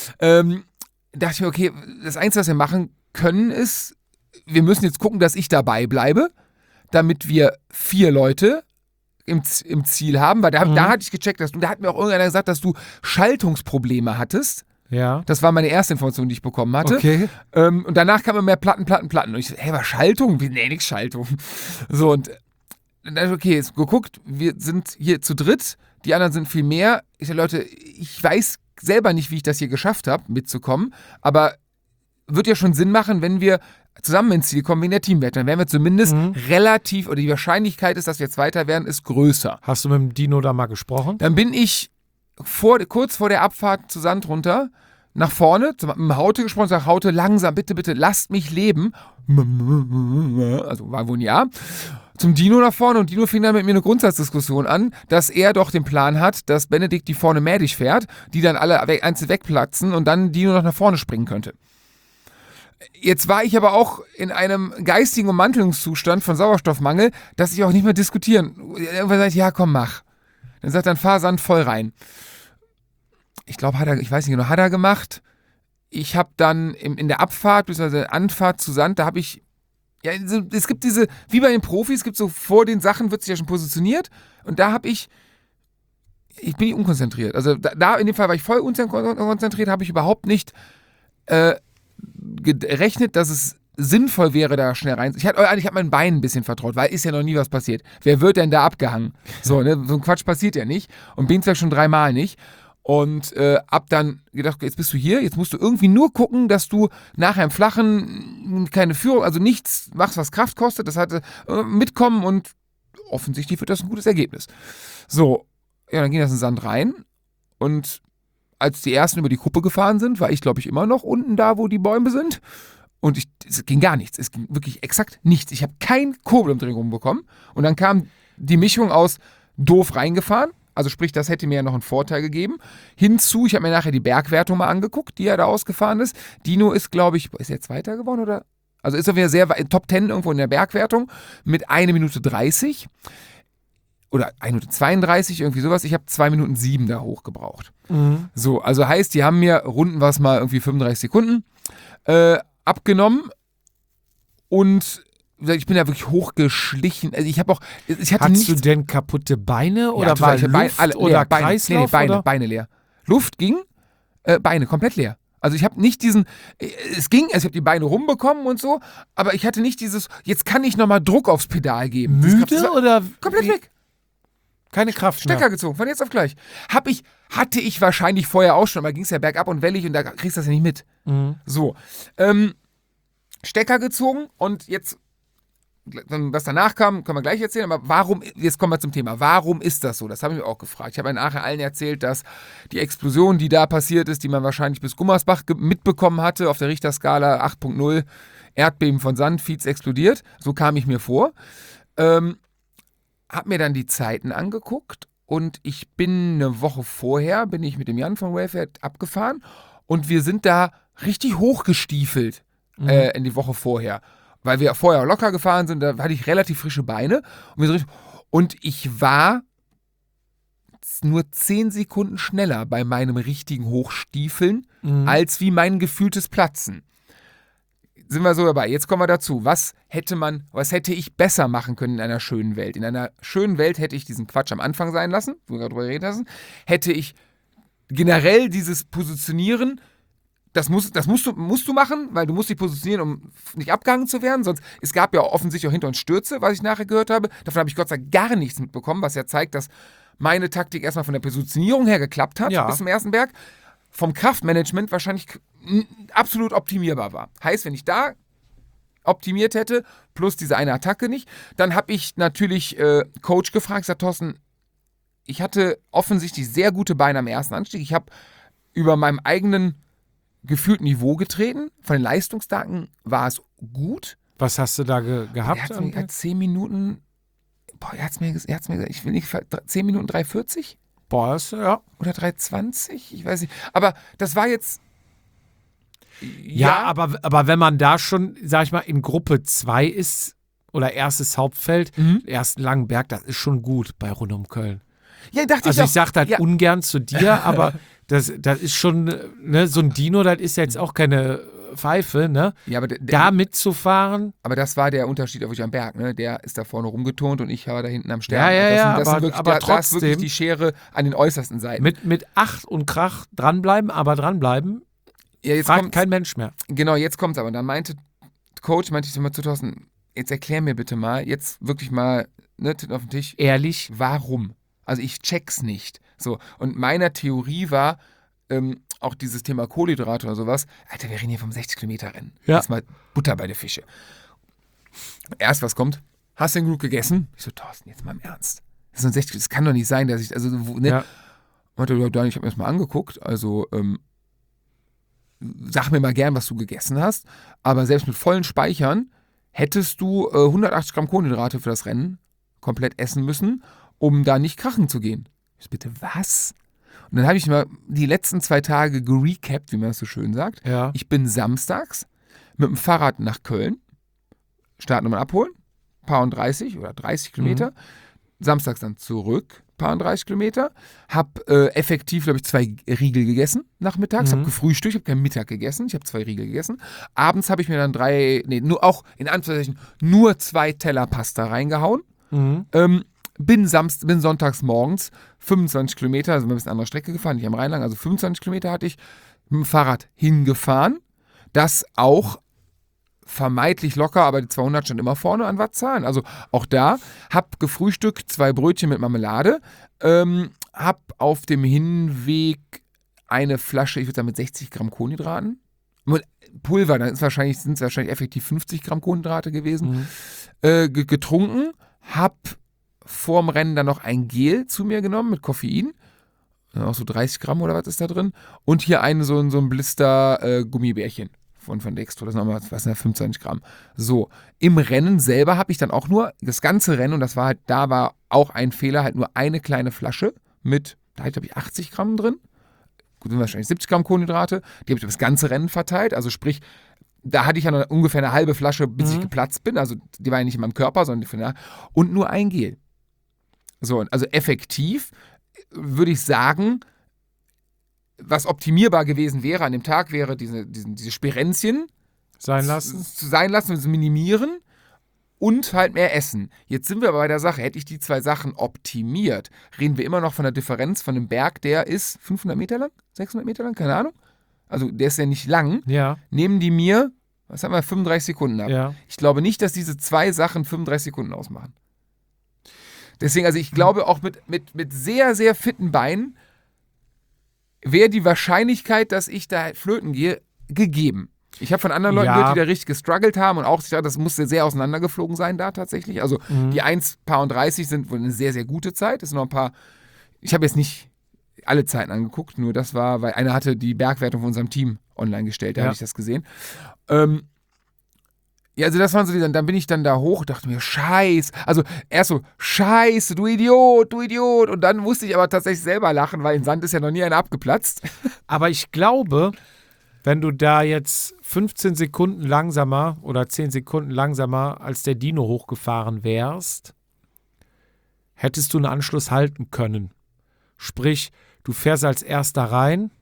Dachte ich mir, okay, das Einzige, was wir machen können, ist, wir müssen jetzt gucken, dass ich dabei bleibe, damit wir 4 Leute im Ziel haben, weil da hatte ich gecheckt, da hat mir auch irgendeiner gesagt, dass du Schaltungsprobleme hattest. Ja. Das war meine erste Information, die ich bekommen hatte. Okay. Und danach kamen mehr Platten. Und ich so, hey, was Schaltung? Nee, nix Schaltung. So, und dann dachte ich, okay, jetzt geguckt, wir sind hier zu dritt, die anderen sind viel mehr. Ich sage, Leute, ich weiß selber nicht, wie ich das hier geschafft habe, mitzukommen, aber wird ja schon Sinn machen, wenn wir zusammen ins Ziel kommen wegen der Teamwerte. Dann wären wir zumindest relativ, oder die Wahrscheinlichkeit ist, dass wir Zweiter werden, ist größer. Hast du mit dem Dino da mal gesprochen? Dann bin ich kurz vor der Abfahrt zu Sand runter, nach vorne, mit dem Haute gesprochen, sag Haute, langsam, bitte, lasst mich leben. Also war wohl ein Ja. Zum Dino nach vorne und Dino fing dann mit mir eine Grundsatzdiskussion an, dass er doch den Plan hat, dass Benedikt die vorne mädig fährt, die dann alle einzeln wegplatzen und dann Dino noch nach vorne springen könnte. Jetzt war ich aber auch in einem geistigen Ummantelungszustand von Sauerstoffmangel, dass ich auch nicht mehr diskutieren. Irgendwann sage ich, ja komm, mach. Dann sagt er, fahr Sand voll rein. Ich glaube, ich weiß nicht genau, hat er gemacht. Ich habe dann in der Abfahrt, bzw. Anfahrt zu Sand, da habe ich, ja, es gibt diese, wie bei den Profis, es gibt so vor den Sachen, wird sich ja schon positioniert und da habe ich bin nicht unkonzentriert. Also da in dem Fall war ich voll unkonzentriert, habe ich überhaupt nicht gerechnet, dass es sinnvoll wäre, da schnell rein. Ich hab mein Bein ein bisschen vertraut, weil ist ja noch nie was passiert. Wer wird denn da abgehangen? So, ne? So ein Quatsch passiert ja nicht. Und bin zwar schon 3-mal nicht. Und hab dann gedacht, jetzt bist du hier, jetzt musst du irgendwie nur gucken, dass du nachher im Flachen keine Führung, also nichts machst, was Kraft kostet. Das hatte mitkommen und offensichtlich wird das ein gutes Ergebnis. So, ja, dann ging das in den Sand rein und als die ersten über die Kuppe gefahren sind, war ich, glaube ich, immer noch unten da, wo die Bäume sind. Und es ging gar nichts. Es ging wirklich exakt nichts. Ich habe kein Kurbelumdrehung rumbekommen. Und dann kam die Mischung aus doof reingefahren, also sprich, das hätte mir ja noch einen Vorteil gegeben. Hinzu, ich habe mir nachher die Bergwertung mal angeguckt, die er da ausgefahren ist. Dino ist, glaube ich, ist er Zweiter geworden oder? Also ist er wieder sehr weit, Top 10 irgendwo in der Bergwertung mit 1 Minute 30 oder 1 Minute 32, irgendwie sowas. Ich habe 2 Minuten 7 da hoch gebraucht. So, also heißt, die haben mir Runden was mal irgendwie 35 Sekunden abgenommen und ich bin da wirklich hochgeschlichen. Also ich hatte Hattest du denn kaputte Beine oder total. war Luft oder Kreislauf? Beine leer. Luft ging, Beine komplett leer. Also ich habe nicht es ging, also ich habe die Beine rumbekommen und so, aber ich hatte nicht dieses, jetzt kann ich nochmal Druck aufs Pedal geben. Müde oder? Komplett weg. Keine Kraft mehr. Stecker gezogen, von jetzt auf gleich. Hatte ich wahrscheinlich vorher auch schon, aber ging es ja bergab und wellig und da kriegst du das ja nicht mit. So, Stecker gezogen und jetzt, was danach kam, können wir gleich erzählen, aber jetzt kommen wir zum Thema, warum ist das so? Das habe ich mir auch gefragt. Ich habe nachher allen erzählt, dass die Explosion, die da passiert ist, die man wahrscheinlich bis Gummersbach mitbekommen hatte, auf der Richterskala 8.0, Erdbeben von Sandfiez explodiert, so kam ich mir vor. Habe mir dann die Zeiten angeguckt und ich bin eine Woche vorher, bin ich mit dem Jan von Wayfair abgefahren und wir sind da richtig hochgestiefelt in die Woche vorher. Weil wir vorher locker gefahren sind, da hatte ich relativ frische Beine. Und ich war nur 10 Sekunden schneller bei meinem richtigen Hochstiefeln, als wie mein gefühltes Platzen. Sind wir so dabei. Jetzt kommen wir dazu. Was hätte ich besser machen können in einer schönen Welt? In einer schönen Welt hätte ich diesen Quatsch am Anfang sein lassen, wo wir gerade drüber reden lassen. Hätte ich generell dieses Positionieren, das musst du machen, weil du musst dich positionieren, um nicht abgehangen zu werden. Sonst, es gab ja offensichtlich auch hinter uns Stürze, was ich nachher gehört habe. Davon habe ich Gott sei Dank gar nichts mitbekommen, was ja zeigt, dass meine Taktik erstmal von der Positionierung her geklappt hat, bis zum ersten Berg. Vom Kraftmanagement wahrscheinlich absolut optimierbar war. Heißt, wenn ich da optimiert hätte, plus diese eine Attacke nicht, dann habe ich natürlich Coach gefragt, sagt Thorsten, ich hatte offensichtlich sehr gute Beine am ersten Anstieg. Ich habe über meinem eigenen gefühlten Niveau getreten. Von den Leistungsdaten war es gut. Was hast du da gehabt? Er hat 10 Minuten, er hat mir gesagt, ich will nicht, 10 Minuten 3,40? Boah, ja. Oder 3,20? Ich weiß nicht. Aber das war jetzt... Ja, aber wenn man da schon, sag ich mal, in Gruppe 2 ist oder erstes Hauptfeld, ersten langen Berg, das ist schon gut bei Rund um Köln. Ja, dachte also ich ich sage das ungern zu dir, aber das ist schon, ne, so ein Dino, das ist jetzt auch keine Pfeife, ne? Ja, aber da mitzufahren. Aber das war der Unterschied auf am Berg, ne? Der ist da vorne rumgeturnt und ich war da hinten am Stern. Aber trotzdem. Das ist wirklich die Schere an den äußersten Seiten. Mit Ach und Krach dranbleiben, ja, jetzt fragt kein Mensch mehr. Genau, jetzt kommt's aber. Dann meinte ich mal zu Thorsten, jetzt erklär mir bitte mal, jetzt wirklich mal, ne, Titten auf den Tisch. Ehrlich? Warum? Also ich check's nicht. So, und meiner Theorie war, auch dieses Thema Kohlenhydrate oder sowas, Alter, wir reden hier vom 60-Kilometer-Rennen. Ja. Jetzt mal Butter bei der Fische. Erst, was kommt? Hast du denn gut gegessen? Ich so, Thorsten, jetzt mal im Ernst. Das kann doch nicht sein, dass ich, also, ne? Ja. Meinte, ich habe mir das mal angeguckt, also, sag mir mal gern, was du gegessen hast, aber selbst mit vollen Speichern hättest du 180 Gramm Kohlenhydrate für das Rennen komplett essen müssen, um da nicht krachen zu gehen. Ich so, bitte was? Und dann habe ich mal die letzten 2 Tage gerecapt, wie man das so schön sagt. Ja. Ich bin samstags mit dem Fahrrad nach Köln, Startnummer abholen, paar und 30 oder 30 Kilometer, samstags dann zurück, paar und 30 Kilometer, habe effektiv, glaube ich, 2 Riegel gegessen nachmittags, habe gefrühstückt, habe keinen Mittag gegessen, ich habe 2 Riegel gegessen. Abends habe ich mir dann nur 2 Teller Pasta reingehauen. Bin sonntags morgens 25 Kilometer, also ein bisschen andere Strecke gefahren, nicht am Rhein lang, also 25 Kilometer hatte ich mit dem Fahrrad hingefahren. Das auch vermeintlich locker, aber die 200 stand immer vorne an Wattzahlen. Also auch da, hab gefrühstückt, 2 Brötchen mit Marmelade, hab auf dem Hinweg eine Flasche, ich würde sagen mit 60 Gramm Kohlenhydraten, Pulver, dann sind es wahrscheinlich effektiv 50 Gramm Kohlenhydrate gewesen, getrunken, hab vorm Rennen dann noch ein Gel zu mir genommen mit Koffein. Auch so 30 Gramm oder was ist da drin. Und hier so ein Blister Gummibärchen von Dextro, das sind nochmal, was sind das, 25 Gramm. So, im Rennen selber habe ich dann auch nur das ganze Rennen, und das war halt, da war auch ein Fehler, halt nur eine kleine Flasche mit, da hatte ich 80 Gramm drin. Gut, sind wahrscheinlich 70 Gramm Kohlenhydrate. Die habe ich das ganze Rennen verteilt, also sprich, da hatte ich ja noch ungefähr eine halbe Flasche, bis ich geplatzt bin. Also die war ja nicht in meinem Körper, sondern und nur ein Gel. So, also effektiv würde ich sagen, was optimierbar gewesen wäre an dem Tag, wäre diese Sperenzien Sein lassen. sein lassen und minimieren und halt mehr essen. Jetzt sind wir aber bei der Sache, hätte ich die 2 Sachen optimiert, reden wir immer noch von der Differenz von einem Berg, der ist 500 Meter lang, 600 Meter lang, keine Ahnung. Also der ist ja nicht lang, Ja. nehmen die mir, was haben wir, 35 Sekunden ab. Ja. Ich glaube nicht, dass diese 2 Sachen 35 Sekunden ausmachen. Deswegen, also ich glaube auch mit sehr, sehr fitten Beinen wäre die Wahrscheinlichkeit, dass ich da flöten gehe, gegeben. Ich habe von anderen Leuten gehört, die da richtig gestruggelt haben und auch, das musste sehr auseinandergeflogen sein da tatsächlich. Also die 1:30 sind wohl eine sehr, sehr gute Zeit. Es sind noch ein paar, ich habe jetzt nicht alle Zeiten angeguckt, nur das war, weil einer hatte die Bergwertung von unserem Team online gestellt, da habe ich das gesehen. Ja, also das waren so dann bin ich dann da hoch, dachte mir, Scheiße. Also erst so, Scheiße, du Idiot. Und dann musste ich aber tatsächlich selber lachen, weil in Sand ist ja noch nie einer abgeplatzt. Aber ich glaube, wenn du da jetzt 15 Sekunden langsamer oder 10 Sekunden langsamer als der Dino hochgefahren wärst, hättest du einen Anschluss halten können. Sprich, du fährst als Erster rein,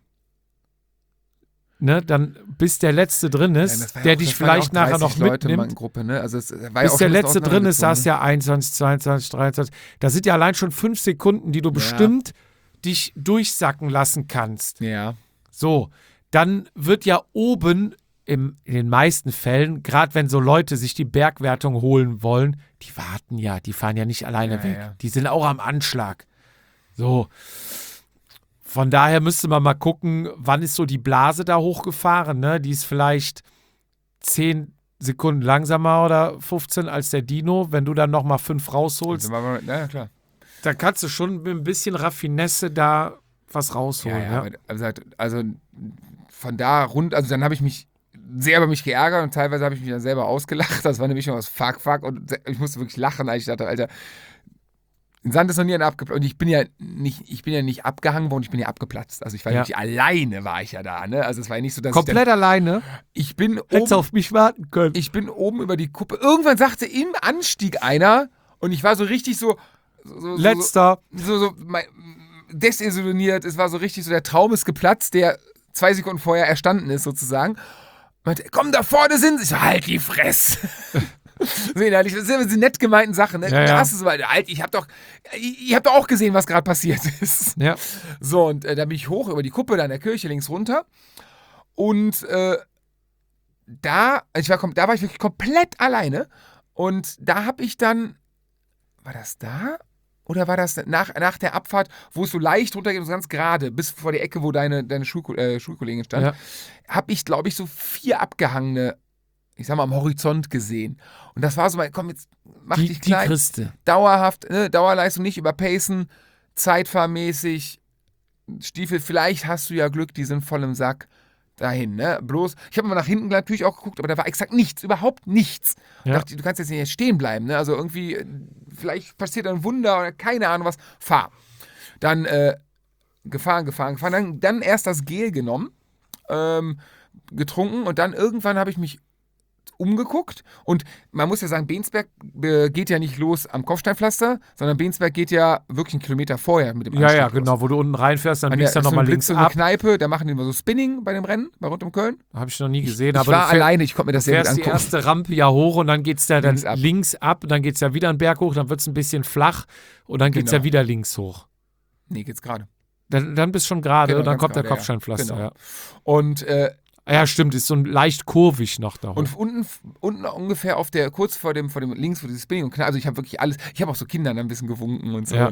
ne, dann bis der Letzte drin ist, der dich vielleicht nachher noch mitnimmt. Gruppe, ne? Also es war bis ja auch der Letzte drin ist, hast du ja 21, 22, 23. Da sind ja allein schon 5 Sekunden, die du bestimmt dich durchsacken lassen kannst. Ja. So, dann wird ja oben in den meisten Fällen, gerade wenn so Leute sich die Bergwertung holen wollen, die warten ja, die fahren ja nicht alleine weg. Ja. Die sind auch am Anschlag. So. Von daher müsste man mal gucken, wann ist so die Blase da hochgefahren, ne? Die ist vielleicht 10 Sekunden langsamer oder 15 als der Dino. Wenn du dann nochmal 5 rausholst, Ja, klar. dann kannst du schon mit ein bisschen Raffinesse da was rausholen. Ja. Also von da rund, also dann habe ich mich sehr über mich geärgert und teilweise habe ich mich dann selber ausgelacht. Das war eine Mischung aus Fuck und ich musste wirklich lachen, als ich dachte, Alter, in Sand ist noch nie einer abgeplatzt. Und ich bin ja nicht abgehangen worden, ich bin ja abgeplatzt. Also ich war wirklich alleine, war ich ja da. Ne? Also es war ja nicht so, dass komplett alleine? Ich bin Hättest auf mich warten können. Ich bin oben über die Kuppe. Irgendwann sagte im Anstieg einer und ich war so richtig so Letzter. So desillusioniert. Es war so richtig so, der Traum ist geplatzt, der 2 Sekunden vorher erstanden ist sozusagen. Meinte, komm, da vorne sind sie. Ich so, halt die Fresse. So inhaltlich, das sind diese nett gemeinten Sachen. Ne? Ja. Hast du so, Alter, ihr habt doch auch gesehen, was gerade passiert ist. Ja. So, und da bin ich hoch über die Kuppe da in der Kirche links runter. Und da war ich wirklich komplett alleine. Und da habe ich dann, war das da? Oder war das nach der Abfahrt, wo es so leicht runtergeht und so ganz gerade, bis vor die Ecke, wo deine Schulkollegin stand, habe ich, glaube ich, so 4 abgehangene, ich sag mal, am Horizont gesehen. Und das war so, komm, jetzt mach dich klein. Die Christe. Dauerhaft, ne, Dauerleistung nicht überpacen, zeitfahrmäßig, Stiefel, vielleicht hast du ja Glück, die sind voll im Sack dahin, ne? Bloß, ich habe mal nach hinten natürlich auch geguckt, aber da war exakt nichts, überhaupt nichts. Ja. Ich dachte, du kannst jetzt nicht stehen bleiben, ne? Also irgendwie, vielleicht passiert ein Wunder oder keine Ahnung was. Fahr. Dann gefahren, dann erst das Gel genommen, getrunken und dann irgendwann habe ich mich umgeguckt und man muss ja sagen, Bensberg geht ja nicht los am Kopfsteinpflaster, sondern Bensberg geht ja wirklich einen Kilometer vorher mit dem Anstieg Ja, genau, los. Wo du unten reinfährst, dann biegst du nochmal links ab. Eine Kneipe, da machen die immer so Spinning bei dem Rennen, bei rund um Köln. Habe ich noch nie gesehen. Ich war alleine, ich konnte mir das sehr gut angucken. Du fährst die erste Rampe ja hoch und dann geht es da dann links ab und dann geht es ja wieder einen Berg hoch, dann wird es ein bisschen flach und dann geht es ja wieder links hoch. Nee, geht's gerade. Dann bist du schon gerade und dann kommt der Kopfsteinpflaster. Genau. Und ja, stimmt, ist so leicht kurvig noch da hoch. Und unten ungefähr kurz vor dem links, wo dieses Spinning und also ich habe wirklich alles, ich habe auch so Kindern ein bisschen gewunken und so. Ja. Und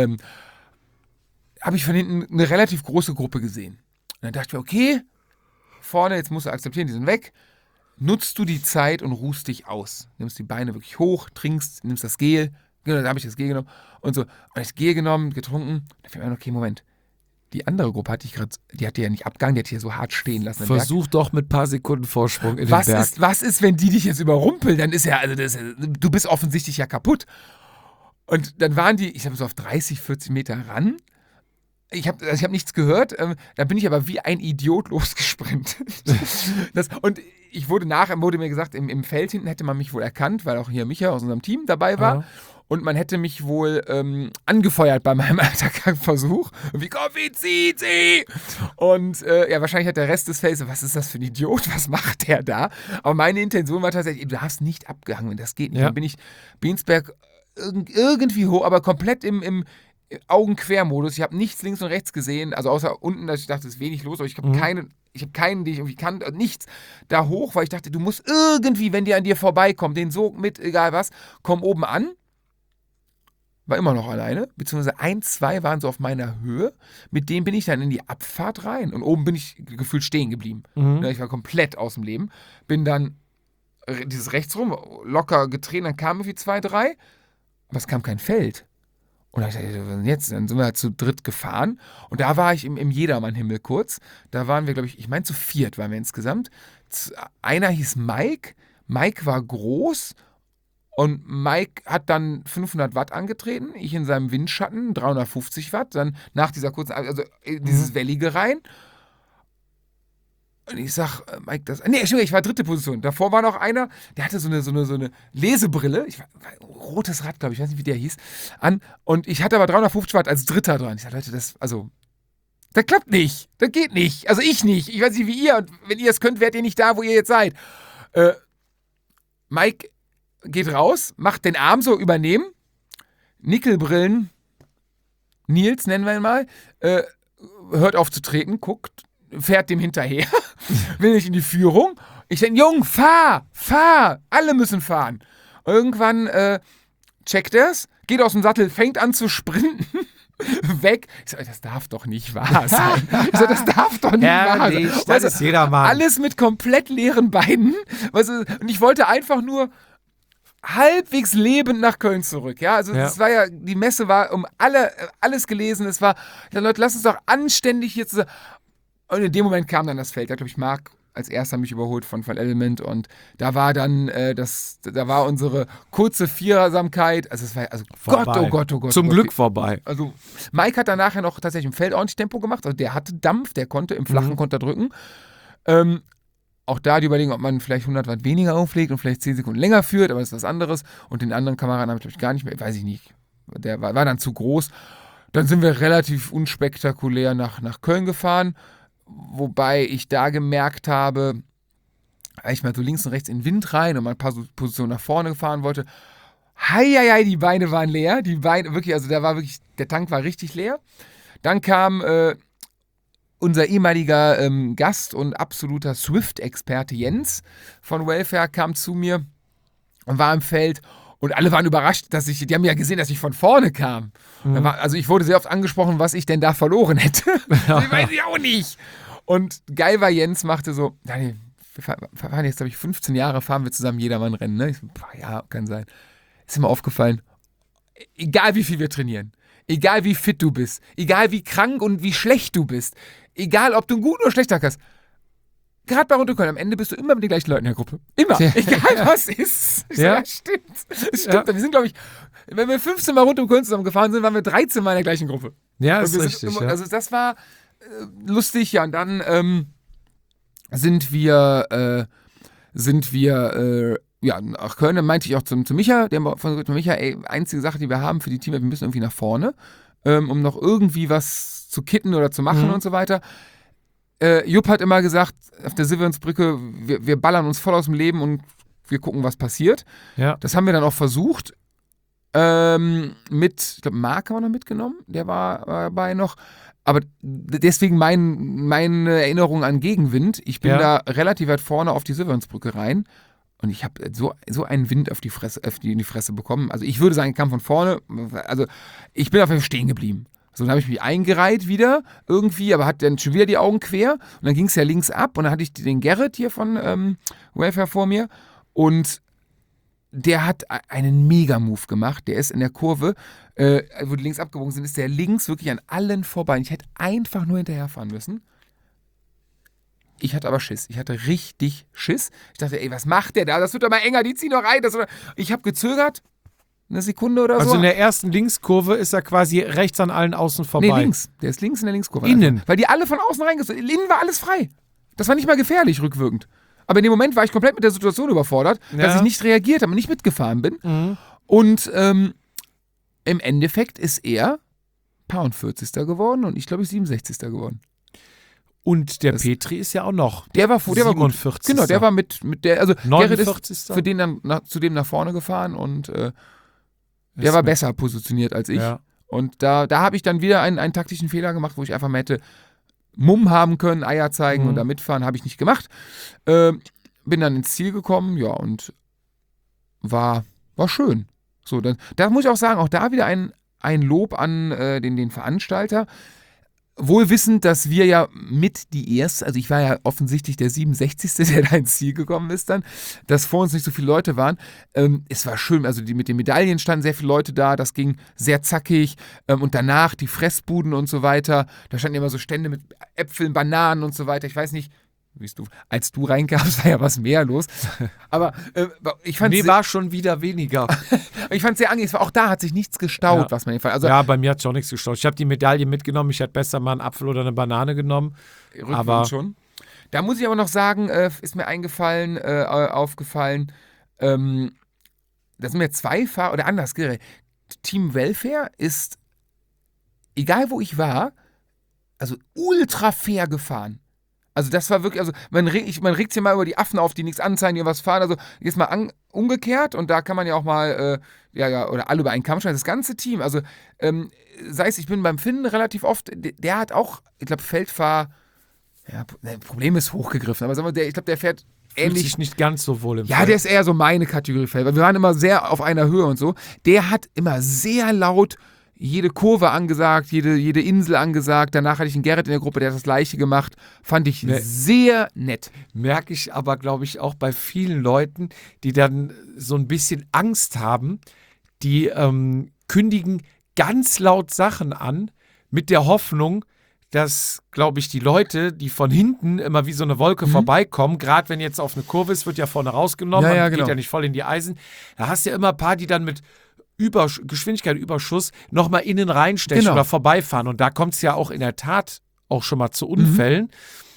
habe ich von hinten eine relativ große Gruppe gesehen. Und dann dachte ich mir, okay, vorne, jetzt musst du akzeptieren, die sind weg. Nutzt du die Zeit und ruhst dich aus. Nimmst die Beine wirklich hoch, trinkst, nimmst das Gel. Genau, da habe ich das Gel genommen und so. Und ich das Gel genommen, getrunken. Da fällt mir ein, okay, Moment. die andere Gruppe die hatte ja nicht abgegangen, die hat hier so hart stehen lassen. im Berg. Versuch doch mit ein paar Sekunden Vorsprung in Was den Berg. was ist, wenn die dich jetzt überrumpeln? Dann ist du bist offensichtlich ja kaputt. Und dann waren die, ich glaube, so auf 30, 40 Meter ran. Ich hab nichts gehört. Da bin ich aber wie ein Idiot losgesprintet. Und wurde mir gesagt, im Feld hinten hätte man mich wohl erkannt, weil auch hier Micha aus unserem Team dabei war. Ja. Und man hätte mich wohl angefeuert bei meinem Attackenversuch. Und wie, komm, wie zieht sie? Und wahrscheinlich hat der Rest des Feldes, was ist das für ein Idiot? Was macht der da? Aber meine Intention war tatsächlich, du hast nicht abgehangen, das geht nicht. Ja. Dann bin ich Bensberg irgendwie hoch, aber komplett im Augenquermodus. Ich habe nichts links und rechts gesehen, also außer unten, dass ich dachte, es ist wenig los, aber ich habe keinen, den ich irgendwie kann, nichts da hoch, weil ich dachte, du musst irgendwie, wenn die an dir vorbeikommen, den Sog mit, egal was, komm oben an. War immer noch alleine, beziehungsweise 1, 2 waren so auf meiner Höhe. Mit dem bin ich dann in die Abfahrt rein und oben bin ich gefühlt stehen geblieben. Ich war komplett aus dem Leben. Bin dann dieses rechts rum, locker gedreht, dann kamen irgendwie 2, 3, aber es kam kein Feld. Und dann dachte ich, was denn jetzt? Dann sind wir halt zu dritt gefahren und da war ich im Jedermann-Himmel kurz. Da waren wir, glaube ich meine zu 4 waren wir insgesamt. Einer hieß Mike. Mike war groß. Und Mike hat dann 500 Watt angetreten, ich in seinem Windschatten 350 Watt, dann nach dieser kurzen, also dieses Wellige rein. Und ich sag, Mike, ich war 3. Position. Davor war noch einer, der hatte so eine Lesebrille, rotes Rad, glaube ich, weiß nicht, wie der hieß, an. Und ich hatte aber 350 Watt als 3. dran. Ich sag, Leute, das klappt nicht, das geht nicht. Also ich nicht, ich weiß nicht, wie ihr. Und wenn ihr es könnt, wärt ihr nicht da, wo ihr jetzt seid. Mike geht raus, macht den Arm so übernehmen, Nickelbrillen, Nils nennen wir ihn mal, hört auf zu treten, guckt, fährt dem hinterher, will nicht in die Führung. Ich denke, Jung, fahr, alle müssen fahren. Irgendwann checkt er's, geht aus dem Sattel, fängt an zu sprinten, weg. Ich sage, das darf doch nicht wahr sein. Ich sage, das darf doch nicht wahr sein. Das ist jedermann. Alles mit komplett leeren Beinen. Und ich wollte einfach nur halbwegs lebend nach Köln zurück. Ja, also das war ja, die Messe war alles gelesen. Es war, Leute, lass uns doch anständig hier zusammen. Und in dem Moment kam dann das Feld. Da glaube ich, Marc als erster mich überholt von Element und da war dann da war unsere kurze Viersamkeit. Also es war vorbei. Gott, oh Gott. Zum Glück vorbei. Also Mike hat dann nachher noch tatsächlich im Feld ordentlich Tempo gemacht. Also der hatte Dampf, der konnte im Flachen konnte er drücken. Auch da die Überlegung, ob man vielleicht 100 Watt weniger auflegt und vielleicht 10 Sekunden länger führt, aber das ist was anderes. Und den anderen Kameraden habe ich, glaube ich, gar nicht mehr, weiß ich nicht. Der war dann zu groß. Dann sind wir relativ unspektakulär nach Köln gefahren, wobei ich da gemerkt habe, als ich mal so links und rechts in den Wind rein und mal ein paar Positionen nach vorne gefahren wollte, die Beine waren leer. Die Beine, wirklich, also der Tank war richtig leer. Dann kam unser ehemaliger Gast und absoluter Swift-Experte Jens von Welfare kam zu mir und war im Feld und alle waren überrascht, die haben ja gesehen, dass ich von vorne kam. Also ich wurde sehr oft angesprochen, was ich denn da verloren hätte. Ich weiß ich auch nicht. Und geil war, Jens machte so, Daniel, wir fahren jetzt, glaube ich, 15 Jahre, fahren wir zusammen Jedermann-Rennen. Ne? Ich so, ja, kann sein. Ist mir aufgefallen, egal wie viel wir trainieren, egal wie fit du bist, egal wie krank und wie schlecht du bist, egal ob du einen guten oder schlechten Tag hast, gerade bei Runterköln, am Ende bist du immer mit den gleichen Leuten in der Gruppe. Immer. Ja. Egal was ist. Ja, stimmt. Das stimmt. Ja. Wir sind, glaube ich, wenn wir 15 Mal rund um Köln zusammen gefahren sind, waren wir 13 Mal in der gleichen Gruppe. Ja, ist richtig. Immer, ja. Also das war lustig, ja. Und dann sind wir nach Köln, dann meinte ich auch zu Micha, einzige Sache, die wir haben für die Team, wir müssen irgendwie nach vorne, um noch irgendwie was zu kitten oder zu machen und so weiter. Jupp hat immer gesagt, auf der Silvernsbrücke, wir ballern uns voll aus dem Leben und wir gucken, was passiert. Ja. Das haben wir dann auch versucht. Ich glaube, Marc haben wir noch mitgenommen, der war dabei noch. Aber deswegen meine Erinnerung an Gegenwind. Ich bin da relativ weit vorne auf die Silvernsbrücke rein und ich habe so einen Wind in die Fresse bekommen. Also ich würde sagen, ich kam von vorne. Also ich bin auf jeden Fall stehen geblieben. So, dann habe ich mich eingereiht wieder irgendwie, aber hatte dann schon wieder die Augen quer. Und dann ging es ja links ab und dann hatte ich den Gerrit hier von Welfare vor mir. Und der hat einen Mega-Move gemacht. Der ist in der Kurve, wo die links abgebogen sind, ist der links wirklich an allen vorbei. Ich hätte einfach nur hinterherfahren müssen. Ich hatte aber Schiss. Ich hatte richtig Schiss. Ich dachte, ey, was macht der da? Das wird doch mal enger, die ziehen doch rein. Ich habe gezögert, eine Sekunde oder so. Also in der ersten Linkskurve ist er quasi rechts an allen außen vorbei. Nee, links. Der ist links in der Linkskurve. Innen? Weil die alle von außen reingezogen sind. Innen war alles frei. Das war nicht mal gefährlich, rückwirkend. Aber in dem Moment war ich komplett mit der Situation überfordert, dass ich nicht reagiert habe und nicht mitgefahren bin. Mhm. Und im Endeffekt ist er paar und 40. geworden und ich glaube, ich 67. geworden. Und der Petri ist ja auch noch. Der war 47. Genau, der war mit der, also 49. Ist für den dann zu dem nach vorne gefahren und der war besser positioniert als ich. Ja. Und da habe ich dann wieder einen taktischen Fehler gemacht, wo ich einfach mal hätte Mumm haben können, Eier zeigen und da mitfahren, habe ich nicht gemacht. Bin dann ins Ziel gekommen, ja, und war schön. So, da muss ich auch sagen, auch da wieder ein Lob an den Veranstalter. Wohl wissend, dass wir ja mit die Erste, also ich war ja offensichtlich der 67., der da ins Ziel gekommen ist dann, dass vor uns nicht so viele Leute waren. Es war schön, also mit den Medaillen standen sehr viele Leute da, das ging sehr zackig und danach die Fressbuden und so weiter, da standen immer so Stände mit Äpfeln, Bananen und so weiter, ich weiß nicht, als du reinkamst, war ja was mehr los. Aber ich fand war schon wieder weniger. Ich fand es sehr angenehm. Auch da hat sich nichts gestaut, was man jedenfalls. Also, ja, bei mir hat sich auch nichts gestaut. Ich habe die Medaille mitgenommen. Ich hätte besser mal einen Apfel oder eine Banane genommen. Aber schon. Da muss ich aber noch sagen, ist mir aufgefallen, da sind mir 2 Fahrer, oder anders, Team Welfare ist, egal wo ich war, also ultra fair gefahren. Also das war wirklich, also man regt sich mal über die Affen auf, die nichts anzeigen, die was fahren. Also jetzt mal umgekehrt und da kann man ja auch mal, oder alle über einen Kamm schneiden. Das ganze Team, also sei es, ich bin beim Finnen relativ oft, der hat auch, ich glaube, Problem ist hochgegriffen, aber sagen wir, ich glaube, der fährt ähnlich. Fühlt sich nicht ganz so wohl im Ja, Feld. der ist eher so meine Kategorie Feld, weil wir waren immer sehr auf einer Höhe und so. Der hat immer sehr laut jede Kurve angesagt, jede Insel angesagt. Danach hatte ich einen Gerrit in der Gruppe, der hat das Gleiche gemacht. Fand ich sehr nett. Merke ich aber, glaube ich, auch bei vielen Leuten, die dann so ein bisschen Angst haben, die kündigen ganz laut Sachen an, mit der Hoffnung, dass, glaube ich, die Leute, die von hinten immer wie so eine Wolke vorbeikommen, gerade wenn jetzt auf eine Kurve ist, wird ja vorne rausgenommen, man geht ja nicht voll in die Eisen. Da hast du ja immer ein paar, die dann mit Geschwindigkeitsüberschuss nochmal innen reinstechen oder vorbeifahren. Und da kommt es ja auch in der Tat auch schon mal zu Unfällen.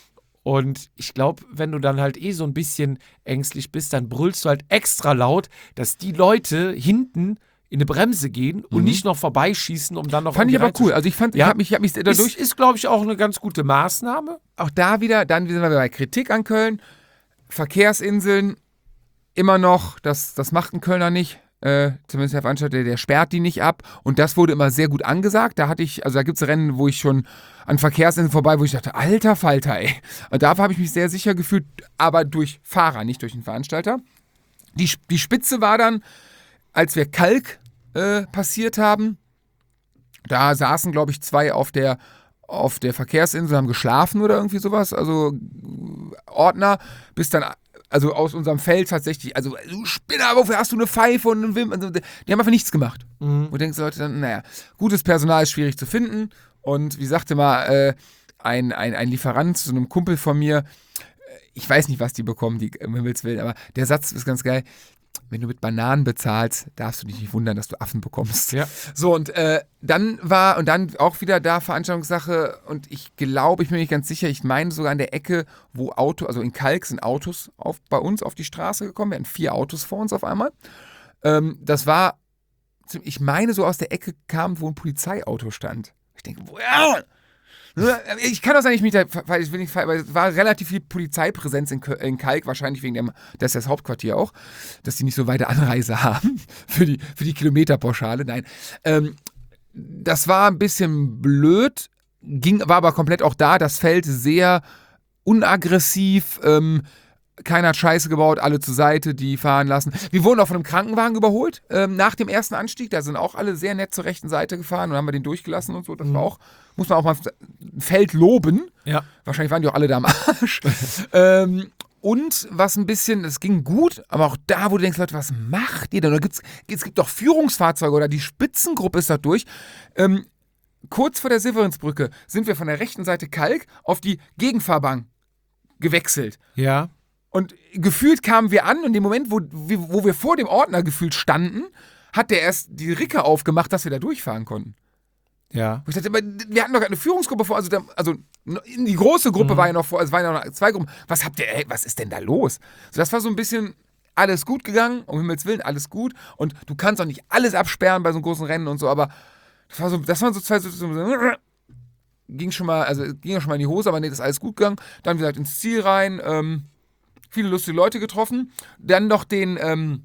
Und ich glaube, wenn du dann halt so ein bisschen ängstlich bist, dann brüllst du halt extra laut, dass die Leute hinten in eine Bremse gehen und nicht noch vorbeischießen, um dann noch Fand ich aber cool. Also ich habe mich dadurch... Ist, glaube ich, auch eine ganz gute Maßnahme. Auch da wieder, dann sind wir bei Kritik an Köln. Verkehrsinseln, immer noch, das macht ein Kölner nicht. Zumindest der Veranstalter, der sperrt die nicht ab. Und das wurde immer sehr gut angesagt. Da gibt es Rennen, wo ich schon an Verkehrsinseln vorbei, wo ich dachte, alter Falter, ey. Und da habe ich mich sehr sicher gefühlt, aber durch Fahrer, nicht durch den Veranstalter. Die Spitze war dann, als wir Kalk passiert haben. Da saßen, glaube ich, 2 auf der Verkehrsinsel, haben geschlafen oder irgendwie sowas. Also Ordner, bis dann... Also aus unserem Feld tatsächlich, also du Spinner, wofür hast du eine Pfeife und einen Wim? Also, die haben einfach nichts gemacht. Wo denkst du Leute dann, naja, gutes Personal ist schwierig zu finden. Und wie sagte mal ein Lieferant zu einem Kumpel von mir, ich weiß nicht, was die bekommen, die im Himmels Willen, aber der Satz ist ganz geil. Wenn du mit Bananen bezahlst, darfst du dich nicht wundern, dass du Affen bekommst. Ja. So, und dann auch wieder da Veranstaltungssache und ich glaube, ich bin mir nicht ganz sicher, ich meine sogar an der Ecke, wo also in Kalk sind Autos bei uns auf die Straße gekommen, wir hatten 4 Autos vor uns auf einmal. Das war, ich meine, so aus der Ecke kam, wo ein Polizeiauto stand. Ich denke, woher? Ich kann auch sagen, weil es war relativ viel Polizeipräsenz in Kalk, wahrscheinlich wegen das ist das Hauptquartier auch, dass die nicht so weite Anreise haben für die Kilometerpauschale. Nein, das war ein bisschen blöd, war aber komplett auch da, das Feld sehr unaggressiv, keiner hat Scheiße gebaut, alle zur Seite, die fahren lassen. Wir wurden auch von einem Krankenwagen überholt nach dem ersten Anstieg. Da sind auch alle sehr nett zur rechten Seite gefahren und haben wir den durchgelassen und so. Das war auch, muss man auch mal ein Feld loben. Ja. Wahrscheinlich waren die auch alle da am Arsch. Und was ein bisschen, es ging gut, aber auch da, wo du denkst, Leute, was macht ihr denn? Es gibt doch Führungsfahrzeuge oder die Spitzengruppe ist da durch. Kurz vor der Severinsbrücke sind wir von der rechten Seite Kalk auf die Gegenfahrbahn gewechselt. Ja. Und gefühlt kamen wir an und in dem Moment, wo wir vor dem Ordner gefühlt standen, hat der erst die Ricke aufgemacht, dass wir da durchfahren konnten. Ja. Ich dachte, wir hatten doch eine Führungsgruppe vor, also die große Gruppe war ja noch vor, es waren ja noch 2 Gruppen. Was ist denn da los? So, das war so ein bisschen alles gut gegangen, um Himmels Willen, alles gut. Und du kannst auch nicht alles absperren bei so einem großen Rennen und so, aber das waren so 2 Situationen. Ging schon mal in die Hose, aber nee, das ist alles gut gegangen. Dann, wie gesagt, ins Ziel rein, viele lustige Leute getroffen. Dann noch unsere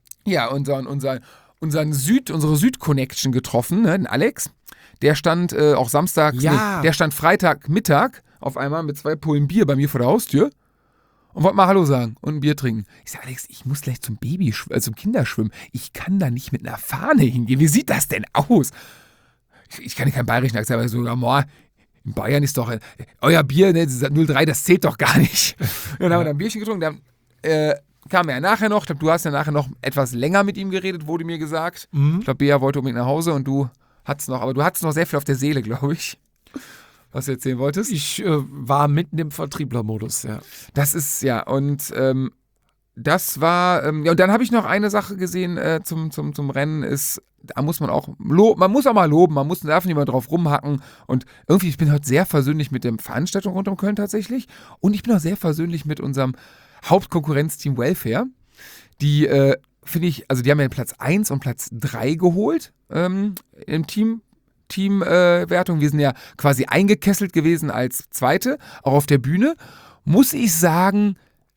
Süd-Connection getroffen, ne, den Alex. Der stand auch der stand Freitagmittag auf einmal mit 2 Pullen Bier bei mir vor der Haustür und wollte mal Hallo sagen und ein Bier trinken. Ich sage, Alex, ich muss gleich zum Kinderschwimmen. Ich kann da nicht mit einer Fahne hingehen. Wie sieht das denn aus? Ich kann keinen bayerischen Akzent, aber so, in Bayern ist doch euer Bier, ne, 03, das zählt doch gar nicht. Dann haben wir ein Bierchen getrunken, dann kam er nachher noch. Ich glaube, du hast ja nachher noch etwas länger mit ihm geredet, wurde mir gesagt. Ich glaube, Bea wollte unbedingt nach Hause und du hattest noch sehr viel auf der Seele, glaube ich, was du erzählen wolltest. Ich war mitten im Vertrieblermodus, ja. Das ist, ja, und das war, und dann habe ich noch eine Sache gesehen zum Rennen, da muss man auch mal loben, darf nicht mal drauf rumhacken und irgendwie, ich bin heute sehr versöhnlich mit der Veranstaltung rund um Köln tatsächlich und ich bin auch sehr versöhnlich mit unserem Hauptkonkurrenzteam Welfare, die, finde ich, also die haben ja Platz 1 und Platz 3 geholt im Teamwertung. Wir sind ja quasi eingekesselt gewesen als Zweite, auch auf der Bühne. Muss ich sagen,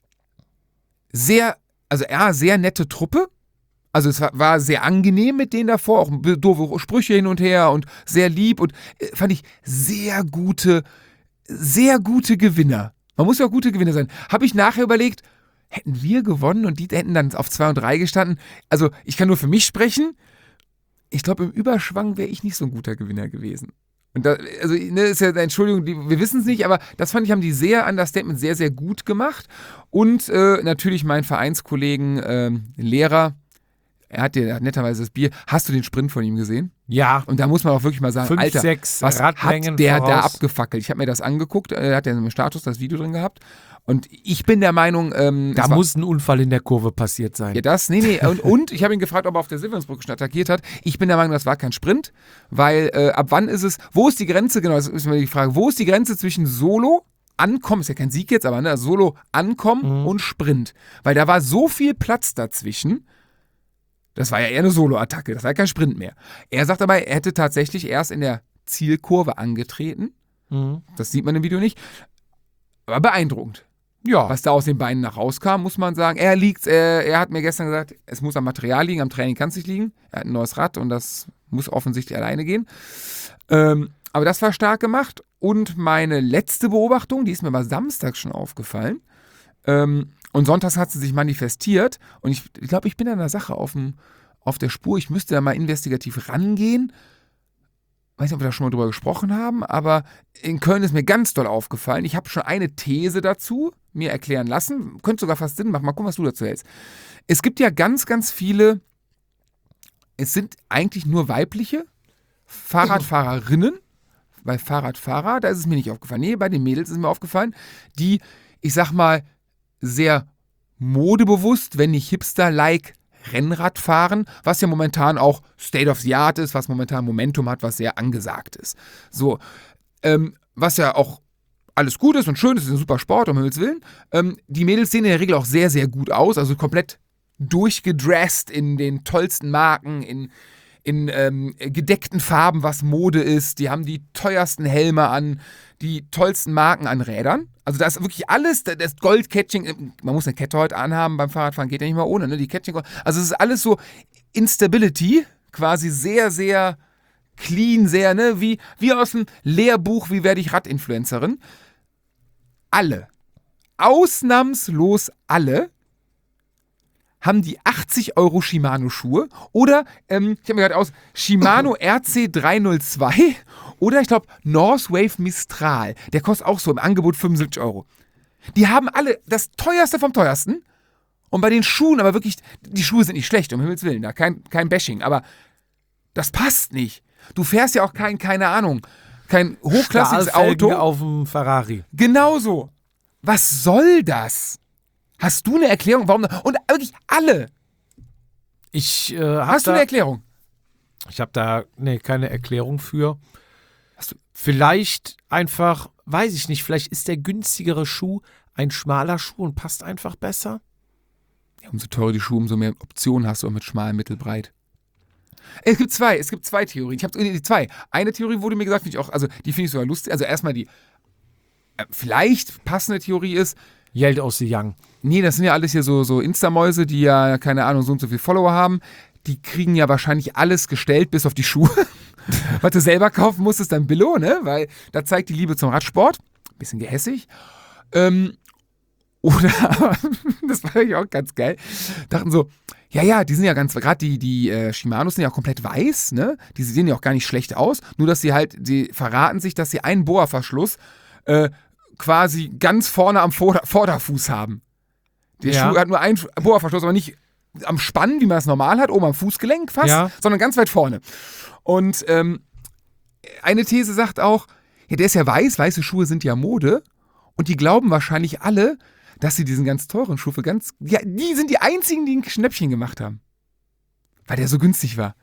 sehr nette Truppe. Also es war sehr angenehm mit denen davor, auch doofe Sprüche hin und her und sehr lieb und fand ich sehr gute Gewinner. Man muss ja auch gute Gewinner sein. Habe ich nachher überlegt, hätten wir gewonnen und die hätten dann auf 2 und 3 gestanden. Also ich kann nur für mich sprechen. Ich glaube, im Überschwang wäre ich nicht so ein guter Gewinner gewesen. Und ist ja eine Entschuldigung, wir wissen es nicht, aber das fand ich, haben die sehr Understatement sehr, sehr gut gemacht. Und natürlich mein Vereinskollegen, Lehrer, er hat netterweise das Bier. Hast du den Sprint von ihm gesehen? Ja. Und da muss man auch wirklich mal sagen, 5, Alter, 6 was Radlängen hat der voraus. da abgefackelt? Ich habe mir das angeguckt, er hat ja im Status das Video drin gehabt. Und ich bin der Meinung, da muss ein Unfall in der Kurve passiert sein. Ja, und ich habe ihn gefragt, ob er auf der Silbernsbrücke schon attackiert hat. Ich bin der Meinung, das war kein Sprint, weil ab wann ist es, wo ist die Grenze, genau, das ist mir die Frage, wo ist die Grenze zwischen Solo, Ankommen, ist ja kein Sieg jetzt, aber ne, Solo, Ankommen und Sprint. Weil da war so viel Platz dazwischen, das war ja eher eine Solo-Attacke, das war ja kein Sprint mehr. Er sagt aber, er hätte tatsächlich erst in der Zielkurve angetreten, das sieht man im Video nicht, aber beeindruckend. Ja. Was da aus den Beinen nach rauskam, muss man sagen. Er hat mir gestern gesagt, es muss am Material liegen, am Training kann es nicht liegen. Er hat ein neues Rad und das muss offensichtlich alleine gehen. Aber das war stark gemacht. Und meine letzte Beobachtung, die ist mir aber Samstag schon aufgefallen. Und sonntags hat sie sich manifestiert. Und ich glaube, ich bin an der Sache auf der Spur. Ich müsste da mal investigativ rangehen. Weiß nicht, ob wir da schon mal drüber gesprochen haben, aber in Köln ist mir ganz doll aufgefallen. Ich habe schon eine These dazu mir erklären lassen. Könnte sogar fast Sinn machen. Mal gucken, was du dazu hältst. Es gibt ja ganz, ganz viele, es sind eigentlich nur weibliche Fahrradfahrerinnen, weil Fahrradfahrer, da ist es mir nicht aufgefallen. Nee, bei den Mädels ist es mir aufgefallen, die, ich sag mal, sehr modebewusst, wenn nicht hipster-like Rennrad fahren, was ja momentan auch State of the Art ist, was momentan Momentum hat, was sehr angesagt ist. So, was ja auch alles gut ist und schön ist ein super Sport, um Himmels Willen. Die Mädels sehen in der Regel auch sehr, sehr gut aus, also komplett durchgedresst in den tollsten Marken, in gedeckten Farben, was Mode ist. Die haben die teuersten Helme an, die tollsten Marken an Rädern. Also da ist wirklich alles, das Gold-Catching, man muss eine Kette heute anhaben beim Fahrradfahren, geht ja nicht mal ohne, ne? Die Catching, also es ist alles so Instability, quasi sehr, sehr clean, sehr, ne, wie aus dem Lehrbuch, wie werde ich Radinfluencerin. Alle, ausnahmslos alle, haben die 80 € Shimano-Schuhe oder, ich habe mir gerade Shimano RC302 oder ich glaube Northwave Mistral. Der kostet auch so im Angebot 75 €. Die haben alle das teuerste vom teuersten. Und bei den Schuhen, aber wirklich, die Schuhe sind nicht schlecht, um Himmels Willen, da kein Bashing, aber das passt nicht. Du fährst ja auch keine Ahnung, kein hochklassiges Stahlfelgen Auto. auf dem Ferrari. Genauso. Was soll das? Hast du eine Erklärung, warum? Und wirklich alle. Hast Hast du eine Erklärung? Ich habe da keine Erklärung für. Vielleicht einfach, weiß ich nicht, vielleicht ist der günstigere Schuh ein schmaler Schuh und passt einfach besser. Ja, umso teurer die Schuhe, umso mehr Optionen hast du auch mit schmal, mittelbreit. Es gibt zwei Theorien. Ich habe zwei. Eine Theorie wurde mir gesagt, finde ich auch, also die finde ich sogar lustig. Also erstmal die vielleicht passende Theorie ist, Yelled aus the Young. nee, das sind ja alles hier so Insta-Mäuse, die ja, keine Ahnung, so und so viel Follower haben. Die kriegen ja wahrscheinlich alles gestellt, bis auf die Schuhe. Was du selber kaufen musst, ist dann Billo, ne? Weil da zeigt die Liebe zum Radsport. Bisschen gehässig. Oder, das war eigentlich auch ganz geil, dachten so, ja, die sind ja ganz, gerade die Shimanos sind ja auch komplett weiß, ne? Die sehen ja auch gar nicht schlecht aus, nur dass sie verraten sich, dass sie einen Bohrverschluss quasi ganz vorne am Vorderfuß haben. Der Schuh hat nur einen Bohrverschluss, aber nicht am Spann, wie man es normal hat, oben am Fußgelenk fast, sondern ganz weit vorne. Und eine These sagt auch, ja, der ist ja weiß, weiße Schuhe sind ja Mode und die glauben wahrscheinlich alle, dass sie diesen ganz teuren Schuh die sind die einzigen, die ein Schnäppchen gemacht haben. Weil der so günstig war.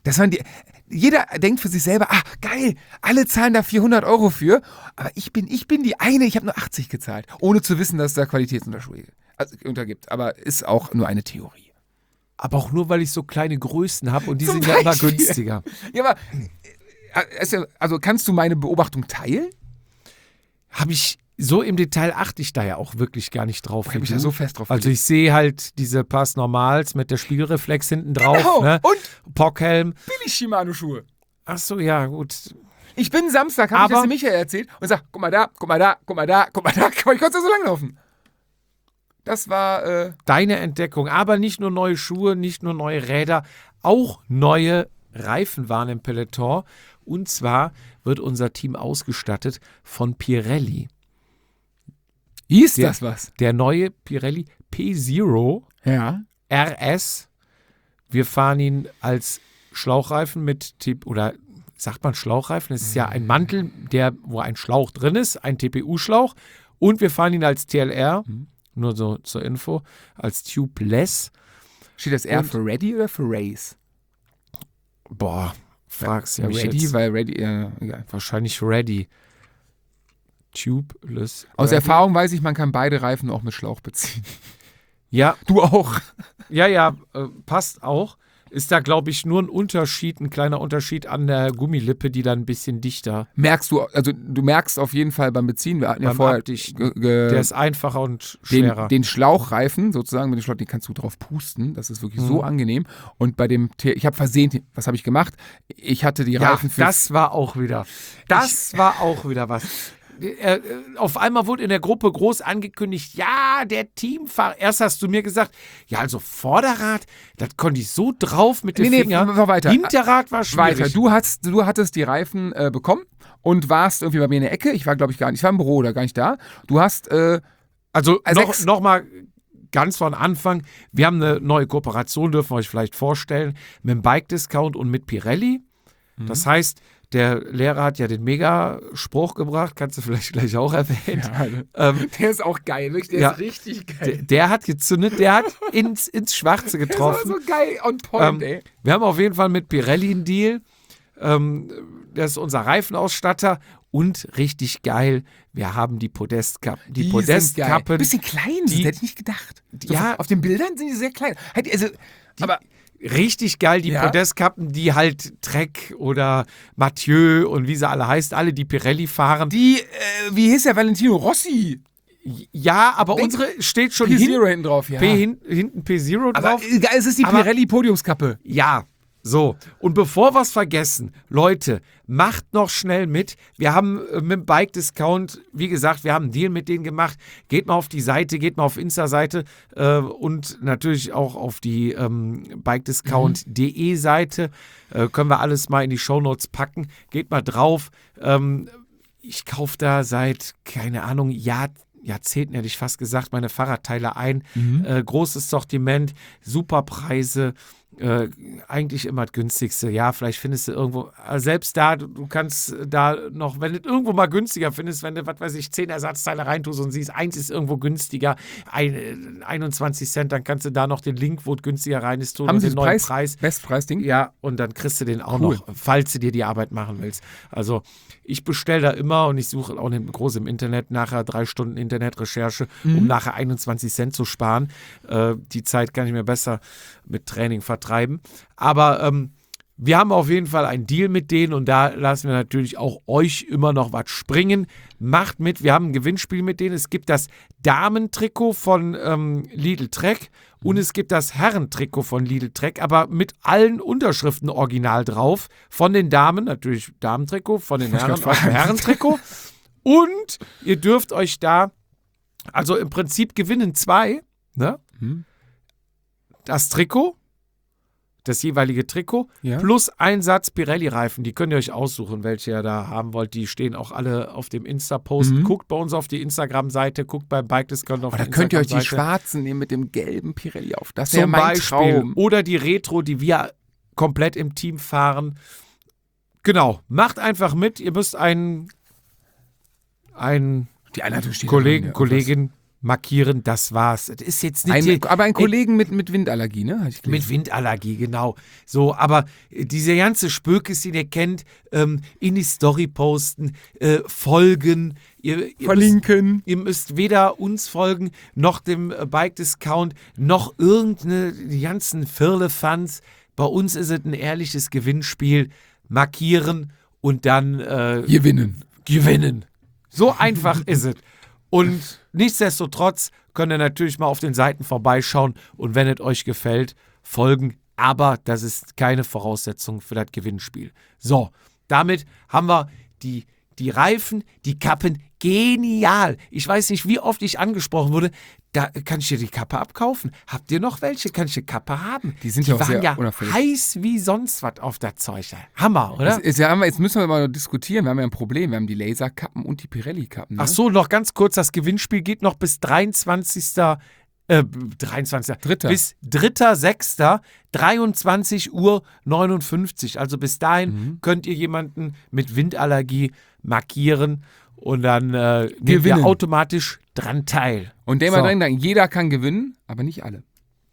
Jeder denkt für sich selber, geil, alle zahlen da 400 € für, aber ich bin die eine, ich habe nur 80 gezahlt, ohne zu wissen, dass es da Qualitätsunterschiede untergibt. Aber ist auch nur eine Theorie. Aber auch nur, weil ich so kleine Größen habe und die sind ja immer günstiger. Ja, aber also kannst du meine Beobachtung teilen? Habe ich so im Detail achte ich da ja auch wirklich gar nicht drauf. Ich habe mich da so fest drauf Also ich sehe halt diese Pass Normals mit der Spiegelreflex hinten drauf. Genau. Ne? Und Pockhelm. billig Shimano-Schuhe. Ach so, ja, gut. Ich bin Samstag, habe ich das dem Michael erzählt und sag, guck mal da, guck mal da, guck mal da, guck mal da. Ich konnte da so langlaufen. Das war deine Entdeckung. Aber nicht nur neue Schuhe, nicht nur neue Räder, auch neue Reifen waren im Peloton. Und zwar wird unser Team ausgestattet von Pirelli. Hieß das was? Der neue Pirelli P0 RS. Wir fahren ihn als Schlauchreifen oder sagt man Schlauchreifen? Es ist ja ein Mantel, wo ein Schlauch drin ist, ein TPU-Schlauch. Und wir fahren ihn als TLR, nur so zur Info, als Tubeless. Steht das R für Ready oder für Race? Boah, fragst du mich Ready, jetzt. weil Ready, egal. Wahrscheinlich Ready. Tubeless. Aus Erfahrung weiß ich, man kann beide Reifen auch mit Schlauch beziehen. Ja. Du auch. Ja, passt auch. Ist da, glaube ich, nur ein kleiner Unterschied an der Gummilippe, die dann ein bisschen dichter. Du merkst auf jeden Fall beim Beziehen, wir hatten ja vorher der ist einfacher und schwerer. Den Schlauchreifen sozusagen, mit dem Schlauch, den kannst du drauf pusten, das ist wirklich so angenehm. Und bei dem, ich habe versehentlich, was habe ich gemacht? Ich hatte die Reifen für... Das war auch wieder was. Auf einmal wurde in der Gruppe groß angekündigt, ja, der Teamfahrer. Erst hast du mir gesagt, ja, also Vorderrad, das konnte ich so drauf mit den Fingern. War weiter. Hinterrad war schwierig. Weiter. Du hattest die Reifen bekommen und warst irgendwie bei mir in der Ecke. Ich war, glaube ich, ich war im Büro oder gar nicht da. Du hast noch mal ganz von Anfang. Wir haben eine neue Kooperation, dürfen wir euch vielleicht vorstellen, mit dem Bike Discount und mit Pirelli. Das heißt, der Lehrer hat ja den Mega-Spruch gebracht, kannst du vielleicht gleich auch erwähnen. Ja, der ist auch geil, wirklich, der ist richtig geil. Der hat gezündet, der hat ins Schwarze getroffen. Der ist so geil, on point, ey. Wir haben auf jeden Fall mit Pirelli einen Deal. Das ist unser Reifenausstatter und richtig geil, wir haben die Podestkappen. Die Podestkappen. Bisschen klein, das hätte ich nicht gedacht. Auf den Bildern sind die sehr klein. Aber richtig geil, die Podestkappen, die halt Trek oder Mathieu und wie sie alle heißt, alle die Pirelli fahren. Wie hieß der Valentino Rossi? Ja, aber unsere steht schon P0 hinten drauf, ja. Hinten P0 drauf. Aber es ist die Pirelli Podiumskappe. Ja, so. Und bevor wir es vergessen, Leute, macht noch schnell mit. Wir haben mit dem Bike Discount, wie gesagt, wir haben einen Deal mit denen gemacht. Geht mal auf die Seite, geht mal auf Insta-Seite und natürlich auch auf die bikediscount.de Seite. Können wir alles mal in die Shownotes packen. Geht mal drauf. Ich kaufe da seit, keine Ahnung, Jahrzehnten, hätte ich fast gesagt, meine Fahrradteile ein. Großes Sortiment, super Preise, eigentlich immer das günstigste. Ja, vielleicht findest du irgendwo, selbst da, du kannst da noch, wenn du irgendwo mal günstiger findest, wenn du, 10 Ersatzteile reintust und siehst, eins ist irgendwo günstiger, 21 Cent, dann kannst du da noch den Link, wo es günstiger rein ist, tun. Haben und Sie den das neuen Preis. Bestpreisding? Ja, und dann kriegst du den auch Cool. noch, falls du dir die Arbeit machen willst. Also ich bestelle da immer und ich suche auch nicht groß im Internet, nachher 3 Stunden Internetrecherche, um nachher 21 Cent zu sparen. Die Zeit kann ich mir besser mit Training vertreiben. Aber wir haben auf jeden Fall einen Deal mit denen und da lassen wir natürlich auch euch immer noch was springen. Macht mit, wir haben ein Gewinnspiel mit denen. Es gibt das Damentrikot von Lidl Trek und es gibt das Herrentrikot von Lidl Trek, aber mit allen Unterschriften original drauf. Von den Damen, natürlich Damentrikot, von den Herren auch Herrentrikot. Und ihr dürft euch da, also im Prinzip gewinnen 2, ne? Das Trikot, das jeweilige Trikot, plus ein Satz Pirelli-Reifen. Die könnt ihr euch aussuchen, welche ihr da haben wollt. Die stehen auch alle auf dem Insta-Post. Guckt bei uns auf die Instagram-Seite, guckt beim Bike Discount auf die Da könnt ihr euch die Instagram-Seite. schwarzen nehmen mit dem gelben Pirelli auf. Das wäre Zum mein Beispiel. Traum. Oder die Retro, die wir komplett im Team fahren. Genau, macht einfach mit. Ihr müsst einen Die Einladung steht Kollegin markieren, das war's. Das ist jetzt nicht aber ein Kollegen mit Windallergie, ne? Hatte ich gelesen. mit Windallergie, genau. So, aber diese ganze Spökes, die ihr kennt, in die Story posten, folgen. Ihr Verlinken. Ihr müsst weder uns folgen, noch dem Bike Discount, noch die ganzen Firlefanz. Bei uns ist es ein ehrliches Gewinnspiel. Markieren und dann gewinnen. So einfach ist es. Und nichtsdestotrotz könnt ihr natürlich mal auf den Seiten vorbeischauen und wenn es euch gefällt, folgen. Aber das ist keine Voraussetzung für das Gewinnspiel. So, damit haben wir die Reifen, die Kappen, genial. Ich weiß nicht, wie oft ich angesprochen wurde, da kann ich dir die Kappe abkaufen. Habt ihr noch welche? Kann ich die Kappe haben? Die sind ja auch waren sehr unauffällig. heiß wie sonst was auf der Zeug. Hammer, oder? Jetzt müssen wir mal diskutieren. Wir haben ja ein Problem. Wir haben die Laserkappen und die Pirelli-Kappen. Ne? Ach so, noch ganz kurz, das Gewinnspiel geht noch bis 23. Bis 3.6. 23:59 Uhr. Also bis dahin könnt ihr jemanden mit Windallergie markieren und dann nehmt ihr automatisch dran teil. Und der mal dran denken, jeder kann gewinnen, aber nicht alle.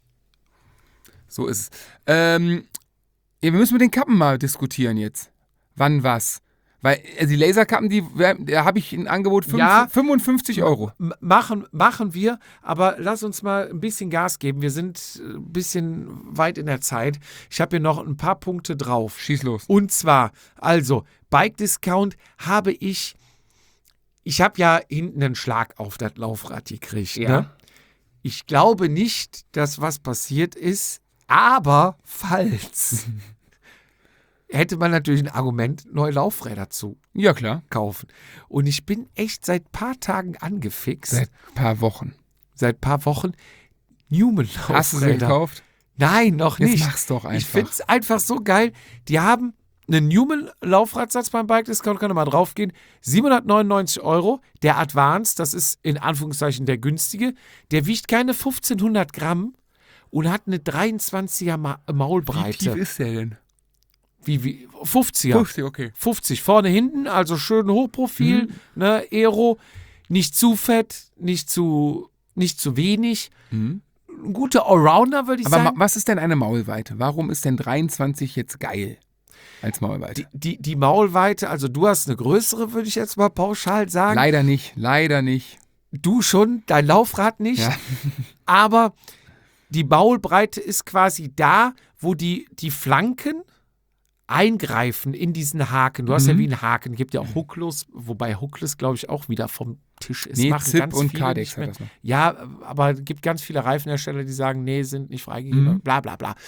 So ist es. Wir müssen mit den Kappen mal diskutieren jetzt. Wann was? Weil die Laserkappen, da habe ich ein Angebot 55 Euro. Machen wir, aber lass uns mal ein bisschen Gas geben. Wir sind ein bisschen weit in der Zeit. Ich habe hier noch ein paar Punkte drauf. Schieß los. Und zwar, also, Bike Discount habe ich habe ja hinten einen Schlag auf das Laufrad gekriegt. Ja. Ne? Ich glaube nicht, dass was passiert ist, aber falls, hätte man natürlich ein Argument, neue Laufräder zu Ja, klar. kaufen. Und ich bin echt seit ein paar Tagen angefixt. Seit ein paar Wochen. Seit ein paar Wochen. Newman-Laufräder. Hast du sie gekauft? Nein, noch nicht. Jetzt mach's doch einfach. Ich finde es einfach so geil. Die haben einen Newman-Laufradsatz beim Bike Discount, kann man mal draufgehen. 799 Euro. Der Advance, das ist in Anführungszeichen der günstige. Der wiegt keine 1500 Gramm und hat eine 23er Maulbreite. Wie tief ist der denn? Wie 50er. 50, okay. 50 vorne, hinten, also schön Hochprofil, ne, Aero, nicht zu fett, nicht zu wenig. Ein guter Allrounder, würde ich Aber sagen. was ist denn eine Maulweite? Warum ist denn 23 jetzt geil als Maulweite? Die Maulweite, also du hast eine größere, würde ich jetzt mal pauschal sagen. Leider nicht. Du schon, dein Laufrad nicht. Ja. Aber die Maulbreite ist quasi da, wo die Flanken eingreifen in diesen Haken. Du hast ja wie einen Haken, gibt ja auch Hookless, wobei Hookless, glaube ich, auch wieder vom Tisch ist. Nee, Machen Zip ganz und viele Kardex nicht mehr. hat das noch. Ja, aber es gibt ganz viele Reifenhersteller, die sagen, nee, sind nicht freigegeben, bla bla bla.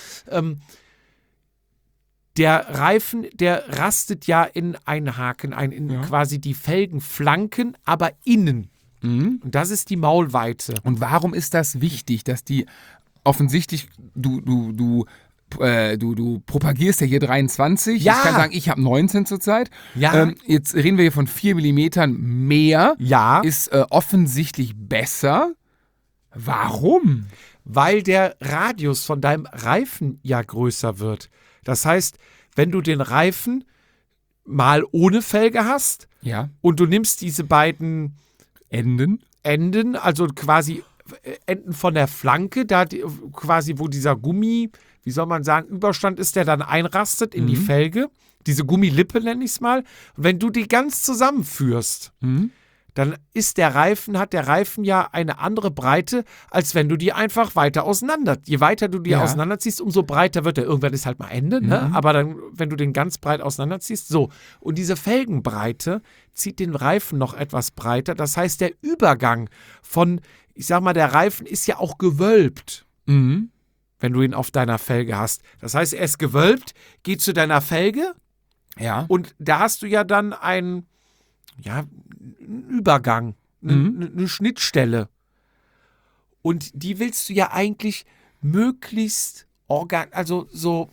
Der Reifen, der rastet ja in einen Haken ein, in quasi die Felgenflanken, aber innen. Und das ist die Maulweite. Und warum ist das wichtig, dass die offensichtlich, du du propagierst ja hier 23. Ja. Ich kann sagen, ich habe 19 zurzeit. Ja. Jetzt reden wir hier von 4 Millimetern mehr. Ja. Ist offensichtlich besser. Warum? Weil der Radius von deinem Reifen ja größer wird. Das heißt, wenn du den Reifen mal ohne Felge hast Ja. und du nimmst diese beiden Enden. also quasi Enden von der Flanke, da quasi, wo dieser Gummi, wie soll man sagen, Überstand ist, der dann einrastet in die Felge. Diese Gummilippe nenne ich es mal. Und wenn du die ganz zusammenführst, dann hat der Reifen ja eine andere Breite, als wenn du die einfach weiter Je weiter du die Ja. auseinanderziehst, umso breiter wird der. Irgendwann ist halt mal Ende, ne? Aber dann, wenn du den ganz breit auseinanderziehst, so. Und diese Felgenbreite zieht den Reifen noch etwas breiter. Das heißt, der Übergang von, ich sag mal, der Reifen ist ja auch gewölbt, Mhm. wenn du ihn auf deiner Felge hast. Das heißt, er ist gewölbt, geht zu deiner Felge Ja. und da hast du ja dann einen Übergang, eine Schnittstelle. Und die willst du ja eigentlich möglichst so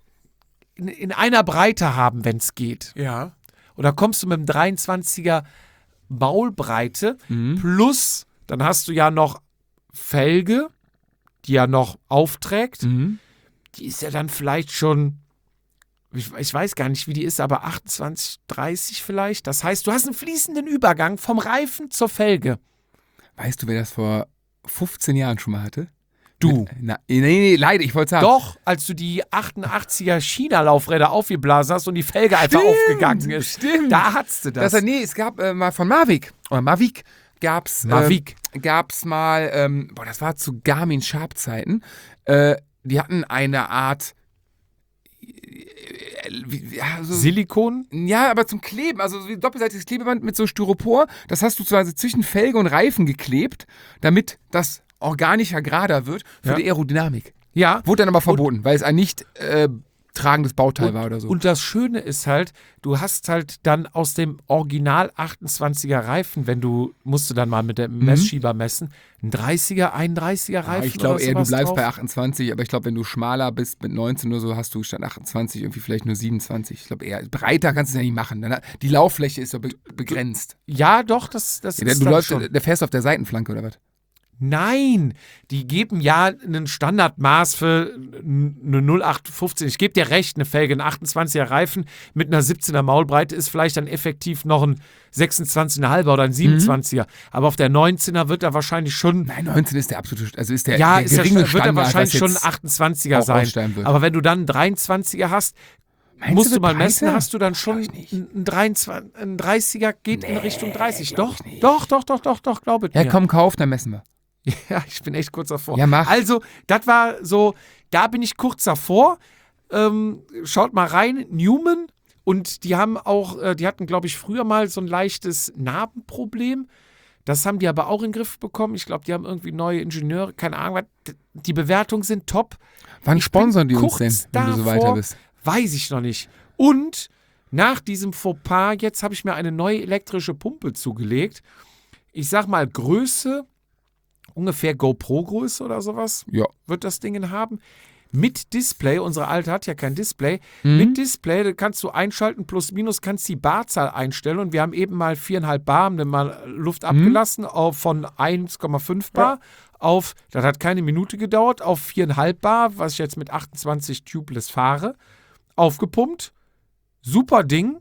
in einer Breite haben, wenn es geht. Ja. Und da kommst du mit dem 23er Maulbreite plus, dann hast du ja noch Felge, die ja noch aufträgt. Die ist ja dann vielleicht schon, ich weiß gar nicht, wie die ist, aber 28, 30 vielleicht. Das heißt, du hast einen fließenden Übergang vom Reifen zur Felge. Weißt du, wer das vor 15 Jahren schon mal hatte? Du. Nee, leider, ich wollte sagen. Doch, als du die 88er China-Laufräder aufgeblasen hast und die Felge einfach aufgegangen ist. Stimmt. Da hattest du das. Es gab mal von Mavic gab's mal, das war zu Garmin Sharp-Zeiten, die hatten eine Art Silikon? Ja, aber zum Kleben, also so wie doppelseitiges Klebeband mit so Styropor, das hast du quasi zwischen Felge und Reifen geklebt, damit das organischer gerader wird für die Aerodynamik. Ja. Wurde dann aber verboten, weil es ein nicht tragendes Bauteil war oder so. Und das Schöne ist halt, du hast halt dann aus dem Original 28er Reifen, musst du dann mal mit dem Messschieber messen, ein 30er, 31er Reifen. Ich glaube oder eher, du sowas bleibst drauf. bei 28, aber ich glaube, wenn du schmaler bist mit 19 oder so, hast du statt 28 irgendwie vielleicht nur 27. Ich glaube eher, breiter kannst du es ja nicht machen. Die Lauffläche ist ja begrenzt. Ja, doch, das Ja, ist du dann läufst, schon. der fährst auf der Seitenflanke oder was? Nein, die geben ja ein Standardmaß für eine 0815. Ich gebe dir recht, eine Felge, ein 28er Reifen mit einer 17er Maulbreite ist vielleicht dann effektiv noch ein 26,5er oder ein 27er. Aber auf der 19er wird er wahrscheinlich schon. Nein, 19 ist der absolute, also ist der, Ja, der geringe wird er Standard, wahrscheinlich was schon ein jetzt 28er auch sein. aussteigen wird. Aber wenn du dann einen 23er hast, Meinst musst du wird mal messen, breiter? hast du dann schon Glaub ich nicht. ein 30er geht in Richtung 30. glaub Doch, ich nicht. doch, glaube ich Ja, mir. komm, kauf, dann messen wir. Ja, ich bin echt kurz davor. Ja, mach. Also, das war so, da bin ich kurz davor. Schaut mal rein, Newman. Und die haben auch, die hatten, glaube ich, früher mal so ein leichtes Narbenproblem. Das haben die aber auch in den Griff bekommen. Ich glaube, die haben irgendwie neue Ingenieure, keine Ahnung was. Die Bewertungen sind top. Wann Ich sponsern die bin uns denn, kurz wenn du so davor, weiter bist? Weiß ich noch nicht. Und nach diesem Fauxpas, jetzt habe ich mir eine neue elektrische Pumpe zugelegt. Ich sag mal, Größe, ungefähr GoPro-Größe oder sowas, Ja. wird das Ding haben. Mit Display, unsere alte hat ja kein Display. Mit Display, da kannst du einschalten, plus minus, kannst die Barzahl einstellen. Und wir haben eben mal 4,5 Bar, haben dann mal Luft abgelassen von 1,5 Bar auf, das hat keine Minute gedauert, auf 4,5 Bar, was ich jetzt mit 28 Tubeless fahre, aufgepumpt. Super Ding.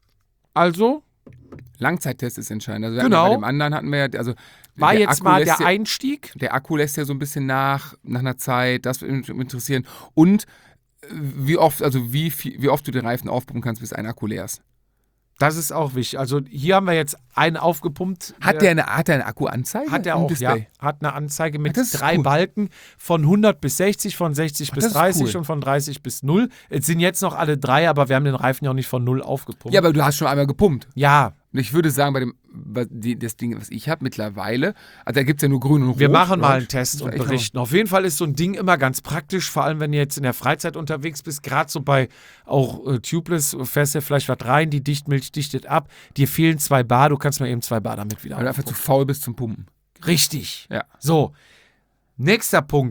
Also, Langzeittest ist entscheidend. Also Genau. bei dem anderen hatten wir ja, also war der jetzt Akku mal lässt der ja, Einstieg. der Akku lässt ja so ein bisschen nach einer Zeit, das würde mich interessieren. Und wie oft du den Reifen aufpumpen kannst, bis ein Akku leer ist. Das ist auch wichtig. Also hier haben wir jetzt einen aufgepumpt. Hat der eine Akkuanzeige? Hat er im auch, Display? ja. Hat eine Anzeige mit Das ist 3 cool. Balken von 100 bis 60, von 60 bis das ist 30 cool. und von 30 bis 0. Es sind jetzt noch alle 3, aber wir haben den Reifen ja auch nicht von 0 aufgepumpt. Ja, aber du hast schon einmal gepumpt. Ja, Und ich würde sagen, das Ding, was ich habe mittlerweile, also da gibt es ja nur grün und rot. wir machen mal oder? einen Test und echt mal- berichten. Auf jeden Fall ist so ein Ding immer ganz praktisch, vor allem wenn du jetzt in der Freizeit unterwegs bist, gerade so bei auch Tubeless, du fährst ja vielleicht was rein, die Dichtmilch dichtet ab, dir fehlen 2 Bar, du kannst mal eben 2 Bar damit wieder Weil du einfach zu aufpumpen. faul bist zum Pumpen. Richtig. Ja. So, nächster Punkt.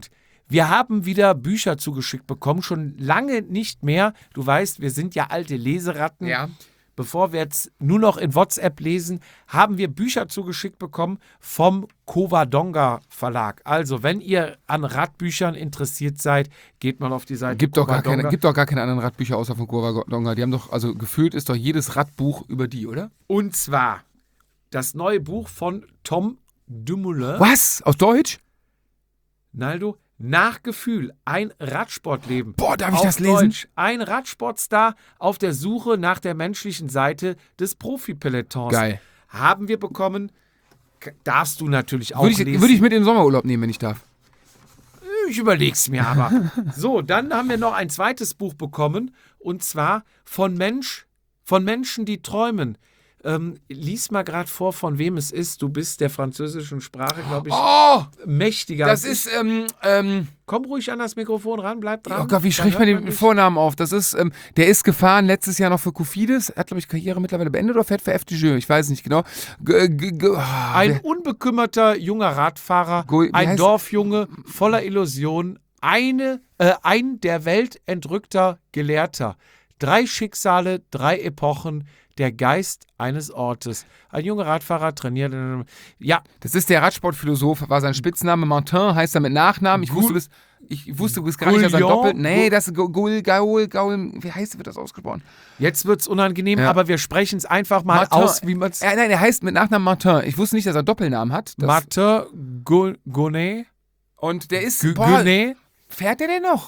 Wir haben wieder Bücher zugeschickt bekommen, schon lange nicht mehr. Du weißt, wir sind ja alte Leseratten. Ja. Bevor wir jetzt nur noch in WhatsApp lesen, haben wir Bücher zugeschickt bekommen vom Covadonga Verlag. Also, wenn ihr an Radbüchern interessiert seid, geht mal auf die Seite. Gibt doch gar Covadonga. keine anderen Radbücher außer von Covadonga. Die haben doch, also gefühlt ist doch jedes Radbuch über die, oder? Und zwar das neue Buch von Tom Dumoulin. Was? Aus Deutsch? Naldo, nach Gefühl, ein Radsportleben. Boah, darf ich Auf das lesen? Deutsch. Ein Radsportstar auf der Suche nach der menschlichen Seite des Profi-Pelotons. Geil. Haben wir bekommen. Darfst du natürlich auch lesen. Würde ich mit in den Sommerurlaub nehmen, wenn ich darf. Ich überleg's mir aber. So, dann haben wir noch ein zweites Buch bekommen. Und zwar von Menschen, die träumen. Lies mal gerade vor, von wem es ist. Du bist der französischen Sprache, glaube ich, mächtiger. Das ist, Komm ruhig an das Mikrofon ran, bleib dran. oh Gott, wie spricht man den Vornamen auf? Das ist, der ist gefahren letztes Jahr noch für Cofidis, hat, glaube ich, Karriere mittlerweile beendet oder fährt für FDJ, ich weiß nicht genau. Ein unbekümmerter junger Radfahrer, ein Dorfjunge voller Illusionen, ein der Welt entrückter Gelehrter. 3 Schicksale, 3 Epochen, der Geist eines Ortes. Ein junger Radfahrer trainiert. Ja. Das ist der Radsportphilosoph, war sein Spitzname. Martin heißt er mit Nachnamen. Ich wusste bis gar nicht, dass er doppelt. Nee, das ist Gaul. Wie wird das ausgesprochen? Jetzt wird es unangenehm, aber wir sprechen es einfach mal Martin, aus, wie man es. Nein, er heißt mit Nachnamen Martin. Ich wusste nicht, dass er Doppelnamen hat. Martin Gonnet. Und der ist. Gonnet. Fährt der denn noch?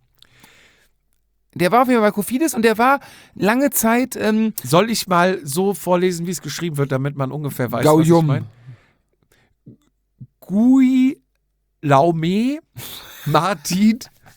Der war auf jeden Fall bei Cofidis und der war lange Zeit. Soll ich mal so vorlesen, wie es geschrieben wird, damit man ungefähr weiß, was ich meine? Guillaume Martin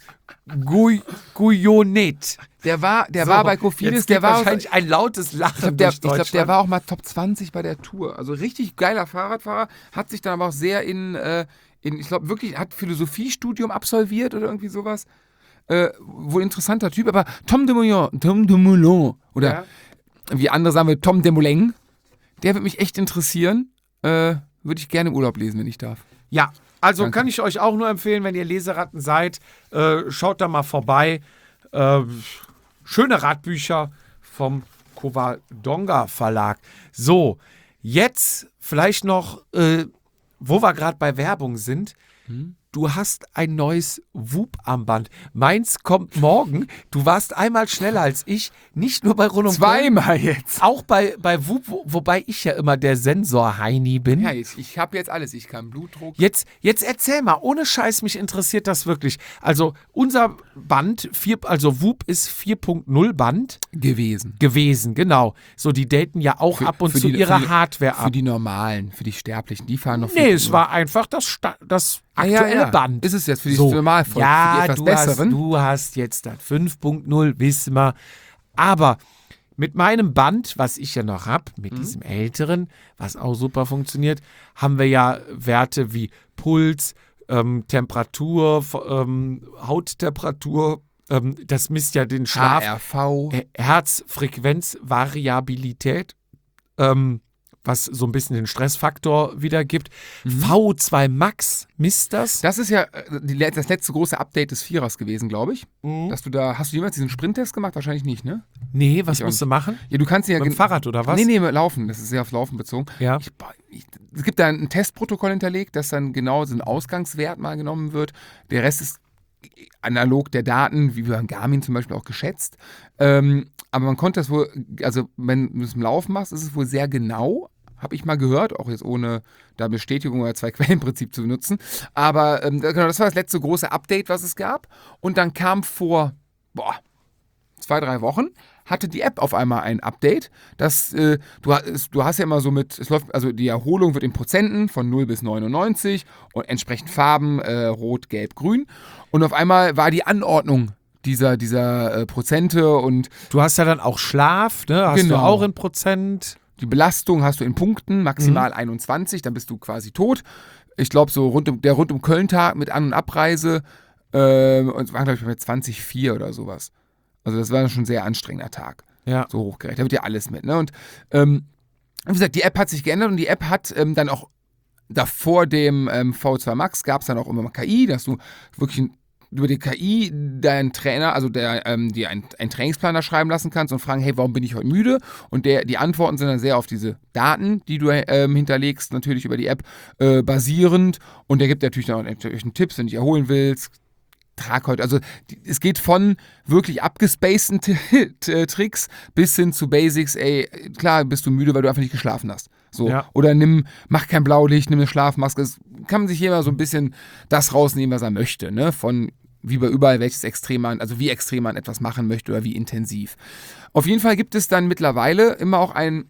Gouillonnet. Der war bei Cofidis, der war wahrscheinlich ein lautes Lachen. Ich glaube, der war auch mal Top 20 bei der Tour. Also richtig geiler Fahrradfahrer, hat sich dann aber auch sehr ich glaube wirklich, hat Philosophiestudium absolviert oder irgendwie sowas. Wohl interessanter Typ, aber Tom Dumoulin, oder wie andere sagen wir, Tom Dumoulin, der wird mich echt interessieren. Würde ich gerne im Urlaub lesen, wenn ich darf. Ja, also Danke. Kann ich euch auch nur empfehlen, wenn ihr Leseratten seid, schaut da mal vorbei. Schöne Radbücher vom Covadonga Verlag. So, jetzt vielleicht noch, wo wir gerade bei Werbung sind. Du hast ein neues Whoop-Armband. Meins kommt morgen. Du warst einmal schneller als ich. Nicht nur bei Rund um Zweimal jetzt. Auch bei Whoop, wobei ich ja immer der Sensor-Heini bin. Ja, ich habe jetzt alles. Ich kann Blutdruck. Jetzt erzähl mal, ohne Scheiß, mich interessiert das wirklich. Also unser Band, Whoop ist 4.0 Band. Gewesen, genau. So, die daten ja auch ab und zu ihre Hardware ab. Für die Normalen, für die Sterblichen, die fahren noch 4.0. Nee, es war einfach das aktuelle Band. Ist es jetzt für die Normalfolge, ja, für die etwas Besseren? Du hast jetzt das 5.0, wissen wir. Aber mit meinem Band, was ich ja noch habe, mit diesem älteren, was auch super funktioniert, haben wir ja Werte wie Puls, Temperatur, Hauttemperatur, das misst ja den Schlaf, HRV, Herzfrequenzvariabilität, was so ein bisschen den Stressfaktor wiedergibt. VO2 Max misst das. Das ist ja das letzte große Update des Vierers gewesen, glaube ich. Dass du hast du jemals diesen Sprinttest gemacht? Wahrscheinlich nicht, ne? Nee, was musst du machen? Ja, du kannst ja mit dem Fahrrad oder was? Nee, mit Laufen. Das ist sehr aufs Laufen bezogen. Ja. Es gibt da ein Testprotokoll hinterlegt, dass dann genau so ein Ausgangswert mal genommen wird. Der Rest ist analog der Daten, wie beim Garmin zum Beispiel auch geschätzt. Aber man konnte das wohl, also wenn du es im Laufen machst, ist es wohl sehr genau. Habe ich mal gehört, auch jetzt ohne da Bestätigung oder 2-Quellen-Prinzip zu benutzen. Aber genau, das war das letzte große Update, was es gab. Und dann kam vor 2-3 Wochen, hatte die App auf einmal ein Update. Du hast ja immer so also die Erholung wird in Prozenten von 0 bis 99 und entsprechend Farben, Rot, Gelb, Grün. Und auf einmal war die Anordnung dieser Prozente und du hast ja dann auch Schlaf, ne? Hast du auch in Prozent. Die Belastung hast du in Punkten, maximal 21, dann bist du quasi tot. Ich glaube, so der Rund-um-Köln-Tag mit An- und Abreise und waren, glaube ich, bei 20,4 oder sowas. Also das war schon ein sehr anstrengender Tag. Ja. So hochgerechnet. Da wird ja alles mit. Ne? Und wie gesagt, die App hat sich geändert und die App hat dann auch davor dem V2 Max gab es dann auch immer mal KI, dass du wirklich über die KI deinen Trainer, also dir einen Trainingsplaner schreiben lassen kannst und fragen, hey, warum bin ich heute müde? Und die Antworten sind dann sehr auf diese Daten, die du hinterlegst, natürlich über die App basierend. Und der gibt natürlich dann auch einen Tipps, wenn du dich erholen willst. Trag heute, also es geht von wirklich abgespaceden Tricks bis hin zu Basics, ey, klar bist du müde, weil du einfach nicht geschlafen hast. So. Ja. Oder mach kein Blaulicht, nimm eine Schlafmaske. Es kann man sich jeder so ein bisschen das rausnehmen, was er möchte, ne? Von wie bei überall, welches Extrem man, also wie extrem man etwas machen möchte oder wie intensiv. Auf jeden Fall gibt es dann mittlerweile immer auch ein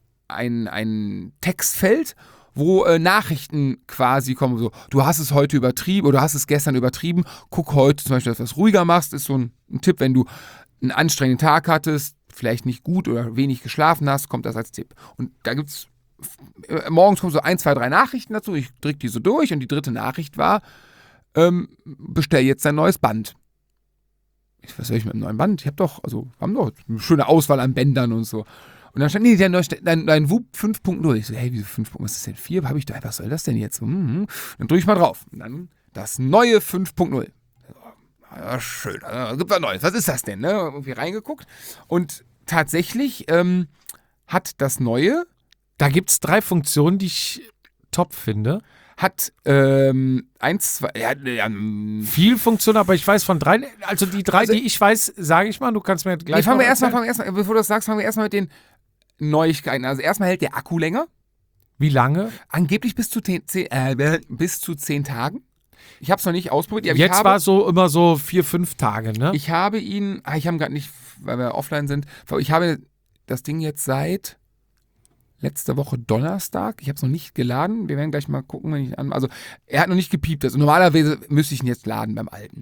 Textfeld, wo Nachrichten quasi kommen, so, du hast es heute übertrieben oder du hast es gestern übertrieben, guck heute zum Beispiel, dass du das ruhiger machst, ist so ein Tipp, wenn du einen anstrengenden Tag hattest, vielleicht nicht gut oder wenig geschlafen hast, kommt das als Tipp. Und da gibt es, morgens kommen so 1, 2, 3 Nachrichten dazu, ich drücke die so durch und die dritte Nachricht war, bestell jetzt dein neues Band. Was soll ich mit einem neuen Band? Wir haben doch eine schöne Auswahl an Bändern und so. Und dann stand, nee, dein Whoop 5.0. Ich so, hey, wieso 5.0? Was ist denn 4? Habe ich da, was soll das denn jetzt? Dann drücke ich mal drauf. Und dann das neue 5.0. Ja, schön, gibt was Neues. Was ist das denn? Ne? Irgendwie reingeguckt. Und tatsächlich hat das Neue. Da gibt es 3 Funktionen, die ich top finde. Hat 1, 2, viel Funktionen, aber ich weiß von 3, also die 3, die ich weiß, sage ich mal, du kannst mir gleich fangen wir erstmal, bevor du das sagst, fangen wir erstmal mit den Neuigkeiten. Also erstmal hält der Akku länger. Wie lange? Angeblich bis zu 10 Tagen. Ich habe es noch nicht ausprobiert. Jetzt war so immer so 4, 5 Tage, ne? Ich habe ihn, ich habe gerade nicht, weil wir offline sind, ich habe das Ding jetzt seit letzte Woche Donnerstag. Ich habe es noch nicht geladen. Wir werden gleich mal gucken, wenn ich also er hat noch nicht gepiept. Also normalerweise müsste ich ihn jetzt laden beim alten.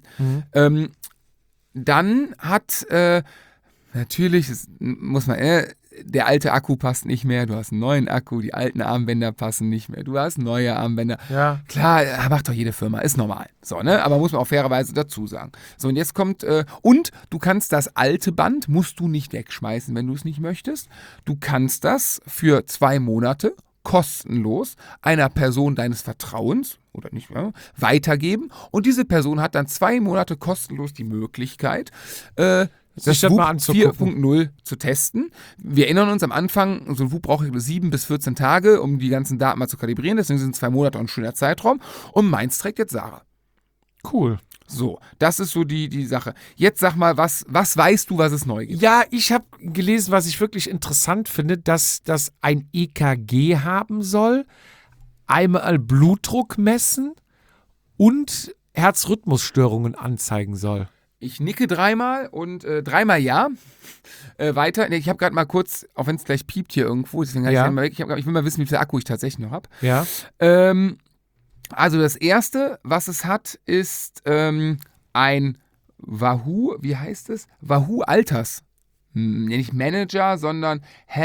Dann hat natürlich, muss man, der alte Akku passt nicht mehr, du hast einen neuen Akku, die alten Armbänder passen nicht mehr, du hast neue Armbänder. Ja. Klar, macht doch jede Firma, ist normal. So, ne? Aber muss man auch fairerweise dazu sagen. So, und jetzt kommt, und du kannst das alte Band, musst du nicht wegschmeißen, wenn du es nicht möchtest. Du kannst das für 2 Monate kostenlos einer Person deines Vertrauens oder nicht mehr weitergeben. Und diese Person hat dann 2 Monate kostenlos die Möglichkeit, das das Whoop mal anzugucken. 4.0 zu testen. Wir erinnern uns am Anfang, so ein Whoop braucht 7 bis 14 Tage, um die ganzen Daten mal zu kalibrieren. Deswegen sind 2 Monate auch ein schöner Zeitraum. Und meins trägt jetzt Sarah. Cool. So, das ist so die Sache. Jetzt sag mal, was weißt du, was es neu gibt? Ja, ich habe gelesen, was ich wirklich interessant finde, dass das ein EKG haben soll, einmal Blutdruck messen und Herzrhythmusstörungen anzeigen soll. Ich nicke 3-mal und 3-mal ja. Weiter. Ich habe gerade mal kurz, auch wenn es gleich piept hier irgendwo, deswegen Ja. ich will mal wissen, wie viel Akku ich tatsächlich noch habe. Ja. Also das erste, was es hat, ist ein Wahoo, wie heißt es? Wahoo Alters. Nicht Manager, sondern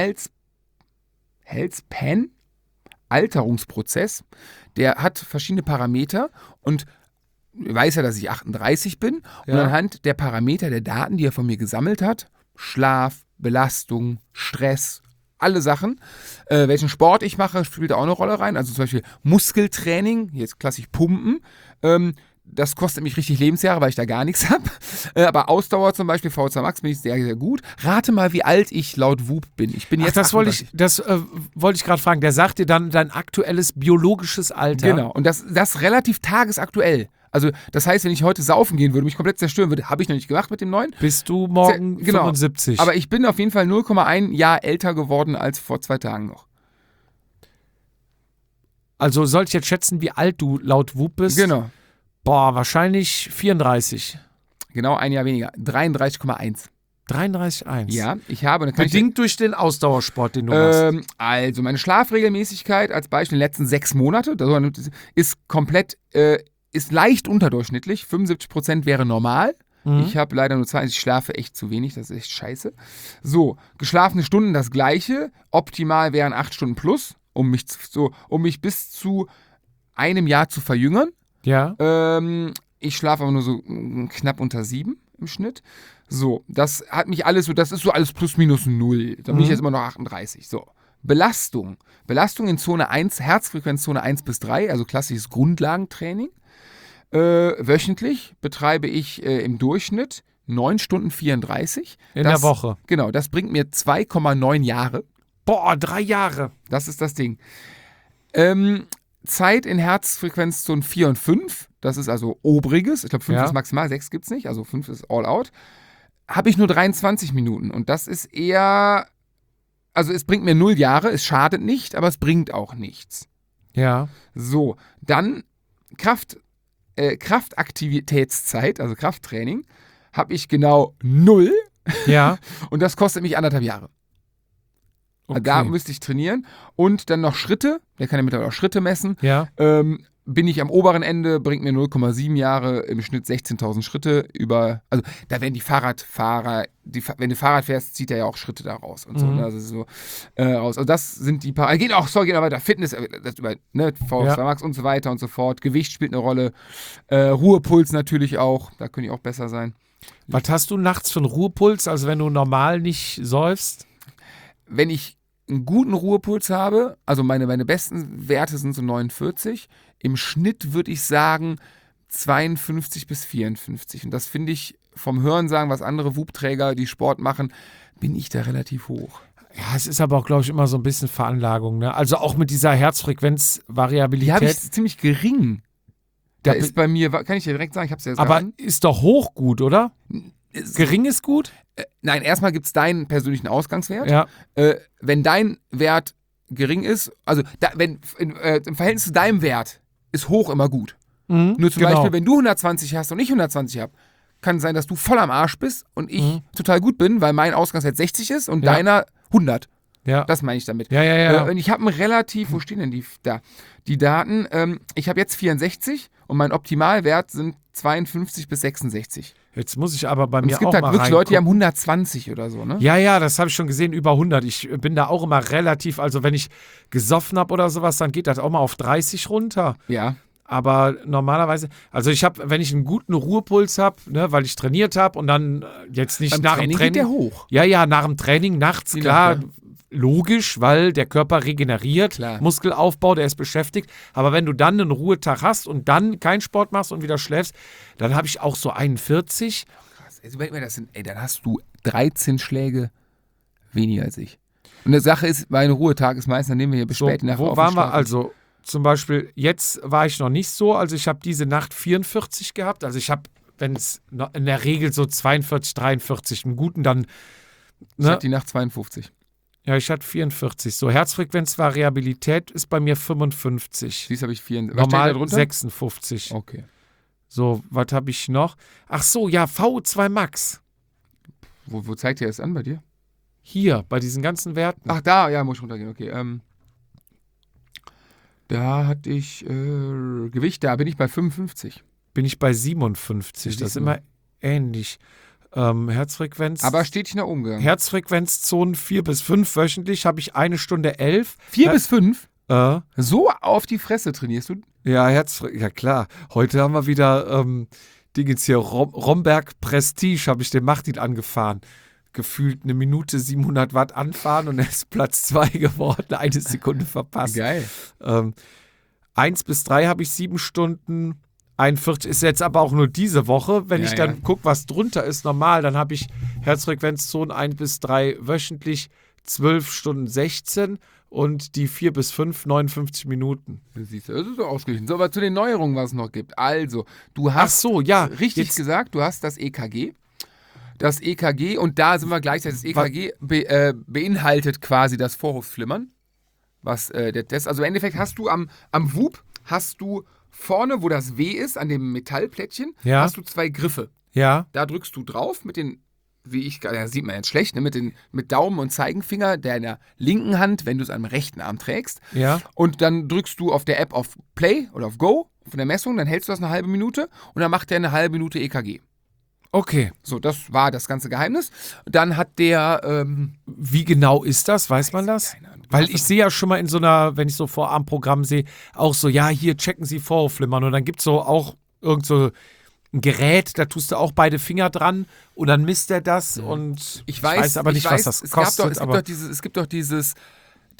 Healthspan Alterungsprozess. Der hat verschiedene Parameter und weiß ja, dass ich 38 bin. Ja. Und anhand der Parameter der Daten, die er von mir gesammelt hat, Schlaf, Belastung, Stress, alle Sachen, welchen Sport ich mache, spielt da auch eine Rolle rein. Also zum Beispiel Muskeltraining, jetzt klassisch Pumpen, das kostet mich richtig Lebensjahre, weil ich da gar nichts habe. Aber Ausdauer zum Beispiel, V2 Max, bin ich sehr, sehr gut. Rate mal, wie alt ich laut Whoop bin. Ich bin jetzt das wollte ich gerade fragen. Der sagt dir dann dein aktuelles biologisches Alter. Genau, und das relativ tagesaktuell. Also das heißt, wenn ich heute saufen gehen würde, mich komplett zerstören würde, habe ich noch nicht gemacht mit dem neuen. Bist du morgen 75. Aber ich bin auf jeden Fall 0,1 Jahr älter geworden als vor 2 Tagen noch. Also soll ich jetzt schätzen, wie alt du laut Whoop bist? Genau. Boah, wahrscheinlich 34. Genau, ein Jahr weniger. 33,1. 33,1. Ja, ich habe... Bedingt durch den Ausdauersport, den du machst. Also meine Schlafregelmäßigkeit als Beispiel in den letzten 6 Monate ist komplett, ist leicht unterdurchschnittlich. 75% wäre normal. Ich habe leider nur 2, ich schlafe echt zu wenig, das ist echt scheiße. So, geschlafene Stunden das gleiche. Optimal wären 8 Stunden plus, um mich bis zu einem Jahr zu verjüngern. Ja. Ich schlafe aber nur so knapp unter 7 im Schnitt. So, das hat mich alles so, das ist so alles plus minus 0. Da bin ich jetzt immer noch 38. So, Belastung. Belastung in Zone 1, Herzfrequenzzone 1 bis 3, also klassisches Grundlagentraining. Wöchentlich betreibe ich im Durchschnitt 9 Stunden 34. In der Woche. Genau, das bringt mir 2,9 Jahre. Boah, 3 Jahre. Das ist das Ding. Zeit in Herzfrequenzzone 4 und 5, das ist also obriges, ich glaube 5 ist maximal, 6 gibt es nicht, also 5 ist all out, habe ich nur 23 Minuten und das ist eher, also es bringt mir 0 Jahre, es schadet nicht, aber es bringt auch nichts. Ja. So, dann Kraftaktivitätszeit, also Krafttraining, habe ich genau 0 Ja. und das kostet mich 1,5 Jahre. Okay. Da müsste ich trainieren und dann noch Schritte, der kann ja mittlerweile auch Schritte messen. Ja. Bin ich am oberen Ende, bringt mir 0,7 Jahre, im Schnitt 16.000 Schritte über, also da werden die Fahrradfahrer, wenn du Fahrrad fährst, zieht er ja auch Schritte da raus und so, ne? Also so raus. Also das sind die paar, geht auch weiter, Fitness, das über, ne, VO2 Max und so weiter und so fort, Gewicht spielt eine Rolle, Ruhepuls natürlich auch, da könnte ich auch besser sein. Was hast du nachts für einen Ruhepuls, also wenn du normal nicht säufst? Wenn ich einen guten Ruhepuls habe, also meine besten Werte sind so 49, im Schnitt würde ich sagen 52 bis 54. Und das finde ich vom Hörensagen, was andere Whoop-Träger, die Sport machen, bin ich da relativ hoch. Ja, es ist aber auch, glaube ich, immer so ein bisschen Veranlagung, ne? Also auch mit dieser Herzfrequenzvariabilität. Die habe ich ziemlich gering. Da ist bei mir, kann ich dir direkt sagen, ich habe es ja jetzt aber gehabt. ist doch hoch gut, oder? Gering ist gut? Nein, erstmal gibt es deinen persönlichen Ausgangswert. Ja. Wenn dein Wert gering ist, also im Verhältnis zu deinem Wert ist hoch immer gut. Nur zum Beispiel, wenn du 120 hast und ich 120 habe, kann es sein, dass du voll am Arsch bist und ich total gut bin, weil mein Ausgangswert 60 ist und deiner 100. Ja. Das meine ich damit. Ja. Und ich habe einen relativ, wo stehen denn die Daten? Ich habe jetzt 64 und mein Optimalwert sind 52 bis 66. Jetzt muss ich aber bei Und mir es gibt auch halt mal wirklich Leute, die haben reingucken. 120 oder so, ne? Ja, das habe ich schon gesehen, über 100. Ich bin da auch immer relativ, also wenn ich gesoffen habe oder sowas, dann geht das auch mal auf 30 runter. Ja. Aber normalerweise, also ich habe, wenn ich einen guten Ruhepuls habe, ne, weil ich trainiert habe und dann jetzt nicht Beim nach Training dem Training. geht der hoch. Ja, nach dem Training nachts, klar, logisch, weil der Körper regeneriert, Klar. Muskelaufbau, der ist beschäftigt. Aber wenn du dann einen Ruhetag hast und dann keinen Sport machst und wieder schläfst, dann habe ich auch so 41. Krass. Also überleg mir das, dann hast du 13 Schläge weniger als ich. Und die Sache ist, mein Ruhetag ist meistens, dann nehmen wir hier bis So, spät nachher wo auf waren und wir? schlafen. Also zum Beispiel, jetzt war ich noch nicht so, also ich habe diese Nacht 44 gehabt, also ich habe, wenn es in der Regel so 42, 43, einen guten dann, Ich ne? hatte die Nacht 52. Ja, ich hatte 44. So, Herzfrequenzvariabilität ist bei mir 55. Siehst habe ich 54. Was steht da Normal drunter? 56. Okay. So, was habe ich noch? Ach so, ja, VO2 Max. Wo zeigt ihr das an bei dir? Hier, bei diesen ganzen Werten. Ach, da, ja, muss ich runtergehen, okay. Da hatte ich Gewicht, da bin ich bei 55. Bin ich bei 57. Das ist immer ähnlich. Herzfrequenz. Aber stetig nach oben gegangen. Herzfrequenzzonen 4 bis 5 wöchentlich habe ich 1 Stunde 11. 4 bis 5? Äh, So auf die Fresse trainierst du? ja, ja klar. Heute haben wir wieder Dingens hier, Romberg Prestige, habe ich den Martin angefahren. Gefühlt 1 Minute 700 Watt anfahren und er ist Platz 2 geworden, 1 Sekunde verpasst. Geil. 1 bis 3 habe ich 7 Stunden 41, ist jetzt aber auch nur diese Woche. Wenn ich dann gucke, was drunter ist, normal, dann habe ich Herzfrequenzzonen 1 bis 3 wöchentlich, 12 Stunden 16 und die 4 bis 5, 59 Minuten. Siehst du, das ist so ausgeglichen. So, aber zu den Neuerungen, was es noch gibt. Also, du Ach hast so, ja. richtig jetzt, gesagt, du hast das EKG. Das EKG, und da sind wir gleichzeitig, das EKG beinhaltet quasi das Vorhofsflimmern. Was der Test, also im Endeffekt hast du am Whoop, hast du vorne, wo das W ist, an dem Metallplättchen, Ja. hast du 2 Griffe. Ja, Da drückst du drauf mit den, sieht man jetzt schlecht, ne, mit Daumen und Zeigefinger deiner linken Hand, wenn du es am rechten Arm trägst. ja. Und dann drückst du auf der App auf Play oder auf Go von der Messung, dann hältst du das eine halbe Minute und dann macht der eine halbe Minute EKG. Okay. So, das war das ganze Geheimnis. Dann hat der, Wie genau ist das? Weiß man das? keine Ahnung. Weil ich sehe ja schon mal in so einer, wenn ich so Vorabendprogramm sehe, auch so, ja, hier checken Sie Vorhofflimmern. Und dann gibt es so auch irgend so ein Gerät, da tust du auch beide Finger dran und dann misst er das und ich weiß aber nicht, was das kostet. Es gibt doch dieses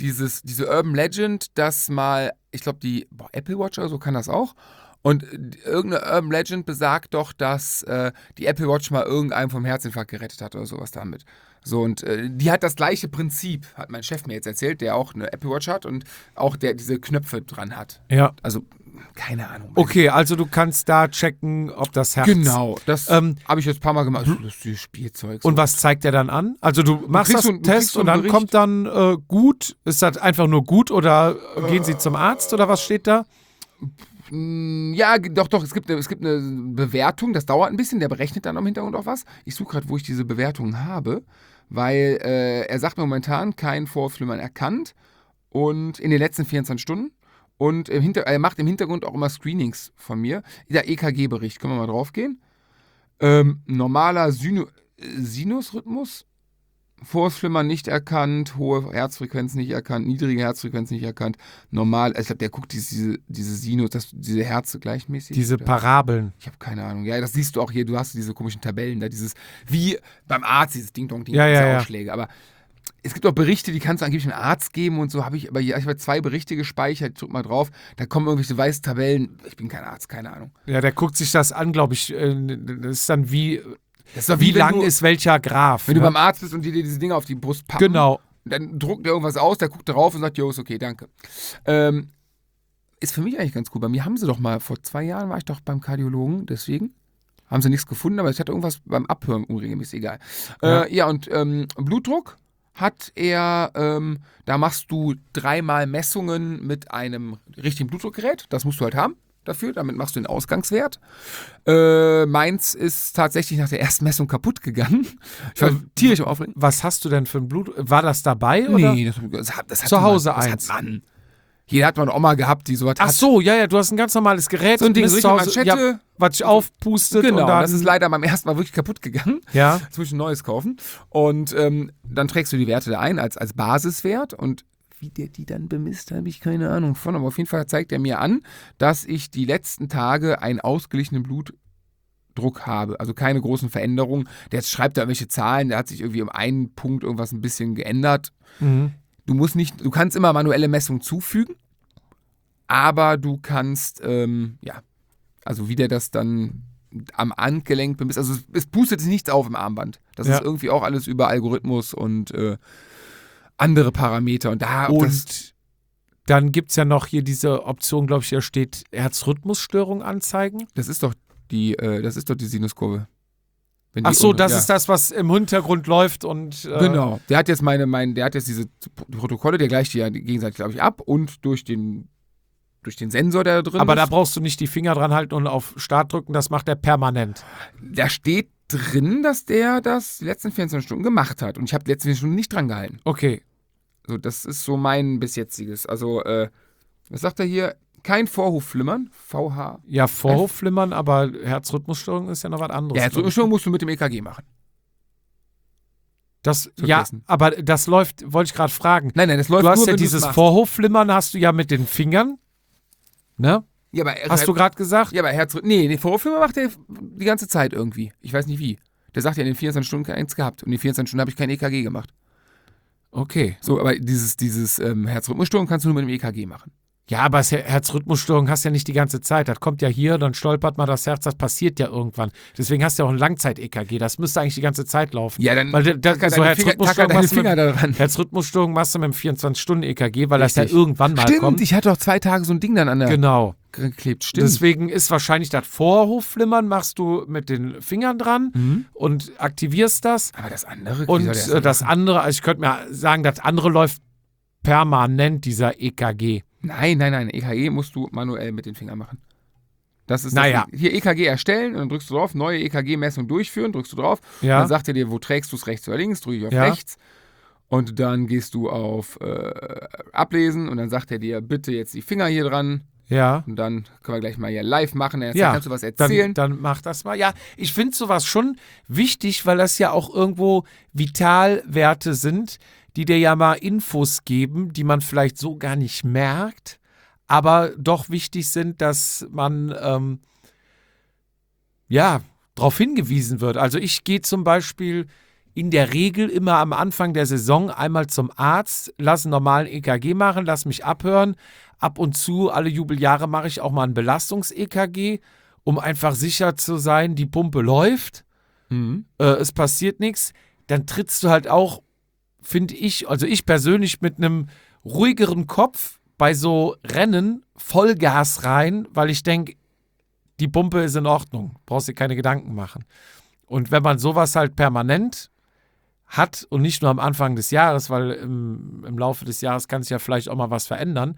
diese Urban Legend, dass mal, ich glaube, die Apple Watch oder so kann das auch. Und irgendeine Urban Legend besagt doch, dass die Apple Watch mal irgendeinem vom Herzinfarkt gerettet hat oder sowas damit. So, und die hat das gleiche Prinzip, hat mein Chef mir jetzt erzählt, der auch eine Apple Watch hat und auch der diese Knöpfe dran hat. Ja. Also, keine Ahnung. Okay, also du kannst da checken, ob das Herz... Genau, das habe ich jetzt ein paar Mal gemacht. Das ist Spielzeug. So. Und was zeigt der dann an? Also du machst das Test und dann kommt dann gut. Ist das einfach nur gut oder gehen Sie zum Arzt oder was steht da? Ja, doch, es gibt eine Bewertung, das dauert ein bisschen, der berechnet dann im Hintergrund auch was. Ich suche gerade, wo ich diese Bewertungen habe, weil er sagt momentan kein Vorhofflimmern erkannt und in den letzten 24 Stunden und er macht im Hintergrund auch immer Screenings von mir. Der EKG-Bericht, können wir mal drauf gehen. Normaler Sinusrhythmus, Vorhofflimmern nicht erkannt, hohe Herzfrequenz nicht erkannt, niedrige Herzfrequenz nicht erkannt, normal, ich glaube, der guckt diese Sinus, diese Herze gleichmäßig. Diese Parabeln. Ich habe keine Ahnung. Ja, das siehst du auch hier, du hast diese komischen Tabellen da, wie beim Arzt, dieses Ding-Dong, diese Ausschläge, aber es gibt auch Berichte, die kannst du angeblich einem Arzt geben und so, ich habe 2 Berichte gespeichert, drück mal drauf, da kommen irgendwelche weiße Tabellen, ich bin kein Arzt, keine Ahnung. Ja, der guckt sich das an, glaube ich, das ist dann wie wie lang ist welcher Graph. Wenn du beim Arzt bist und dir diese Dinger auf die Brust packen, genau. Dann druckt der irgendwas aus, der guckt drauf und sagt, jo, ist okay, danke. Ist für mich eigentlich ganz cool. Bei mir haben sie doch mal, vor 2 Jahren war ich doch beim Kardiologen, deswegen haben sie nichts gefunden, aber ich hatte irgendwas beim Abhören unregelmäßig, egal. Und Blutdruck hat er, da machst du 3-mal Messungen mit einem richtigen Blutdruckgerät, das musst du halt haben. Dafür, damit machst du den Ausgangswert. Meins ist tatsächlich nach der ersten Messung kaputt gegangen. Ich war tierisch aufregend. Was hast du denn für ein Blut? War das dabei? Oder? Nee, das hat zu Hause eins. Das hat man. Jeder hat mal eine Oma gehabt, die sowas hat. Ach so, ja, du hast ein ganz normales Gerät. So ein Ding, so zu Hause, Manschette. was sich aufpustet. Genau, und dann, das ist leider beim ersten Mal wirklich kaputt gegangen. Ja. Jetzt muss ich ein neues kaufen. Und dann trägst du die Werte da ein als Basiswert und wie der die dann bemisst, habe ich keine Ahnung von. Aber auf jeden Fall zeigt er mir an, dass ich die letzten Tage einen ausgeglichenen Blutdruck habe. Also keine großen Veränderungen. Der schreibt da irgendwelche Zahlen, der hat sich irgendwie um einen Punkt irgendwas ein bisschen geändert. Mhm. Du kannst immer manuelle Messungen zufügen, aber du kannst, also wie der das dann am Handgelenk bemisst. Also es pustet sich nichts auf im Armband. Das ist irgendwie auch alles über Algorithmus und andere Parameter und dann gibt es ja noch hier diese Option, glaube ich, da steht Herzrhythmusstörung anzeigen. Das ist doch die Sinuskurve. Ach so, das ist das, was im Hintergrund läuft und genau. Der hat jetzt diese Protokolle, der gleicht die ja gegenseitig, glaube ich, ab und durch den Sensor, der da drin ist. Aber da brauchst du nicht die Finger dran halten und auf Start drücken, das macht er permanent. Da steht drin, dass der das die letzten 24 Stunden gemacht hat und ich habe die letzten 24 Stunden nicht dran gehalten. Okay. So, das ist so mein bis jetziges. Also, was sagt er hier? Kein Vorhofflimmern, VH. Ja, Vorhofflimmern, aber Herzrhythmusstörung ist ja noch was anderes. Ja, Herzrhythmusstörung musst du mit dem EKG machen. Aber das läuft, wollte ich gerade fragen. Nein, das läuft nur, nur, ja wenn dieses Vorhofflimmern hast du ja mit den Fingern, ne? Ja, aber hast du gerade gesagt? Ja, aber Vorhofflimmern macht er die ganze Zeit irgendwie. Ich weiß nicht wie. Der sagt ja, in den 24 Stunden eins gehabt. Und in den 24 Stunden habe ich kein EKG gemacht. Okay. So, aber dieses Herzrhythmusstörung kannst du nur mit dem EKG machen. Ja, aber Herzrhythmusstörung hast du ja nicht die ganze Zeit. Das kommt ja hier, dann stolpert mal das Herz, das passiert ja irgendwann. Deswegen hast du ja auch ein Langzeit-EKG. Das müsste eigentlich die ganze Zeit laufen. Ja, dann weil so Herzrhythmusstörung machst du mit dem 24-Stunden-EKG, weil Richtig. das ja irgendwann mal kommt. Stimmt, ich hatte auch 2 Tage so ein Ding dann an der geklebt. Stimmt. Deswegen ist wahrscheinlich das Vorhofflimmern machst du mit den Fingern dran und aktivierst das. Aber das andere... Und das andere, also ich könnte mir sagen, das andere läuft permanent, dieser EKG. Nein, EKG musst du manuell mit den Fingern machen. Das ist hier EKG erstellen und dann drückst du drauf, neue EKG-Messung durchführen, drückst du drauf. Ja. Dann sagt er dir, wo trägst du es, rechts oder links, drücke ich auf rechts. Und dann gehst du auf Ablesen und dann sagt er dir, bitte jetzt die Finger hier dran. Ja. Und dann können wir gleich mal hier live machen. Dann kannst du was erzählen. Dann mach das mal. Ja, ich finde sowas schon wichtig, weil das ja auch irgendwo Vitalwerte sind, die dir ja mal Infos geben, die man vielleicht so gar nicht merkt, aber doch wichtig sind, dass man darauf hingewiesen wird. Also ich gehe zum Beispiel in der Regel immer am Anfang der Saison einmal zum Arzt, lass einen normalen EKG machen, lass mich abhören. Ab und zu, alle Jubeljahre, mache ich auch mal ein Belastungs-EKG, um einfach sicher zu sein, die Pumpe läuft, es passiert nichts. Dann trittst du halt auch, finde ich, also ich persönlich mit einem ruhigeren Kopf bei so Rennen Vollgas rein, weil ich denke, die Pumpe ist in Ordnung, brauchst dir keine Gedanken machen. Und wenn man sowas halt permanent hat und nicht nur am Anfang des Jahres, weil im Laufe des Jahres kann sich ja vielleicht auch mal was verändern,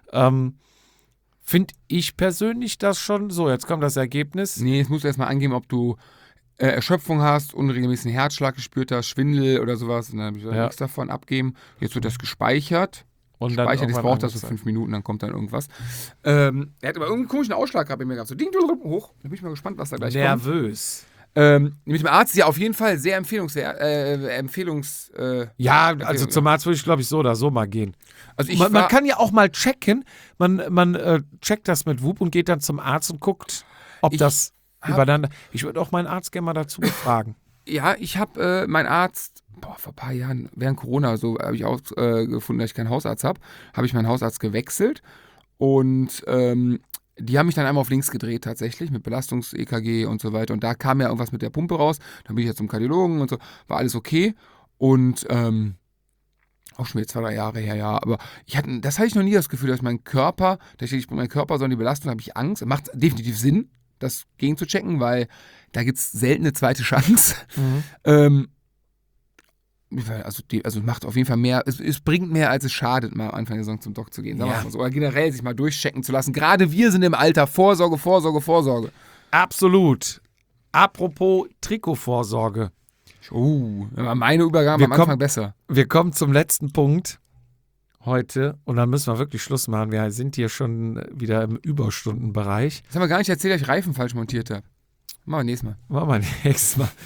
finde ich persönlich das schon so. Jetzt kommt das Ergebnis. Nee, jetzt musst du erstmal angeben, ob du Erschöpfung hast, unregelmäßigen Herzschlag gespürt hast, Schwindel oder sowas. Und dann habe ich nichts davon abgeben. Jetzt wird das gespeichert. Und dann Speichert, jetzt braucht das so 5 Minuten, dann kommt dann irgendwas. Er hat aber irgendeinen komischen Ausschlag gehabt in mir gehabt. So ding, hoch. Da bin ich mal gespannt, was da gleich kommt. Nervös. Mit dem Arzt ist ja auf jeden Fall sehr Ja, also zum Arzt würde ich, glaube ich, so oder so mal gehen. Also Man kann ja auch mal checken. Man checkt das mit WUP und geht dann zum Arzt und guckt, ob das übereinander. Ich würde auch meinen Arzt gerne mal dazu fragen. Ja, ich habe meinen Arzt, vor ein paar Jahren, während Corona, so habe ich auch gefunden, dass ich keinen Hausarzt habe, habe ich meinen Hausarzt gewechselt und die haben mich dann einmal auf links gedreht tatsächlich, mit Belastungs-EKG und so weiter. Und da kam ja irgendwas mit der Pumpe raus. Dann bin ich ja zum Kardiologen und so, war alles okay. Und auch schon wieder 2, 3 Jahre her, ja. Aber das hatte ich noch nie das Gefühl, dass mein Körper soll die Belastung, habe ich Angst. Macht definitiv Sinn, das gegen zu checken, weil da gibt es selten eine zweite Chance. Also es macht auf jeden Fall mehr, es bringt mehr, als es schadet, mal am Anfang der Saison zum Doc zu gehen. Sagen wir mal so. Oder generell sich mal durchchecken zu lassen. Gerade wir sind im Alter. Vorsorge. Absolut. Apropos Trikotvorsorge. Meine Übergabe am Anfang besser. Wir kommen zum letzten Punkt heute und dann müssen wir wirklich Schluss machen. Wir sind hier schon wieder im Überstundenbereich. Das haben wir gar nicht erzählt, dass ich Reifen falsch montiert habe. Machen wir nächstes Mal.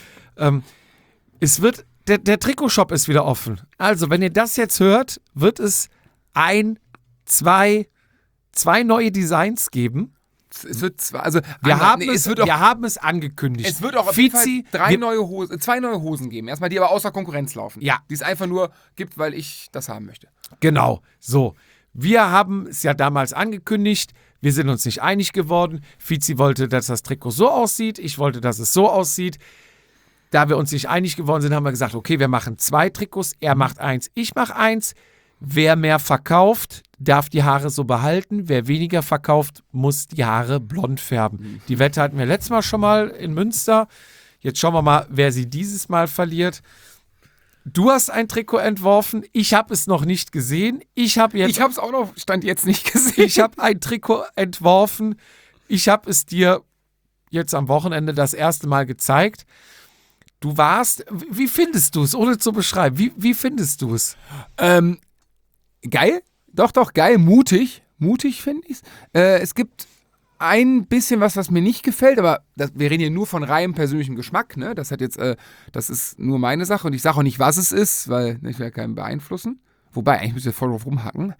Der Trikotshop ist wieder offen. Also, wenn ihr das jetzt hört, wird es zwei neue Designs geben. Es wird wir haben es angekündigt. Es wird auch auf jeden Fall 2 neue Hosen geben. Erstmal, die aber außer Konkurrenz laufen. Ja. Die es einfach nur gibt, weil ich das haben möchte. Genau. So. Wir haben es ja damals angekündigt. Wir sind uns nicht einig geworden. Fizi wollte, dass das Trikot so aussieht. Ich wollte, dass es so aussieht. Da wir uns nicht einig geworden sind, haben wir gesagt, okay, wir machen 2 Trikots. Er macht 1, ich mache 1. Wer mehr verkauft, darf die Haare so behalten. Wer weniger verkauft, muss die Haare blond färben. Die Wette hatten wir letztes Mal schon mal in Münster. Jetzt schauen wir mal, wer sie dieses Mal verliert. Du hast ein Trikot entworfen. Ich habe es noch nicht gesehen. Ich habe es auch noch, Stand jetzt nicht gesehen. Ich habe ein Trikot entworfen. Ich habe es dir jetzt am Wochenende das erste Mal gezeigt. Du warst, wie findest du es, ohne zu beschreiben, wie findest du es? Geil, doch, geil, mutig finde ich es. Es gibt ein bisschen was mir nicht gefällt, aber wir reden hier nur von reinem persönlichem Geschmack, ne? Das ist nur meine Sache und ich sage auch nicht, was es ist, weil ich will ja keinen beeinflussen. Wobei, eigentlich müsst ihr voll drauf rumhacken.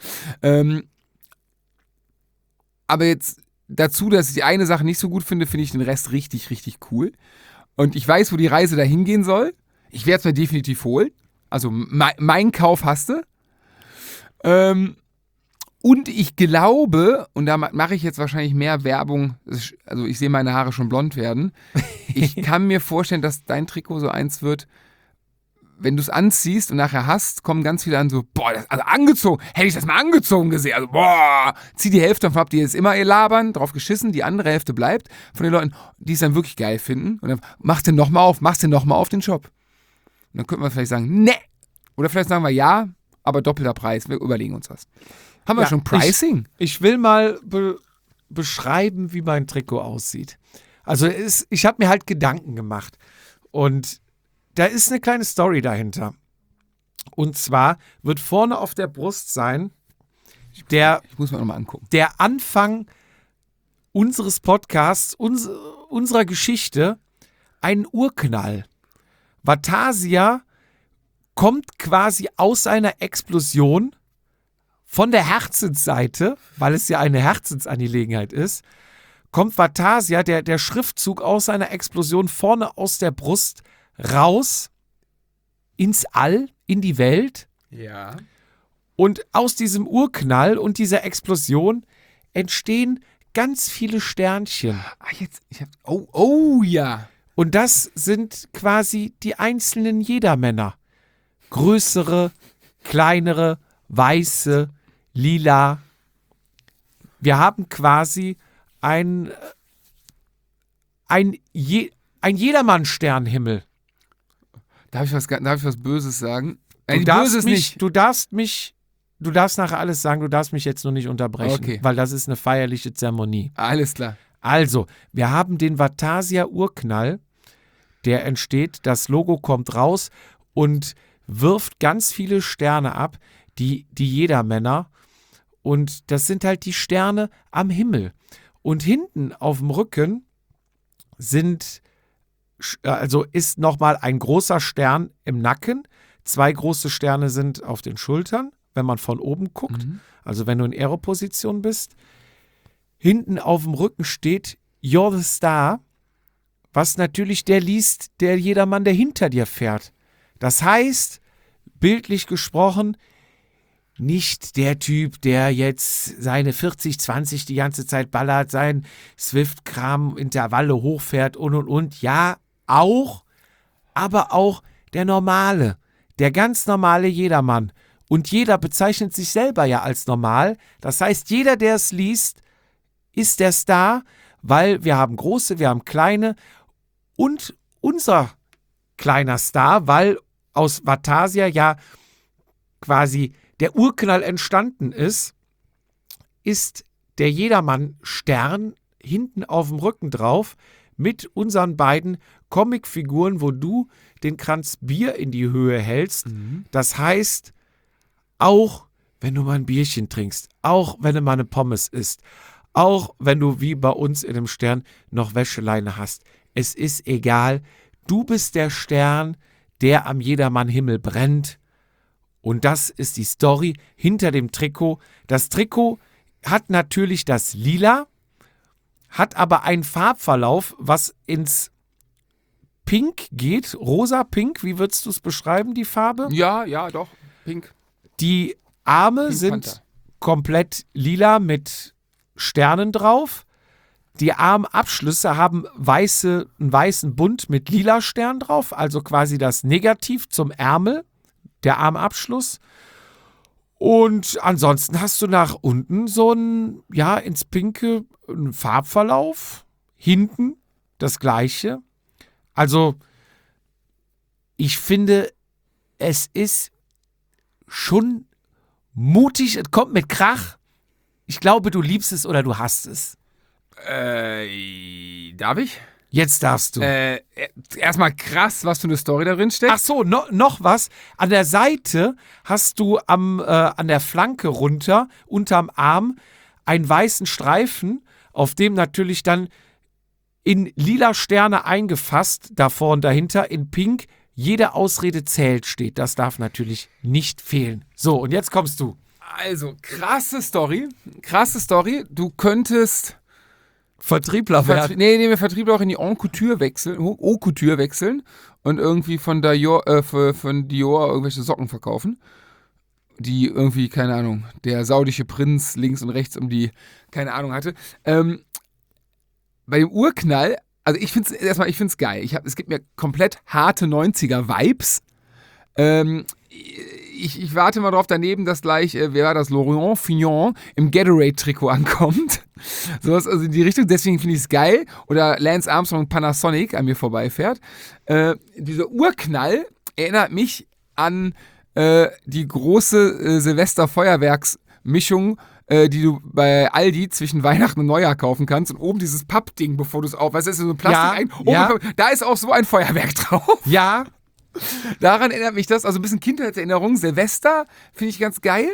Aber jetzt dazu, dass ich die eine Sache nicht so gut finde, finde ich den Rest richtig, richtig cool. Und ich weiß, wo die Reise dahin gehen soll. Ich werde es mir definitiv holen. Also mein Kauf hast du. Und ich glaube, und da mache ich jetzt wahrscheinlich mehr Werbung, also ich sehe meine Haare schon blond werden. Ich kann mir vorstellen, dass dein Trikot so eins wird, wenn du es anziehst und nachher hast, kommen ganz viele an so, also angezogen, hätte ich das mal angezogen gesehen, also zieh die Hälfte davon ab, die jetzt immer ihr labern, drauf geschissen, die andere Hälfte bleibt von den Leuten, die es dann wirklich geil finden und dann machst du nochmal auf den Shop. Und dann könnten wir vielleicht sagen, ne, oder vielleicht sagen wir ja, aber doppelter Preis, wir überlegen uns was. Haben wir schon Pricing? Ich will mal beschreiben, wie mein Trikot aussieht. Also ich habe mir halt Gedanken gemacht und da ist eine kleine Story dahinter. Und zwar wird vorne auf der Brust sein ich muss mir nochmal angucken. Der Anfang unseres Podcasts, unserer Geschichte, ein Urknall. Vatasia kommt quasi aus einer Explosion von der Herzensseite, weil es ja eine Herzensangelegenheit ist, kommt Vatasia, der Schriftzug aus einer Explosion vorne aus der Brust raus ins All, in die Welt. Ja. Und aus diesem Urknall und dieser Explosion entstehen ganz viele Sternchen. Ja. Und das sind quasi die einzelnen Jedermänner. Größere, kleinere, weiße, lila. Wir haben quasi ein Jedermann-Sternhimmel. Darf ich was Böses sagen? Du darfst nachher alles sagen, du darfst mich jetzt nur nicht unterbrechen, Okay. weil das ist eine feierliche Zeremonie. Alles klar. Also, wir haben den Vatasia-Urknall, der entsteht, das Logo kommt raus und wirft ganz viele Sterne ab, die Jedermänner. Und das sind halt die Sterne am Himmel. Und hinten auf dem Rücken ist nochmal ein großer Stern im Nacken. 2 große Sterne sind auf den Schultern, wenn man von oben guckt. Also wenn du in Aeroposition bist. Hinten auf dem Rücken steht You're the Star, was natürlich der liest, der Jedermann, der hinter dir fährt. Das heißt, bildlich gesprochen, nicht der Typ, der jetzt seine 40-20 die ganze Zeit ballert, sein Swift-Kram, Intervalle hochfährt und. Ja, auch, aber auch der normale, der ganz normale Jedermann. Und jeder bezeichnet sich selber ja als normal. Das heißt, jeder, der es liest, ist der Star, weil wir haben große, wir haben kleine und unser kleiner Star, weil aus Vatasia ja quasi der Urknall entstanden ist der Jedermann-Stern hinten auf dem Rücken drauf mit unseren beiden Comicfiguren, wo du den Kranz Bier in die Höhe hältst. Das heißt, auch wenn du mal ein Bierchen trinkst, auch wenn du mal eine Pommes isst, auch wenn du wie bei uns in dem Stern noch Wäscheleine hast, es ist egal, du bist der Stern, der am Jedermann-Himmel brennt. Und das ist die Story hinter dem Trikot. Das Trikot hat natürlich das Lila, hat aber einen Farbverlauf, was ins Pink geht. Rosa-Pink, wie würdest du es beschreiben, die Farbe? Ja, doch. Pink. Die Arme Pink sind Panther. komplett lila mit Sternen drauf. Die Armabschlüsse haben einen weißen Bund mit lila Stern drauf, also quasi das Negativ zum Ärmel, der Armabschluss. Und ansonsten hast du nach unten so ein, ins Pinke, einen Farbverlauf. Hinten das Gleiche. Also, ich finde, es ist schon mutig, es kommt mit Krach. Ich glaube, du liebst es oder du hasst es. Darf ich? Jetzt darfst du. Erstmal krass, was für eine Story darin steckt. Ach so, noch was. An der Seite hast du an der Flanke runter, unterm Arm, einen weißen Streifen, auf dem natürlich dann in lila Sterne eingefasst, davor und dahinter, in Pink, jede Ausrede zählt steht. Das darf natürlich nicht fehlen. So, und jetzt kommst du. Also, krasse Story. Du könntest Vertriebler werden. wir Vertriebler auch in die Haute Couture wechseln und irgendwie von Dior irgendwelche Socken verkaufen, die irgendwie, keine Ahnung, der saudische Prinz links und rechts um die, keine Ahnung, hatte. Bei dem Urknall, also ich finde es geil. Es gibt mir komplett harte 90er-Vibes. Ich warte mal drauf daneben, dass gleich, wer war das, Laurent Fignon im Gatorade-Trikot ankommt. Sowas, also in die Richtung, deswegen finde ich es geil. Oder Lance Armstrong Panasonic an mir vorbeifährt. Dieser Urknall erinnert mich an die große Silvester-Feuerwerksmischung, die du bei Aldi zwischen Weihnachten und Neujahr kaufen kannst. Und oben dieses Pappding, bevor du es weißt, das ist so ein Plastik. Da ist auch so ein Feuerwerk drauf. Ja. Daran erinnert mich das, also ein bisschen Kindheitserinnerung. Silvester finde ich ganz geil.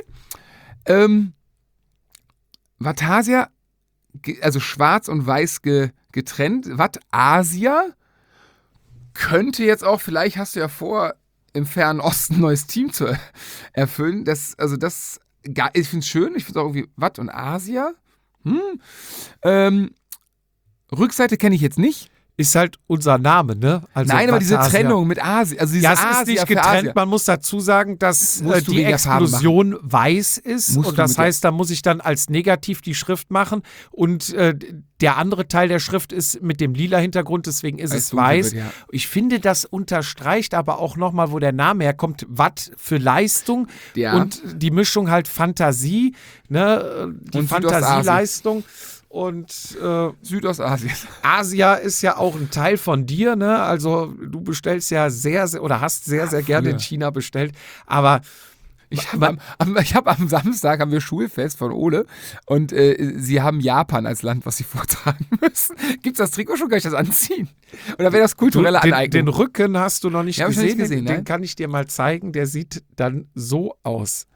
Vatasia, also schwarz und weiß getrennt. Vatasia könnte jetzt auch, vielleicht hast du ja vor, im Fernen Osten ein neues Team zu erfüllen. Ich finde es schön. Ich finde es auch irgendwie und Asia. Rückseite kenne ich jetzt nicht. ist halt unser Name, ne? Also Nein, aber diese Vatasia. Trennung mit Asien, also diese Ja, es ist Asia nicht für getrennt. Asia. Man muss dazu sagen, dass Musst du die wegen der Farbe Explosion weiß ist. Musst Und du das mit der- heißt, da muss ich dann als negativ die Schrift machen. Und der andere Teil der Schrift ist mit dem lila Hintergrund, deswegen ist Als es dunkel weiß. wird, ja. Ich finde, das unterstreicht aber auch nochmal, wo der Name herkommt. Watt für Leistung Ja. und die Mischung halt Fantasie, ne? Die Und Fantasieleistung. Und Südostasien. Asia ist ja auch ein Teil von dir, ne? Also du bestellst ja sehr, sehr oder hast sehr, sehr gerne in früher. China bestellt. Aber Ich habe am Samstag haben wir Schulfest von Ole und sie haben Japan als Land, was sie vortragen müssen. Gibt's das Trikot schon? Kann ich das anziehen? Oder wäre das kulturelle den Aneignung? Rücken hast du noch nicht Ja, hab ich noch gesehen. nicht gesehen, den nein. kann ich dir mal zeigen. Der sieht dann so aus.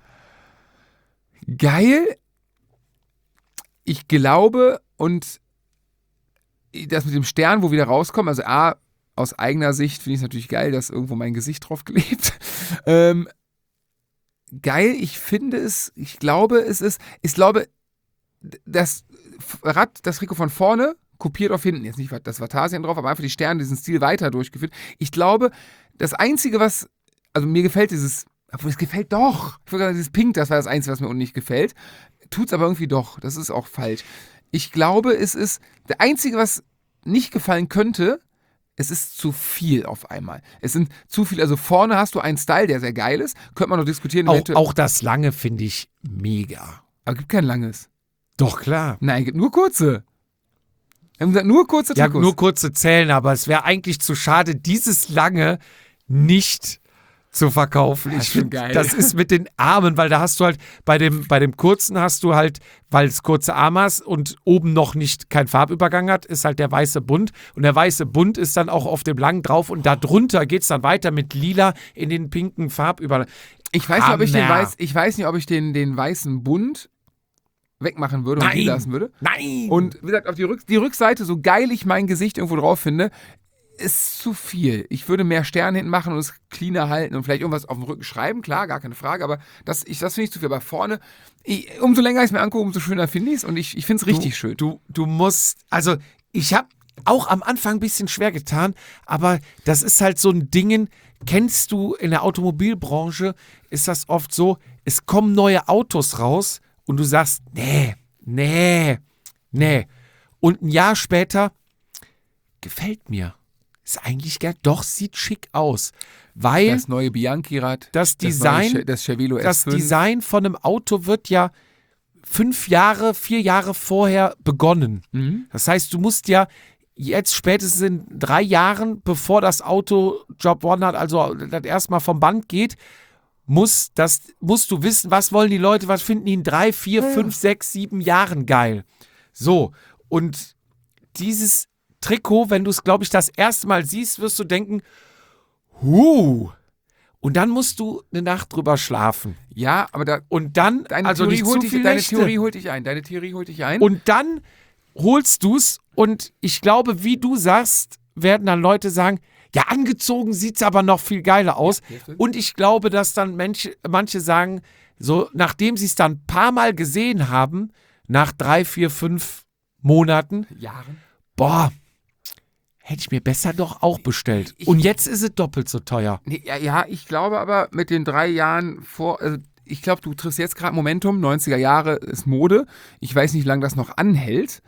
Geil. Ich glaube, und das mit dem Stern, wo wir da rauskommen, also A, aus eigener Sicht finde ich es natürlich geil, dass irgendwo mein Gesicht drauf klebt. Geil, ich finde es, ich glaube, das Rad, das Trikot von vorne, kopiert auf hinten, jetzt nicht das Vatasien drauf, aber einfach die Sterne, diesen Stil weiter durchgeführt. Ich glaube, das Einzige, was, also mir gefällt dieses, obwohl es gefällt doch, ich würde sagen, dieses Pink, das war das Einzige, was mir unten nicht gefällt. Tut's aber irgendwie doch. Das ist auch falsch. Ich glaube, es ist der Einzige, was nicht gefallen könnte, es ist zu viel auf einmal. Es sind zu viel, also vorne hast du einen Style, der sehr geil ist. Könnte man noch diskutieren. Auch das Lange finde ich mega. Aber gibt kein langes. Doch, klar. Nein, gibt nur kurze. Wir haben gesagt, nur kurze Ja, Trikots. nur kurze Zellen, aber es wäre eigentlich zu schade, dieses Lange nicht zu verkaufen. Das ist Ich schon finde, geil. das ist mit den Armen, weil da hast du halt, bei dem kurzen hast du halt, weil es kurze Arme hast und oben noch nicht kein Farbübergang hat, ist halt der weiße Bund. Und der weiße Bund ist dann auch auf dem langen drauf und darunter geht es dann weiter mit lila in den pinken Farbübergang. Ich weiß nicht, ob ich Hammer. den weißen Bund wegmachen würde und die lassen würde. Nein! Und wie gesagt, auf die Rückseite, so geil ich mein Gesicht irgendwo drauf finde, ist zu viel. Ich würde mehr Sterne hinten machen und es cleaner halten und vielleicht irgendwas auf dem Rücken schreiben, klar, gar keine Frage, aber das finde ich zu viel. Aber vorne, umso länger ich es mir angucke, umso schöner finde ich es und ich finde es richtig schön. Du musst, also ich habe auch am Anfang ein bisschen schwer getan, aber das ist halt so ein Ding, kennst du in der Automobilbranche, ist das oft so, es kommen neue Autos raus und du sagst, nee. Und ein Jahr später, gefällt mir. Ist eigentlich geil. Doch, sieht schick aus. Weil Das neue Bianchi-Rad, das Design, das Cervelo das S5. Design von einem Auto wird ja 4 Jahre vorher begonnen. Das heißt, du musst ja jetzt spätestens in 3 Jahren, bevor das Auto Job One hat, also das erstmal vom Band geht, musst du wissen, was wollen die Leute, was finden die in 3, 4, 5, 6, 7 Jahren geil. So, und dieses Trikot, wenn du es, glaube ich, das erste Mal siehst, wirst du denken, und dann musst du eine Nacht drüber schlafen. Ja, aber Und dann, deine also Theorie nicht zu viel Nächte. Theorie holt dich ein. Und dann holst du's und ich glaube, wie du sagst, werden dann Leute sagen, ja, angezogen sieht's aber noch viel geiler aus. Ja, Und ich glaube, dass dann manche sagen, so, nachdem sie es dann ein paar Mal gesehen haben, nach 3, 4, 5 Monaten, Jahren. boah, hätte ich mir besser doch auch bestellt. Und jetzt ist es doppelt so teuer. Nee, ja, ich glaube aber mit den 3 Jahren ich glaube, du triffst jetzt gerade Momentum, 90er Jahre ist Mode. Ich weiß nicht, wie lange das noch anhält.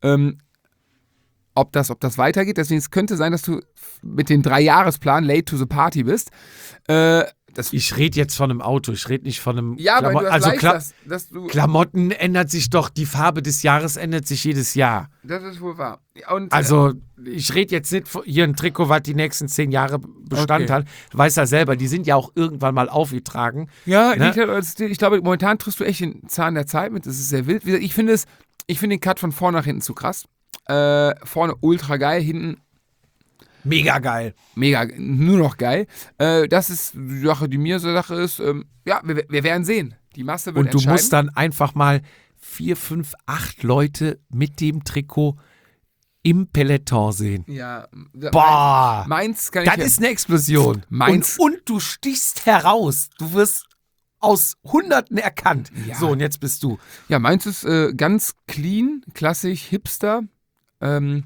Ob das weitergeht. Deswegen es könnte sein, dass du mit dem 3-Jahresplan late to the party bist. Ich rede jetzt von einem Auto, ich rede nicht von einem Ja, aber du hast leicht, dass du... Klamotten ändert sich doch, die Farbe des Jahres ändert sich jedes Jahr. Das ist wohl wahr. Und, Also, ich rede jetzt nicht von hier ein Trikot, was die nächsten 10 Jahre Bestand Okay. hat. Du weißt ja selber, die sind ja auch irgendwann mal aufgetragen. ja, ne? ich glaube, momentan triffst du echt den Zahn der Zeit mit. Das ist sehr wild. Wie gesagt, ich finde den Cut von vorne nach hinten zu krass. Vorne ultra geil, hinten Mega geil. mega, nur noch geil. Das ist die Sache, die mir so Sache ist. Ja, wir werden sehen. Die Masse wird Und du entscheiden. musst dann einfach mal 4, 5, 8 Leute mit dem Trikot im Peloton sehen. Ja. Boah, Meins kann das ich... ist eine Explosion. Meins- Und du stichst heraus. Du wirst aus Hunderten erkannt. Ja. So, und jetzt bist du. Ja, meins ist ganz clean, klassisch, hipster.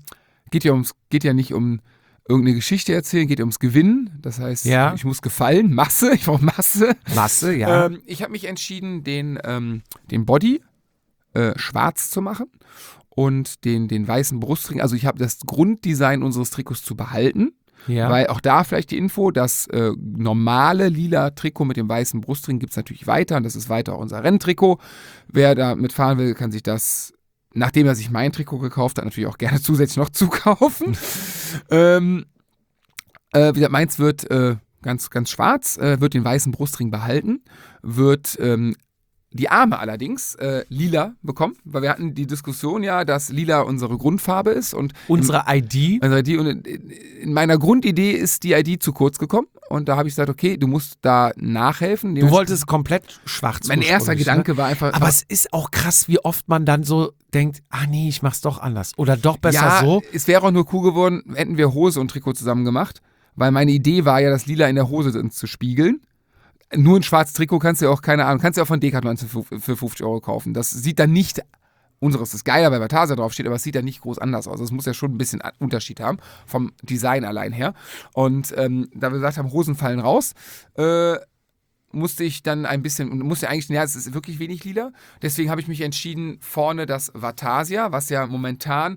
geht ja nicht um irgendeine Geschichte erzählen, geht ums Gewinnen. Das heißt, ich muss gefallen, Masse, ich brauche Masse. Masse, ja. Ich habe mich entschieden, den Body schwarz zu machen und den weißen Brustring. Also ich habe das Grunddesign unseres Trikots zu behalten. Ja. Weil auch da vielleicht die Info, das normale lila Trikot mit dem weißen Brustring gibt es natürlich weiter und das ist weiter auch unser Renntrikot. Wer da mitfahren will, kann sich das, nachdem er sich mein Trikot gekauft hat, natürlich auch gerne zusätzlich noch zukaufen. Wie gesagt, meins wird ganz, ganz schwarz, wird den weißen Brustring behalten, wird die Arme allerdings lila bekommen, weil wir hatten die Diskussion ja, dass lila unsere Grundfarbe ist. Und unsere ID. Und in meiner Grundidee ist die ID zu kurz gekommen und da habe ich gesagt, okay, du musst da nachhelfen. Du wolltest komplett schwarz. Mein erster Gedanke war einfach... Aber es ist auch krass, wie oft man dann so denkt, nee, ich mach's doch anders oder doch besser so. Es wäre auch nur cool geworden, hätten wir Hose und Trikot zusammen gemacht, weil meine Idee war ja, das Lila in der Hose zu spiegeln. Nur ein schwarzes Trikot kannst du ja auch, keine Ahnung, kannst du ja auch von Decathlon für 50 € kaufen. Das sieht dann nicht, unseres ist geiler, weil Vatasia draufsteht, aber es sieht dann nicht groß anders aus. Es muss ja schon ein bisschen Unterschied haben, vom Design allein her. Und da wir gesagt haben, Hosen fallen raus, musste ich dann ein bisschen, es ist wirklich wenig lila. Deswegen habe ich mich entschieden, vorne das Vatasia, was ja momentan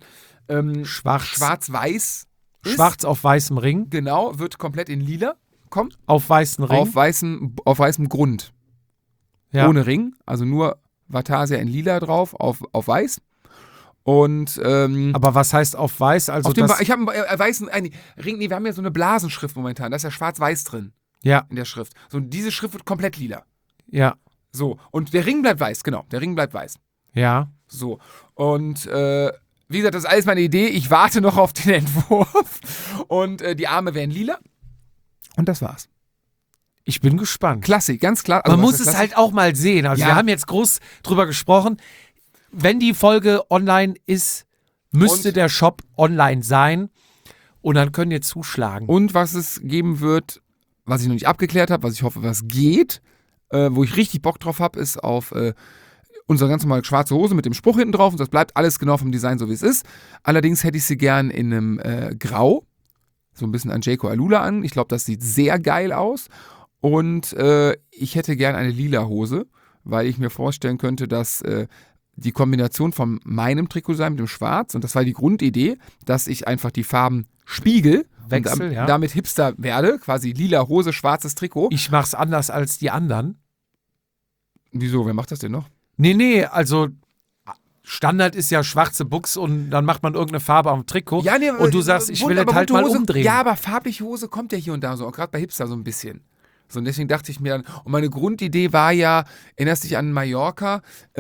schwarz-weiß ist. Schwarz auf weißem Ring. Genau, wird komplett in lila. Kommt. Auf weißen Ring? Auf weißem Grund. Ja. Ohne Ring, also nur Vatasia in lila drauf, auf weiß. Und, aber was heißt auf weiß? Also ich habe einen weißen Ring, wir haben ja so eine Blasenschrift momentan, da ist ja schwarz-weiß drin. Ja. In der Schrift. So, diese Schrift wird komplett lila. Ja. So, und der Ring bleibt weiß, genau, der Ring bleibt weiß. Ja. So, und wie gesagt, das ist alles meine Idee, ich warte noch auf den Entwurf und die Arme werden lila. Und das war's. Ich bin gespannt. Klassik, ganz klar. Also man muss es halt auch mal sehen. Also wir haben jetzt groß drüber gesprochen. Wenn die Folge online ist, müsste der Shop online sein. Und dann können ihr zuschlagen. Und was es geben wird, was ich noch nicht abgeklärt habe, was ich hoffe, was geht, wo ich richtig Bock drauf habe, ist auf unsere ganz normale schwarze Hose mit dem Spruch hinten drauf. Und das bleibt alles genau vom Design so, wie es ist. Allerdings hätte ich sie gern in einem Grau. So ein bisschen an Jayco Alula an. Ich glaube, das sieht sehr geil aus. Und ich hätte gern eine lila Hose, weil ich mir vorstellen könnte, dass die Kombination von meinem Trikot sein mit dem Schwarz, und das war die Grundidee, dass ich einfach die Farben spiegel, Wechsel, und damit Hipster werde, quasi lila Hose, schwarzes Trikot. Ich mach's anders als die anderen. Wieso? Wer macht das denn noch? Nee, also Standard ist ja schwarze Buchs und dann macht man irgendeine Farbe am Trikot. Ja, nee, und du sagst, ich will das halt mal umdrehen. Ja, aber farbliche Hose kommt ja hier und da so, auch gerade bei Hipster so ein bisschen. So, und deswegen dachte ich mir dann, und meine Grundidee war ja, erinnerst dich an Mallorca,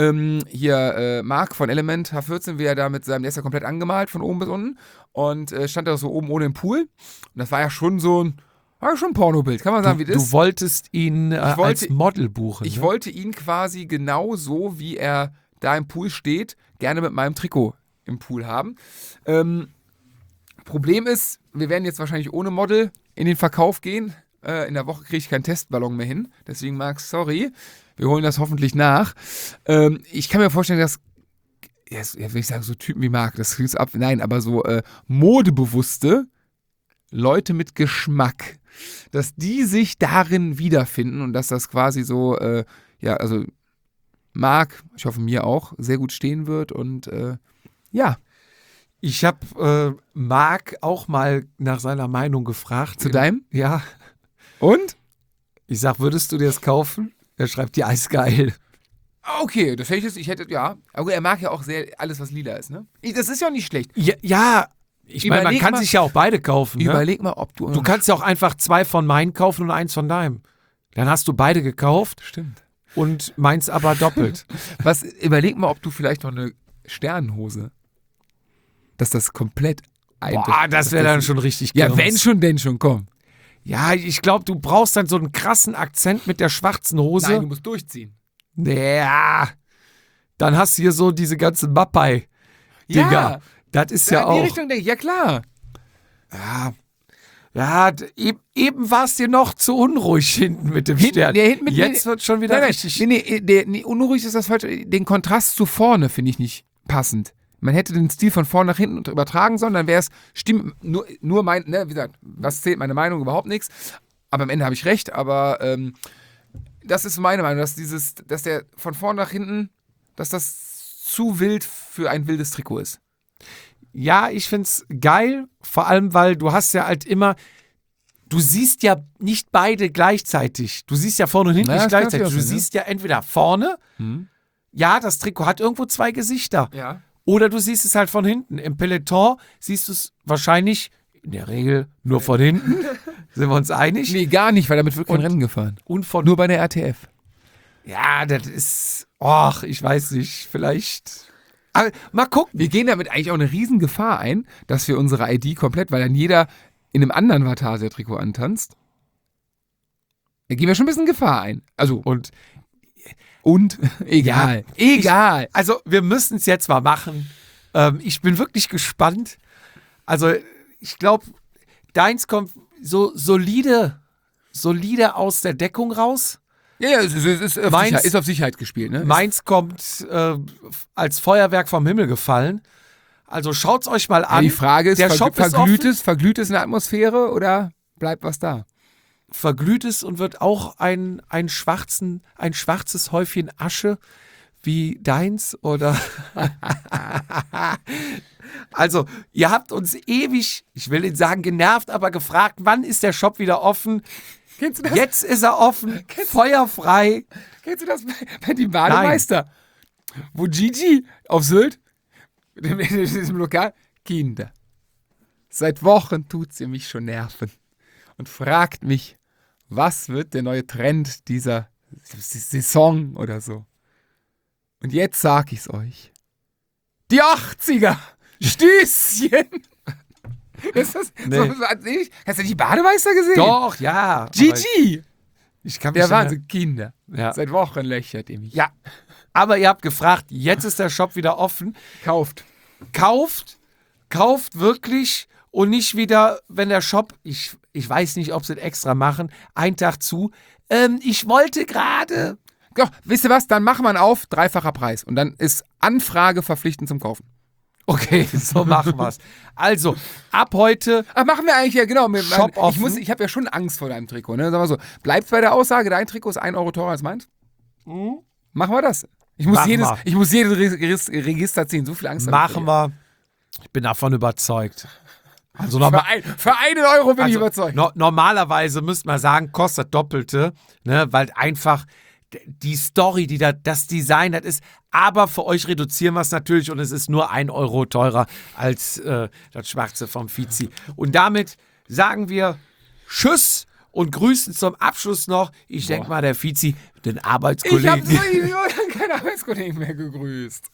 Marc von Element H14, wie er da mit seinem, der ist ja komplett angemalt von oben bis unten und stand da so oben ohne im Pool. Und das war ja schon so ein Pornobild, kann man sagen, wie das ist. Du wolltest ihn als Model buchen. Ich wollte ihn quasi genau so, wie er da im Pool steht, gerne mit meinem Trikot im Pool haben. Problem ist, wir werden jetzt wahrscheinlich ohne Model in den Verkauf gehen. In der Woche kriege ich keinen Testballon mehr hin. Deswegen, Max, sorry. Wir holen das hoffentlich nach. Ich kann mir vorstellen, dass, will ich sagen, so Typen wie Marc, das kriegst du ab. Nein, aber so modebewusste Leute mit Geschmack, dass die sich darin wiederfinden und dass das quasi so, also Marc, ich hoffe mir auch, sehr gut stehen wird und ja. Ich habe Marc auch mal nach seiner Meinung gefragt. Zu deinem? Ja. Und? Ich sag, würdest du dir das kaufen? Er schreibt, ja, ist geil. Okay, das hätte ich hätte, ja. Aber er mag ja auch sehr alles, was lila ist, ne? Das ist ja auch nicht schlecht. Ja, ich meine, man kann sich ja auch beide kaufen. Überleg mal, ob du... Du kannst ja auch einfach 2 von meinen kaufen und 1 von deinem. Dann hast du beide gekauft. Stimmt. Und meins aber doppelt. Überleg mal, ob du vielleicht noch eine Sternenhose, dass das komplett... Boah, das wäre dann schon richtig Ja, wenn schon, denn schon, komm. Ja, ich glaube, du brauchst dann so einen krassen Akzent mit der schwarzen Hose. Nein, du musst durchziehen. Ja, dann hast du hier so diese ganzen Mappai-Dinger. Ja, das ist ja auch... In die Richtung denke ich, ja klar. Ja, eben war es dir noch zu unruhig hinten mit dem Stern. Jetzt wird schon wieder richtig... Nee, unruhig ist das falsch. Den Kontrast zu vorne finde ich nicht passend. man hätte den Stil von vorn nach hinten übertragen sollen, dann wäre es, nur mein, ne, wie gesagt, was zählt meine Meinung, überhaupt nichts. Aber am Ende habe ich recht, aber das ist meine Meinung, dass der von vorn nach hinten, dass das zu wild für ein wildes Trikot ist. Ja, ich find's geil, vor allem, weil du hast ja halt immer, du siehst ja nicht beide gleichzeitig. Du siehst ja vorne und hinten nicht gleichzeitig. Du siehst ja entweder vorne, ja, das Trikot hat irgendwo 2 Gesichter. Ja. Oder du siehst es halt von hinten. Im Peloton siehst du es wahrscheinlich in der Regel nur von hinten. Sind wir uns einig? Nee, gar nicht, weil damit wird kein Rennen gefahren. Und von Nur bei der RTF. Ja, das ist, ich weiß nicht, vielleicht. Aber mal gucken. Wir gehen damit eigentlich auch eine Riesengefahr ein, dass wir unsere ID komplett, weil dann jeder in einem anderen Vatasia-Trikot antanzt. Da gehen wir schon ein bisschen Gefahr ein. Also, und egal. Ja, egal. Also, wir müssen es jetzt mal machen. Ich bin wirklich gespannt. Also, ich glaube, deins kommt so solide aus der Deckung raus. Ja, es ist auf Sicherheit gespielt. Ne? Meins kommt als Feuerwerk vom Himmel gefallen. Also schaut's euch mal an. Ja, die Frage ist, der Shop verglüht es in der Atmosphäre oder bleibt was da? Verglüht es und wird auch ein schwarzes Häufchen Asche wie deins oder? Also, ihr habt uns ewig, ich will nicht sagen genervt, aber gefragt, wann ist der Shop wieder offen? Kennst du das? Jetzt ist er offen, feuerfrei. Kennst du das bei dem Bademeister? Nein. Wo Gigi auf Sylt, in diesem Lokal, Kinder, seit Wochen tut sie mich schon nerven und fragt mich, was wird der neue Trend dieser Saison oder so. Und jetzt sag ich's euch. Die 80er! Stößchen! Ist das nee. Hast du die Bademeister gesehen? Doch, ja. Gigi! Ich kann mich der Wahnsinn, Kinder. Ja. Seit Wochen löchert ihr mich. Ja, aber ihr habt gefragt, jetzt ist der Shop wieder offen. Kauft wirklich und nicht wieder, wenn der Shop, ich weiß nicht, ob sie es extra machen, einen Tag zu. Ich wollte gerade. Ja, wisst ihr was, dann machen wir ihn auf, 3-facher Preis. Und dann ist Anfrage verpflichtend zum Kaufen. Okay, so machen wir's. Also, ab heute. Ach, machen wir eigentlich, ja genau. Shop offen. Ich habe ja schon Angst vor deinem Trikot. Ne? Sag mal so, bleibt bei der Aussage, dein Trikot ist 1 Euro teurer als meins? Mhm. Machen wir das. Ich muss jedes Register ziehen, so viel Angst habe ich. Machen wir. Ich bin davon überzeugt. Also für 1 Euro bin ich überzeugt. Normalerweise müsste man sagen, kostet Doppelte, ne, weil einfach die Story, das Design, das ist, aber für euch reduzieren wir es natürlich und es ist nur 1 Euro teurer als das Schwarze vom Fizi. Und damit sagen wir Tschüss und grüßen zum Abschluss noch, ich denke mal, der Fizi, den Arbeitskollegen. Ich habe keinen Arbeitskollegen mehr gegrüßt.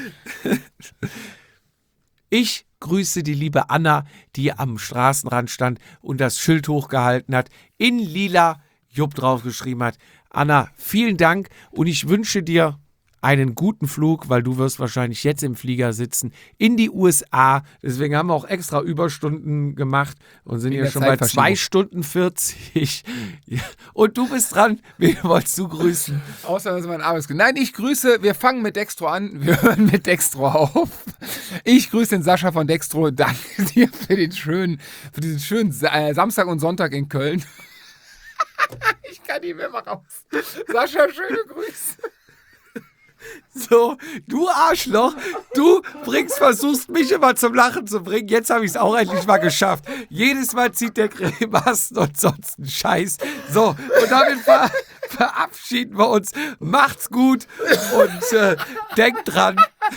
Ich grüße die liebe Anna, die am Straßenrand stand und das Schild hochgehalten hat, in lila Jupp draufgeschrieben hat. Anna, vielen Dank und ich wünsche dir einen guten Flug, weil du wirst wahrscheinlich jetzt im Flieger sitzen, in die USA. Deswegen haben wir auch extra Überstunden gemacht und sind hier schon bei 2 Stunden 40. Ja. Und du bist dran. Wen wolltest du grüßen? Außer, dass mein Arbeitskollege. Nein, ich grüße, wir fangen mit Dextro an, wir hören mit Dextro auf. Ich grüße den Sascha von Dextro. Danke dir für diesen schönen Samstag und Sonntag in Köln. Ich kann nicht mehr raus. Sascha, schöne Grüße. So, du Arschloch, du versuchst mich immer zum Lachen zu bringen. Jetzt habe ich es auch endlich mal geschafft. Jedes Mal zieht der Cremasten und sonst ein Scheiß. So, und damit verabschieden wir uns. Macht's gut und denkt dran.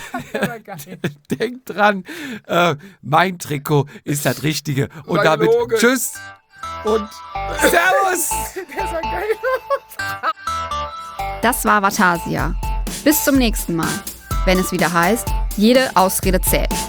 Denkt dran, mein Trikot ist das Richtige. Und Meine damit Loge. Tschüss und Servus. Der sah geil aus. Das war Vatasia. Bis zum nächsten Mal, wenn es wieder heißt, jede Ausrede zählt.